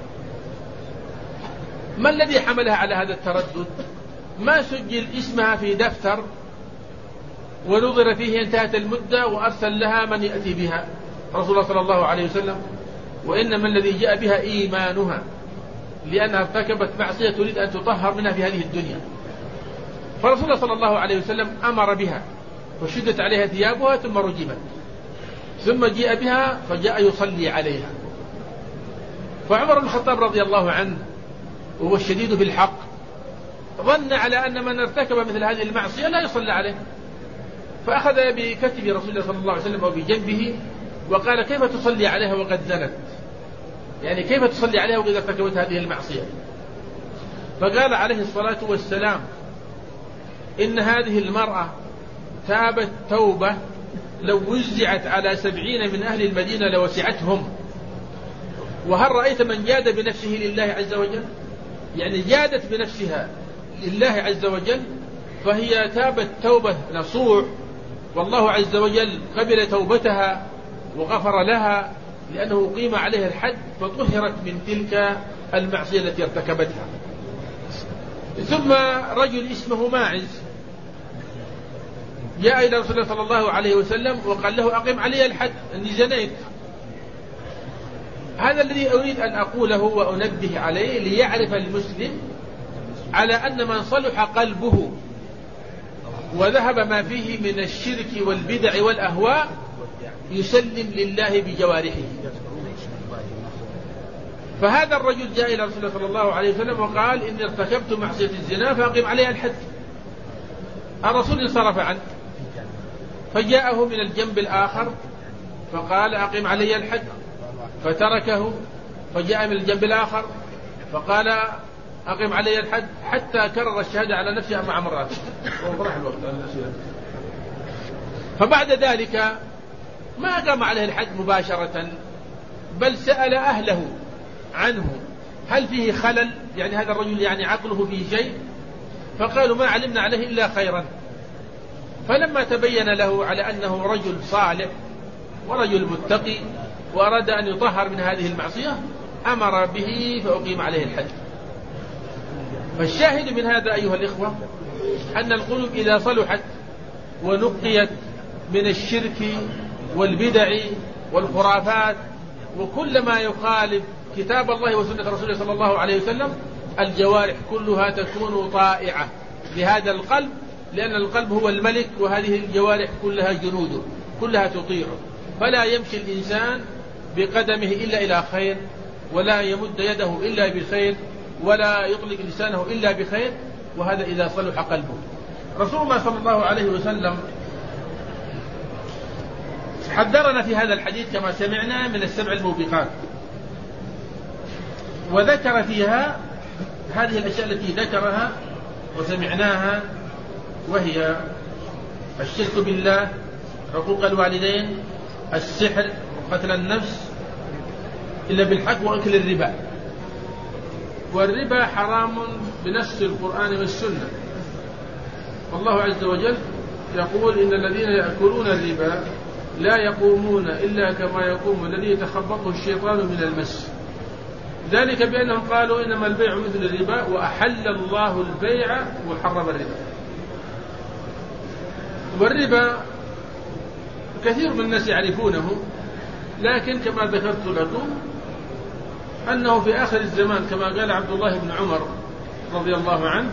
ما الذي حملها على هذا التردد؟ ما سجل اسمها في دفتر ونظر فيه انتهت المدة وأرسل لها من يأتي بها رسول الله صلى الله عليه وسلم، وإنما الذي جاء بها إيمانها، لأنها ارتكبت معصية تريد أن تطهر منها في هذه الدنيا. فرسول الله صلى الله عليه وسلم أمر بها وشدت عليها ثيابها ثم رجمت، ثم جاء بها فجاء يصلي عليها. فعمر بن الخطاب رضي الله عنه وهو الشديد في الحق ظن على أن من ارتكب مثل هذه المعصية لا يصلى عليه، فأخذ بكتف رسول الله صلى الله عليه وسلم وبجنبه وقال: كيف تصلي عليها وقد زنت؟ يعني كيف تصلي عليها وقد ارتكبت هذه المعصية؟ فقال عليه الصلاة والسلام: إن هذه المرأة تابت توبة لو وزعت على سبعين من أهل المدينة لوسعتهم. وهل رأيت من جاد بنفسه لله عز وجل؟ يعني جادت بنفسها لله عز وجل فهي تابت توبة نصوح، والله عز وجل قبل توبتها وغفر لها لأنه قيم عليها الحد فطهرت من تلك المعصية التي ارتكبتها. ثم رجل اسمه ماعز جاء إلى رسول الله صلى الله عليه وسلم وقال له أقم علي الحد أني زنيت. هذا الذي أريد أن أقوله وأنبه عليه ليعرف المسلم على أن من صلح قلبه وذهب ما فيه من الشرك والبدع والأهواء يسلم لله بجوارحه. فهذا الرجل جاء إلى رسول الله صلى الله عليه وسلم وقال إني ارتكبت معصية الزنا فأقم علي الحد. الرسول انصرف عنه فجاءه من الجنب الآخر فقال أقم علي الحد فتركه، فجاء من الجنب الآخر فقال أقم علي الحد، حتى كرر الشهادة على نفسه أربع مرات. فبعد ذلك ما قام عليه الحد مباشرة، بل سأل أهله عنه هل فيه خلل، يعني هذا الرجل يعني عقله فيه شيء، فقالوا ما علمنا عليه إلا خيرا. فلما تبين له على أنه رجل صالح ورجل متقي وأراد أن يطهر من هذه المعصية أمر به فأقيم عليه الحد. فالشاهد من هذا أيها الإخوة أن القلوب إذا صلحت ونقيت من الشرك والبدع والخرافات وكل ما يخالف كتاب الله وسنة رسوله صلى الله عليه وسلم، الجوارح كلها تكون طائعة لهذا القلب، لأن القلب هو الملك وهذه الجوارح كلها جنوده كلها تطيعه. فلا يمشي الإنسان بقدمه إلا إلى خير، ولا يمد يده إلا بخير، ولا يطلق لسانه إلا بخير، وهذا إذا صلح قلبه. رسول الله صلى الله عليه وسلم حذرنا في هذا الحديث كما سمعنا من السبع الموبقات، وذكر فيها هذه الأشياء التي ذكرها وسمعناها، وهي الشرك بالله، حقوق الوالدين، السحر، قتل النفس إلا بالحق، وأكل الربا. والربا حرام بنص القرآن والسنة. والله عز وجل يقول إن الذين يأكلون الربا لا يقومون إلا كما يقوم الذي يتخبطه الشيطان من المس، ذلك بأنهم قالوا إنما البيع مثل الربا وأحل الله البيع وحرم الربا. والربا كثير من الناس يعرفونه، لكن كما ذكرت لكم أنه في آخر الزمان كما قال عبد الله بن عمر رضي الله عنه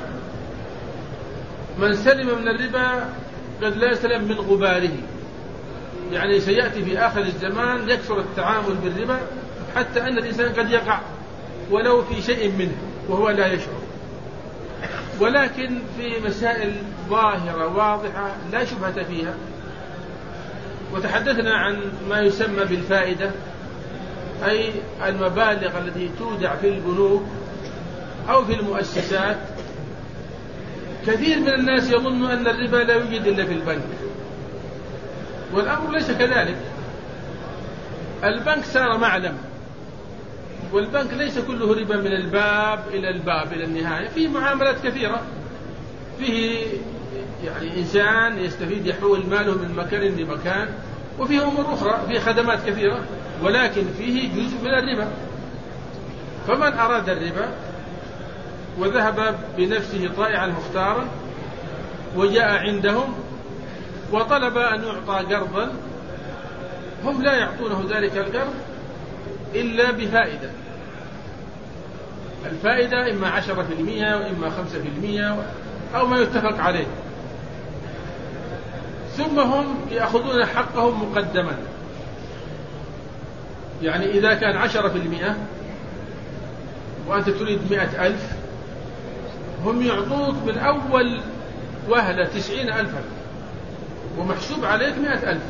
من سلم من الربا قد لا يسلم من غباره، يعني سيأتي في آخر الزمان يكثر التعامل بالربا حتى أن الإنسان قد يقع ولو في شيء منه وهو لا يشعر. ولكن في مسائل ظاهرة واضحة لا شبهة فيها. وتحدثنا عن ما يسمى بالفائدة، أي المبالغ التي تودع في البنوك أو في المؤسسات. كثير من الناس يظن أن الربا لا يوجد إلا في البنك، والأمر ليس كذلك. البنك صار معلم، والبنك ليس كله ربا من الباب إلى الباب إلى النهاية، فيه معاملات كثيرة، فيه يعني إنسان يستفيد يحول ماله من مكان لمكان، وفيه أمور أخرى، فيه خدمات كثيرة، ولكن فيه جزء من الربا. فمن أراد الربا وذهب بنفسه طائعا مختارا وجاء عندهم وطلب أن يعطى قرضا، هم لا يعطونه ذلك القرض إلا بفائدة. الفائدة إما عشرة في المئة وإما خمسة في المئة أو ما يتفق عليه، ثم هم يأخذون حقهم مقدما. يعني إذا كان عشرة في المئة وأنت تريد مئة ألف، هم يعطوك من أول وهلة تسعين ألفا ومحسوب عليك مئة ألف.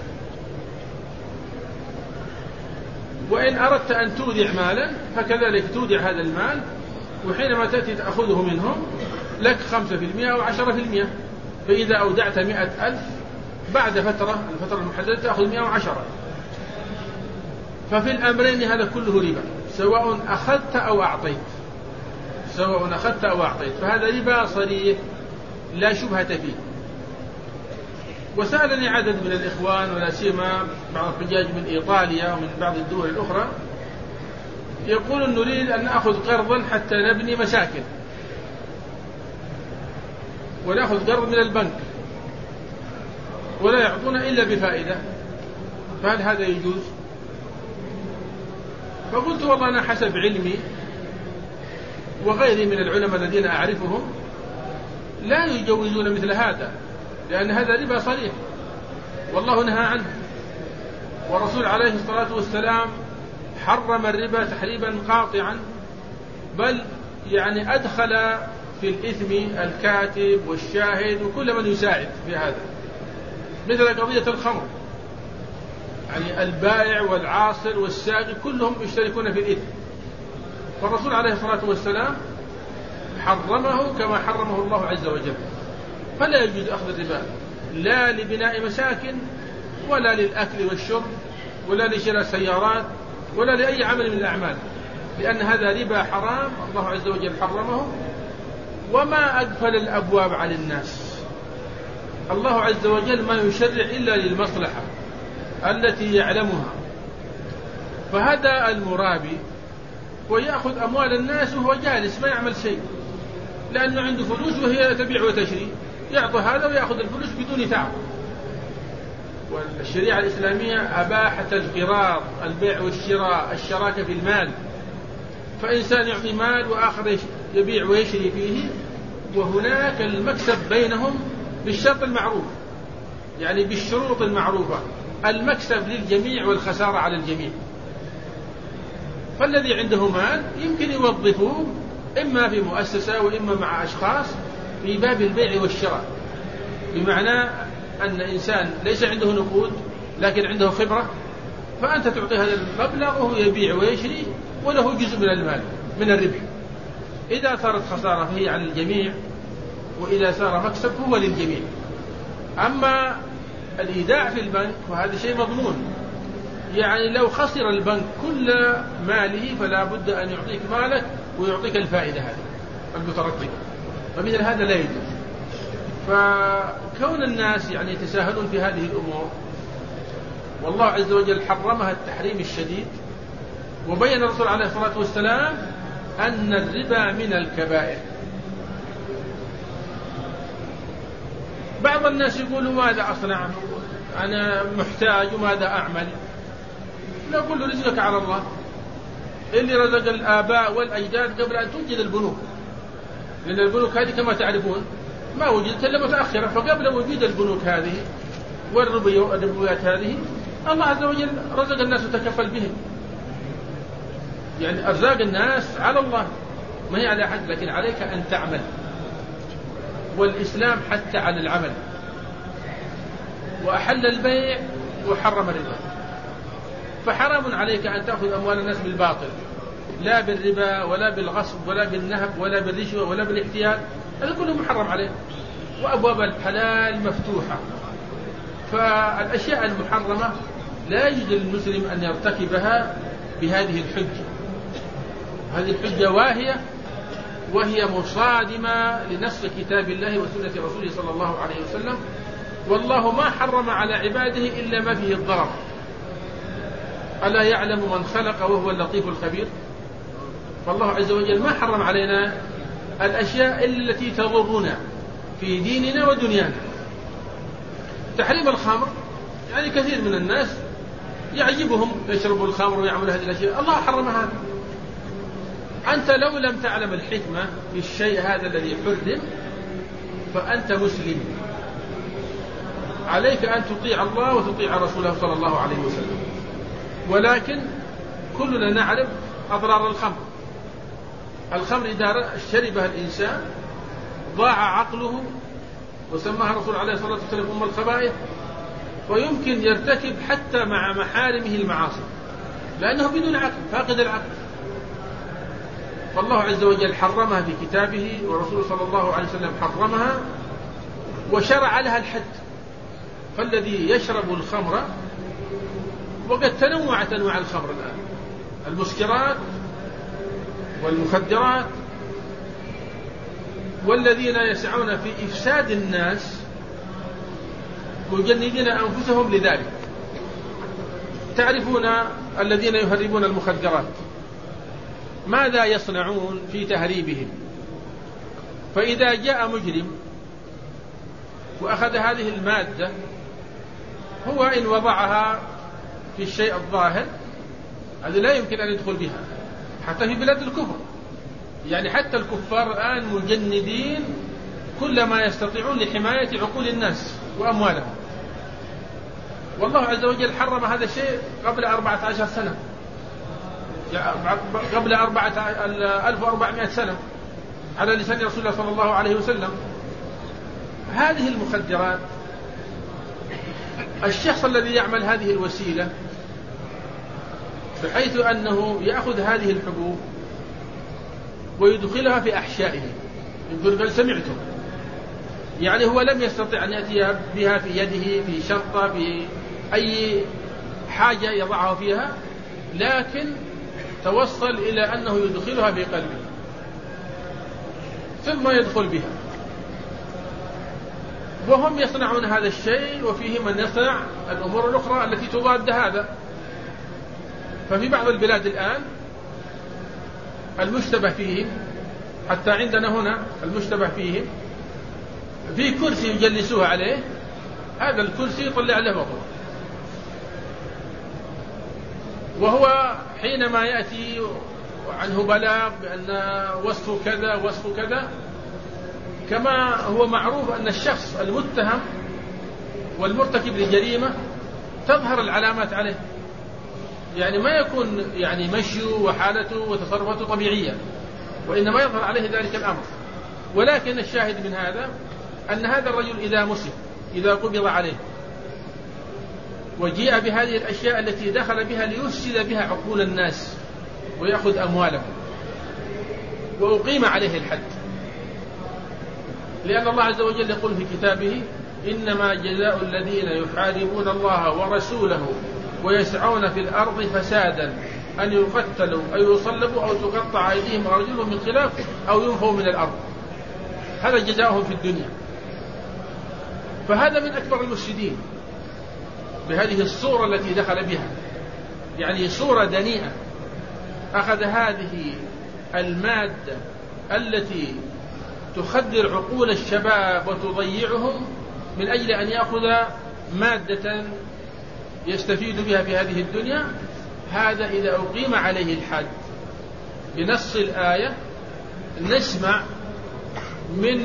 وإن أردت أن تودع مالا فكذلك تودع هذا المال، وحينما تأتي تأخذه منهم لك خمسة في المئة أو عشرة في المئة. فإذا أودعت مئة ألف بعد فترة الفترة المحددة تأخذ مئة وعشرة. ففي الأمرين هذا كله ربا، سواء أخذت أو أعطيت، سواء أخذت أو أعطيت، فهذا ربا صريح لا شبهة فيه. وسألني عدد من الإخوان ولا سيما بعض الحجاج من إيطاليا ومن بعض الدول الأخرى يقولون نريد أن نأخذ قرضا حتى نبني مساكن ونأخذ قرض من البنك ولا يعطونا إلا بفائدة، فهل هذا يجوز؟ فقلت والله أنا حسب علمي وغيري من العلماء الذين أعرفهم لا يجوزون مثل هذا، لأن هذا ربا صريح والله نهى عنه، والرسول عليه الصلاة والسلام حرم الربا تحريما قاطعا، بل يعني أدخل في الإثم الكاتب والشاهد وكل من يساعد في هذا، مثل قضية الخمر، يعني البائع والعاصر والساقي كلهم يشتركون في الإثم، فالرسول عليه الصلاة والسلام حرمه كما حرمه الله عز وجل. فلا يجوز أخذ الربا لا لبناء مساكن ولا للأكل والشرب ولا لشراء سيارات ولا لأي عمل من الأعمال، لأن هذا ربا حرام الله عز وجل حرمه. وما أقفل الأبواب على الناس، الله عز وجل ما يشرع إلا للمصلحة التي يعلمها، فهذا المرابي ويأخذ أموال الناس وهو جالس ما يعمل شيء، لأنه عنده فلوس وهي تبيع وتشري، يعطي هذا ويأخذ الفلوس بدون تعب. والشريعة الإسلامية أباحت القراض، البيع والشراء، الشراكة في المال، فإنسان يعطي مال وآخر يبيع ويشري فيه، وهناك المكسب بينهم بالشرط المعروف، يعني بالشروط المعروفة، المكسب للجميع والخسارة على الجميع. فالذي عنده مال يمكن يوظفه إما في مؤسسة وإما مع أشخاص في باب البيع والشراء، بمعنى أن إنسان ليس عنده نقود لكن عنده خبرة، فأنت تعطي هذا المبلغ وهو يبيع ويشري وله جزء من المال من الربح. إذا صارت خسارة فهي على الجميع، وإذا صار مكسب هو للجميع. أما الإيداع في البنك وهذا شيء مضمون، يعني لو خسر البنك كل ماله فلا بد أن يعطيك مالك ويعطيك الفائدة هذه المترتبة، فمثل هذا لا يجوز. فكون الناس يعني يتساهلون في هذه الأمور، والله عز وجل حرمها التحريم الشديد، وبين الرسول عليه الصلاة والسلام أن الربا من الكبائر. بعض الناس يقولوا ماذا أصنع، أنا محتاج وماذا أعمل؟ نقول له رزقك على الله، اللي رزق الآباء والأجداد قبل أن توجد البنوك، لأن البنوك هذه كما تعرفون ما وجدت إلا متأخرة، فقبل وجود البنوك هذه والربويات هذه الله عز وجل رزق الناس وتكفل بهم، يعني أرزاق الناس على الله ما هي على أحد، لكن عليك أن تعمل، والإسلام حتى على العمل، وأحل البيع وحرم الربا، فحرام عليك أن تأخذ أموال الناس بالباطل، لا بالربا ولا بالغصب ولا بالنهب ولا بالرشوة ولا بالاحتيال، هذا كله محرم عليه، وأبواب الحلال مفتوحة. فالأشياء المحرمة لا يجوز للمسلم أن يرتكبها بهذه الحجة، هذه الحجة واهية، وهي مصادمة لنص كتاب الله وسنة رسوله صلى الله عليه وسلم، والله ما حرم على عباده إلا ما فيه الضرر. ألا يعلم من خلق وهو اللطيف الخبير؟ فالله عز وجل ما حرم علينا الأشياء التي تضرنا في ديننا ودنيانا. تحريم الخمر، يعني كثير من الناس يعجبهم يشربوا الخمر ويعملوا هذه الأشياء، الله حرمها. أنت لو لم تعلم الحكمة في الشيء هذا الذي حرم فأنت مسلم، عليك أن تطيع الله وتطيع رسوله صلى الله عليه وسلم. ولكن كلنا نعرف أضرار الخمر. الخمر إذا شربها الإنسان ضاع عقله، وسماها الرسول عليه الصلاة والسلام أم الخبائث، ويمكن يرتكب حتى مع محارمه المعاصي، لأنه بدون عقل، فاقد العقل. فالله عز وجل حرمها في كتابه، ورسوله صلى الله عليه وسلم حرمها وشرع لها الحد. فالذي يشرب الخمر، وقد تنوعت أنواع الخمر الآن، المسكرات والمخدرات والذين يسعون في إفساد الناس مجندين أنفسهم لذلك. تعرفون الذين يهربون المخدرات ماذا يصنعون في تهريبهم؟ فإذا جاء مجرم وأخذ هذه المادة، هو إن وضعها في الشيء الظاهر هذا لا يمكن أن يدخل بها حتى في بلاد الكفر. يعني حتى الكفار الآن مجندين كل ما يستطيعون لحماية عقول الناس وأموالهم. والله عز وجل حرم هذا الشيء قبل أربعة عشر سنة، قبل ألف وأربعمائة سنة على لسان رسول الله صلى الله عليه وسلم. هذه المخدرات، الشخص الذي يعمل هذه الوسيلة بحيث أنه يأخذ هذه الحبوب ويدخلها في أحشائه، يقول بل سمعتم، يعني هو لم يستطع أن يأتي بها في يده في شنطة في أي حاجة يضعها فيها، لكن توصل إلى أنه يدخلها في قلبه ثم يدخل بها. وهم يصنعون هذا الشيء وفيه من يصنع الأمور الأخرى التي تضاد هذا. ففي بعض البلاد الآن المشتبه فيهم، حتى عندنا هنا المشتبه فيهم، في كرسي يجلسوه عليه، هذا الكرسي يطلع له وضوء، وهو حينما يأتي عنه بلاغ بأن وصفه كذا وصفه كذا، كما هو معروف أن الشخص المتهم والمرتكب للجريمة تظهر العلامات عليه، يعني ما يكون يعني مشيه وحالته وتصرفاته طبيعية، وإنما يظهر عليه ذلك الأمر. ولكن الشاهد من هذا أن هذا الرجل إذا مسك، إذا قبض عليه وجيء بهذه الأشياء التي دخل بها ليفسد بها عقول الناس ويأخذ أموالهم، وأقيم عليه الحد، لأن الله عز وجل يقول في كتابه: إنما جزاء الذين يحاربون الله ورسوله ويسعون في الأرض فسادا أن يقتلوا أو يصلبوا أو تقطع أيديهم وأرجلهم من خلاف أو ينفوا من الأرض. هذا جزاؤهم في الدنيا. فهذا من أكبر المفسدين بهذه الصورة التي دخل بها، يعني صورة دنيئة. أخذ هذه المادة التي تخدر عقول الشباب وتضيعهم من أجل أن يأخذ مادة يستفيد بها في هذه الدنيا. هذا إذا أقيم عليه الحد بنص الآية نسمع من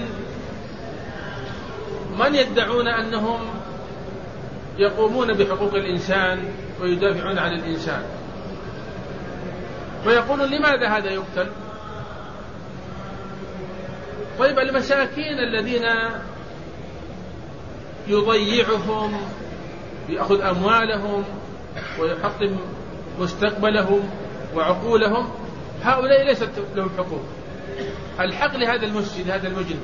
من يدعون أنهم يقومون بحقوق الإنسان ويدافعون عن الإنسان، ويقولون لماذا هذا يقتل؟ طيب المساكين الذين يضيعهم يأخذ أموالهم ويحطم مستقبلهم وعقولهم، هؤلاء ليست لهم حقوق. الحق لهذا المفسد هذا المجرم،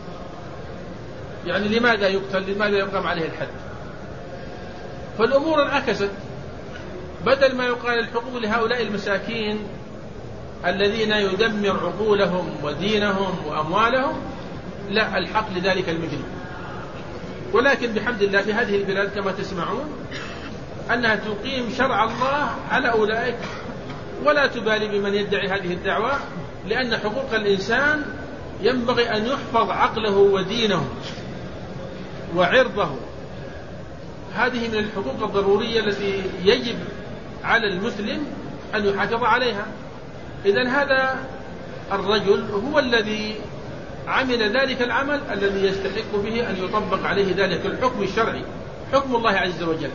يعني لماذا يقتل؟ لماذا يقام عليه الحد؟ فالأمور انعكست، بدل ما يقال الحقوق لهؤلاء المساكين الذين يدمر عقولهم ودينهم وأموالهم، لا، الحق لذلك المجرم. ولكن بحمد الله في هذه البلاد كما تسمعون أنها تقيم شرع الله على أولئك ولا تبالي بمن يدعي هذه الدعوة، لأن حقوق الإنسان ينبغي أن يحفظ عقله ودينه وعرضه. هذه من الحقوق الضرورية التي يجب على المسلم أن يحافظ عليها. إذن هذا الرجل هو الذي عمل ذلك العمل الذي يستحق به أن يطبق عليه ذلك الحكم الشرعي، حكم الله عز وجل.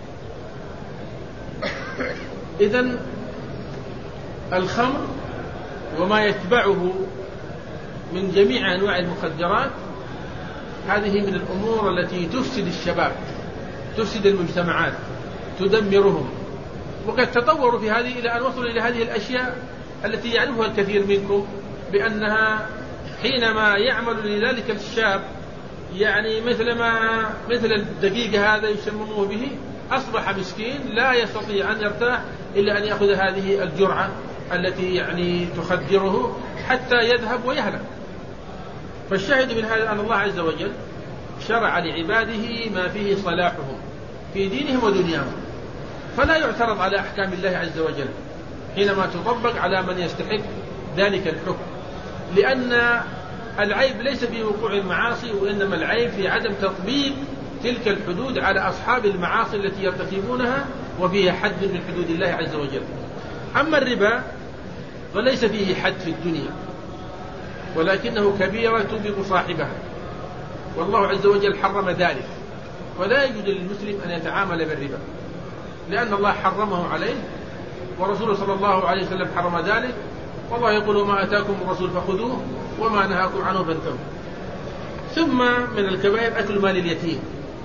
إذن الخمر وما يتبعه من جميع أنواع المخدرات هذه من الأمور التي تفسد الشباب، تفسد المجتمعات، تدمرهم. وقد تطوروا في هذه إلى أن وصلوا إلى هذه الأشياء التي يعرفها الكثير منكم بأنها حينما يعمل لذلك الشاب، يعني مثل ما مثل الدقيقة هذا يسمموه به، أصبح مسكين لا يستطيع أن يرتاح إلا أن يأخذ هذه الجرعة التي يعني تخدره حتى يذهب ويهلك. فالشاهد من هذا أن الله عز وجل شرع لعباده ما فيه صلاحهم في دينهم ودنياهم، فلا يعترض على أحكام الله عز وجل حينما تطبق على من يستحق ذلك الحكم، لأن العيب ليس في وقوع المعاصي، وإنما العيب في عدم تطبيق تلك الحدود على أصحاب المعاصي التي يرتكبونها وفيها حد من حدود الله عز وجل. أما الربا فليس فيه حد في الدنيا، ولكنه كبيرة توبق صاحبها، والله عز وجل حرم ذلك، ولا يجوز للمسلم أن يتعامل بالربا، لأن الله حرمه عليه، ورسوله صلى الله عليه وسلم حرم ذلك، والله يقول ما أتاكم الرسول فخذوه وما نهاكم عنه فانتهوا. ثم من الكبائر أكل مال اليتيم.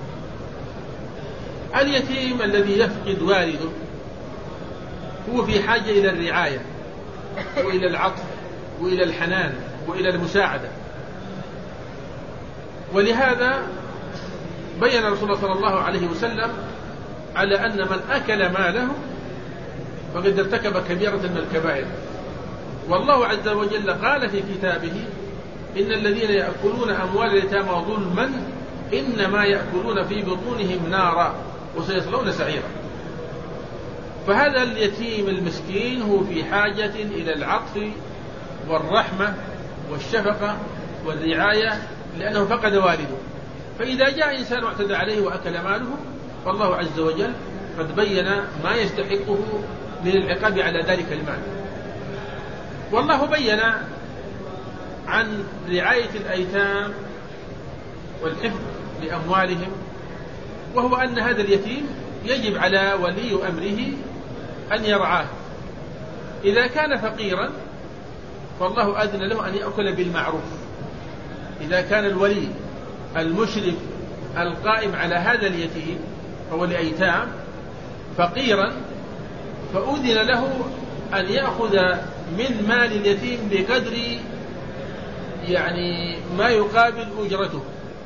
اليتيم الذي يفقد والده هو في حاجة إلى الرعاية وإلى العطف وإلى الحنان وإلى المساعدة، ولهذا بين رسول الله صلى الله عليه وسلم على أن من أكل ماله فقد ارتكب كبيرة من الكبائر. والله عز وجل قال في كتابه إن الذين يأكلون أموال اليتامى ظلما إنما يأكلون في بطونهم نارا وسيصلون سعيرا. فهذا اليتيم المسكين هو في حاجة إلى العطف والرحمة والشفقة والرعاية، لأنه فقد والده. فإذا جاء إنسان واعتدى عليه وأكل ماله، فالله عز وجل قد بين ما يستحقه من العقاب على ذلك المال. والله بين عن رعاية الأيتام والحفظ لأموالهم، وهو أن هذا اليتيم يجب على ولي أمره أن يرعاه. إذا كان فقيرا فالله أذن له أن يأكل بالمعروف. إذا كان الولي المشرف القائم على هذا اليتيم أو الأيتام فقيرا، فأذن له أن يأخذ من مال اليتيم بقدر يعني ما يقابل أجرته،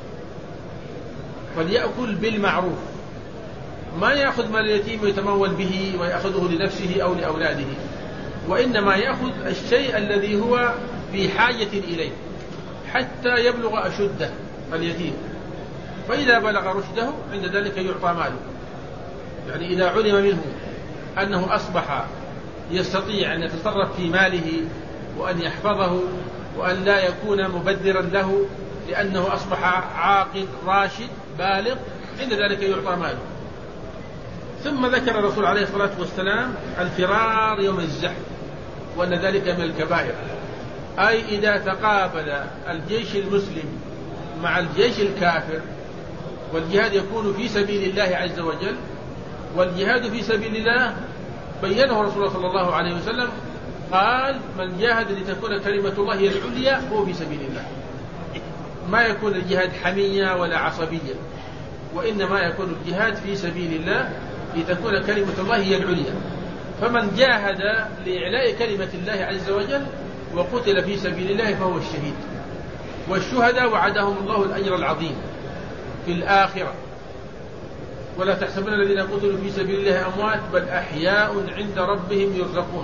فليأكل بالمعروف، ما يأخذ مال اليتيم ويتمول به ويأخذه لنفسه أو لأولاده، وإنما يأخذ الشيء الذي هو في حاجة إليه حتى يبلغ أشده اليتيم، فإذا بلغ رشده عند ذلك يعطى ماله. يعني إذا علم منه أنه أصبح يستطيع أن يتصرف في ماله وأن يحفظه وأن لا يكون مبذرا له لأنه أصبح عاقل راشد بالغ، عند ذلك يعطى ماله. ثم ذكر الرسول عليه الصلاة والسلام الفرار يوم الزحف، وأن ذلك من الكبائر، أي إذا تقابل الجيش المسلم مع الجيش الكافر، والجهاد يكون في سبيل الله عز وجل، والجهاد في سبيل الله بينه رسول الله صلى الله عليه وسلم، قال من جاهد لتكون كلمة الله هي العليا هو في سبيل الله. ما يكون الجهاد حمية ولا عصبية، وإنما يكون الجهاد في سبيل الله لتكون كلمة الله هي العليا. فمن جاهد لإعلاء كلمة الله عز وجل وقتل في سبيل الله فهو الشهيد. والشهداء وعدهم الله الأجر العظيم في الآخرة، ولا تحسبن الذين قتلوا في سبيل الله أموات بل أحياء عند ربهم يرزقون.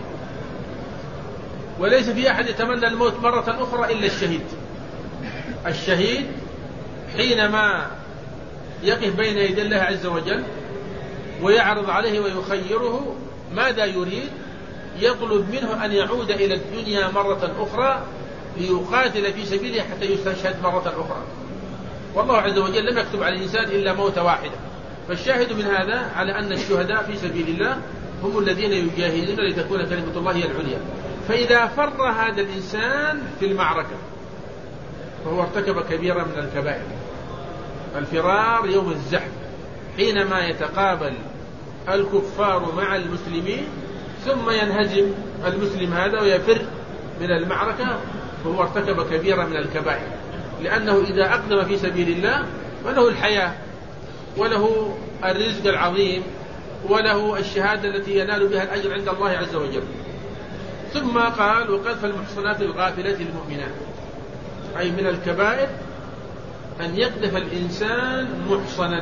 وليس في أحد يتمنى الموت مرة أخرى إلا الشهيد. الشهيد حينما يقف بين يدي الله عز وجل ويعرض عليه ويخيره ماذا يريد، يطلب منه أن يعود إلى الدنيا مرة أخرى ليقاتل في سبيله حتى يستشهد مرة أخرى. والله عز وجل لم يكتب على الإنسان إلا موت واحدة. فالشاهد من هذا على أن الشهداء في سبيل الله هم الذين يجاهدون لتكون كلمة الله هي العليا. فإذا فر هذا الإنسان في المعركة فهو ارتكب كبيرة من الكبائر. الفرار يوم الزحف، حينما يتقابل الكفار مع المسلمين ثم ينهزم المسلم هذا ويفر من المعركة، فهو ارتكب كبيرة من الكبائر، لأنه إذا أقدم في سبيل الله فله الحياة وله الرزق العظيم وله الشهادة التي ينال بها الأجر عند الله عز وجل. ثم قال وقذف المحصنات الغافلات المؤمنات، أي من الكبائر أن يقذف الإنسان محصنا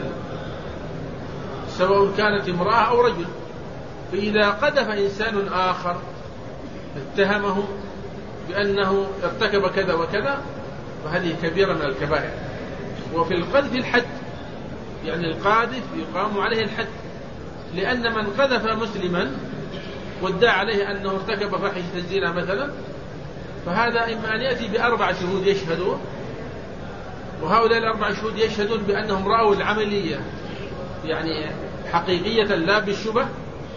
سواء كانت امرأة أو رجل. فإذا قذف إنسان آخر اتهمه بأنه ارتكب كذا وكذا فهذه كبيرة من الكبائر. وفي القذف الحد، يعني القاذف يقام عليه الحد، لأن من قذف مسلما وادعى عليه أنه ارتكب فاحشة الزنا مثلا، فهذا إما أن يأتي بأربع شهود يشهدون، وهؤلاء الأربع شهود يشهدون بأنهم رأوا العملية يعني حقيقية لا بالشبه.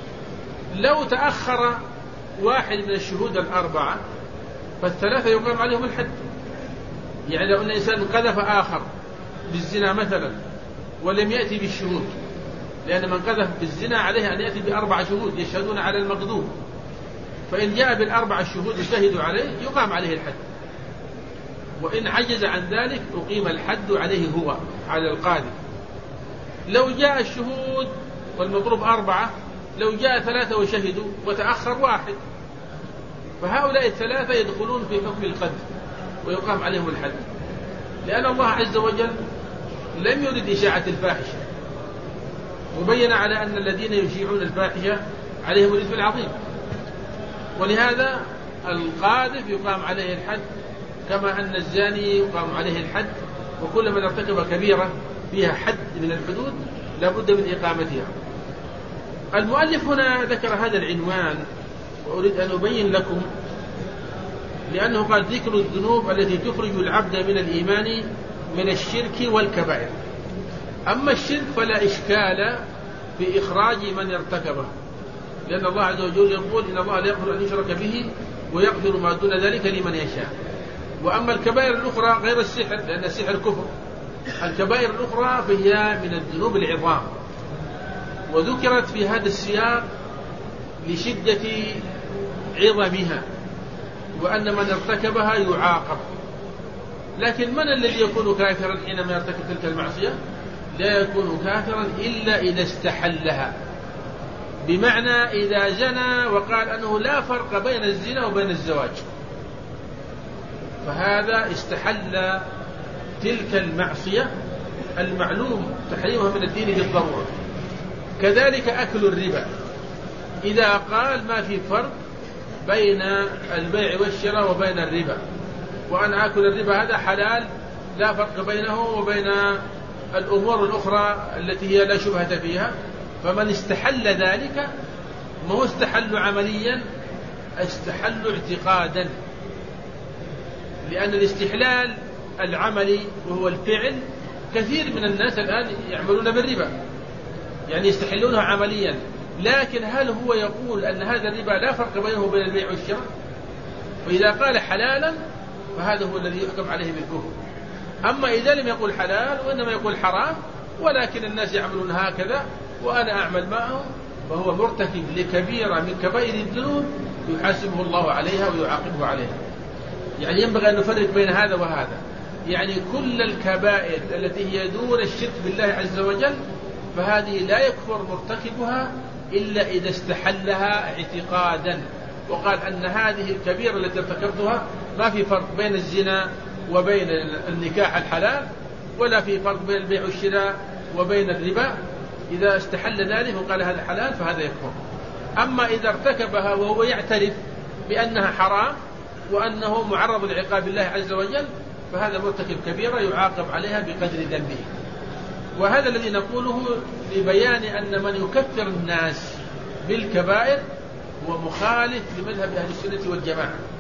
لو تأخر واحد من الشهود الأربعة فالثلاثة يقام عليهم الحد. يعني لو أن إنسان قذف آخر بالزنا مثلا ولم يأتي بالشهود، لأن من قذف بالزنا عليه أن يأتي بأربع شهود يشهدون على المقذوف، فإن جاء بالأربع الشهود يشهدوا عليه يقام عليه الحد، وإن عجز عن ذلك أقيم الحد عليه هو على القاذف. لو جاء الشهود والمضروب أربعة، لو جاء ثلاثة وشهدوا وتأخر واحد، فهؤلاء الثلاثة يدخلون في حكم القذف ويقام عليهم الحد، لأن الله عز وجل لم يرد إشاعة الفاحشة، وبين على أن الذين يشيعون الفاحشة عليهم الإثم العظيم، ولهذا القاذف يقام عليه الحد، كما أن الزاني يقام عليه الحد، وكل من ارتكب كبيرة فيها حد من الحدود لا بد من إقامتها. المؤلف هنا ذكر هذا العنوان وأريد أن أبين لكم، لأنه قال ذكر الذنوب التي تخرج العبد من الإيمان من الشرك والكبائر. أما الشرك فلا إشكال في إخراج من ارتكبه، لأن الله عز وجل يقول إن الله لا يغفر أن يشرك به ويغفر ما دون ذلك لمن يشاء. وأما الكبائر الأخرى غير السحر، لأن السحر كفر، الكبائر الأخرى فهي من الذنوب العظام، وذكرت في هذا السياق لشدة عظمها، وأن من ارتكبها يعاقب. لكن من الذي يكون كافرا حينما يرتكب تلك المعصية؟ لا يكون كافرا إلا إذا استحلها، بمعنى إذا زنى وقال أنه لا فرق بين الزنا وبين الزواج، فهذا استحل تلك المعصية المعلوم تحريمها من الدين بالضرورة. كذلك أكل الربا، إذا قال ما في فرق بين البيع والشراء وبين الربا، وأن أكل الربا هذا حلال لا فرق بينه وبين الأمور الأخرى التي هي لا شبهة فيها، فمن استحل ذلك ما هو استحل عمليا، استحل اعتقادا، لأن الاستحلال العملي وهو الفعل كثير من الناس الآن يعملون بالربا، يعني يستحلونها عمليا، لكن هل هو يقول أن هذا الربا لا فرق بينه وبين البيع والشراء؟ وإذا قال حلالا فهذا هو الذي يحكم عليه بالكفر. أما إذا لم يقول حلال وإنما يقول حرام، ولكن الناس يعملون هكذا وأنا أعمل معهم، فهو مرتكب لكبيرة من كبائر الذنوب يحاسبه الله عليها ويعاقبه عليها. يعني ينبغي أن نفرق بين هذا وهذا، يعني كل الكبائر التي هي دون الشرك بالله عز وجل فهذه لا يكفر مرتكبها إلا إذا استحلها اعتقادا، وقال أن هذه الكبيرة التي ارتكبتها ما في فرق بين الزنا وبين النكاح الحلال، ولا في فرق بين البيع والشراء وبين الربا. إذا استحل ذلك وقال هذا حلال فهذا يكفر. أما إذا ارتكبها وهو يعترف بأنها حرام وأنه معرض لعقاب الله عز وجل فهذا مرتكب كبيرة يعاقب عليها بقدر ذنبه. وهذا الذي نقوله لبيان أن من يكفر الناس بالكبائر هو مخالف لمذهب أهل السنة والجماعة.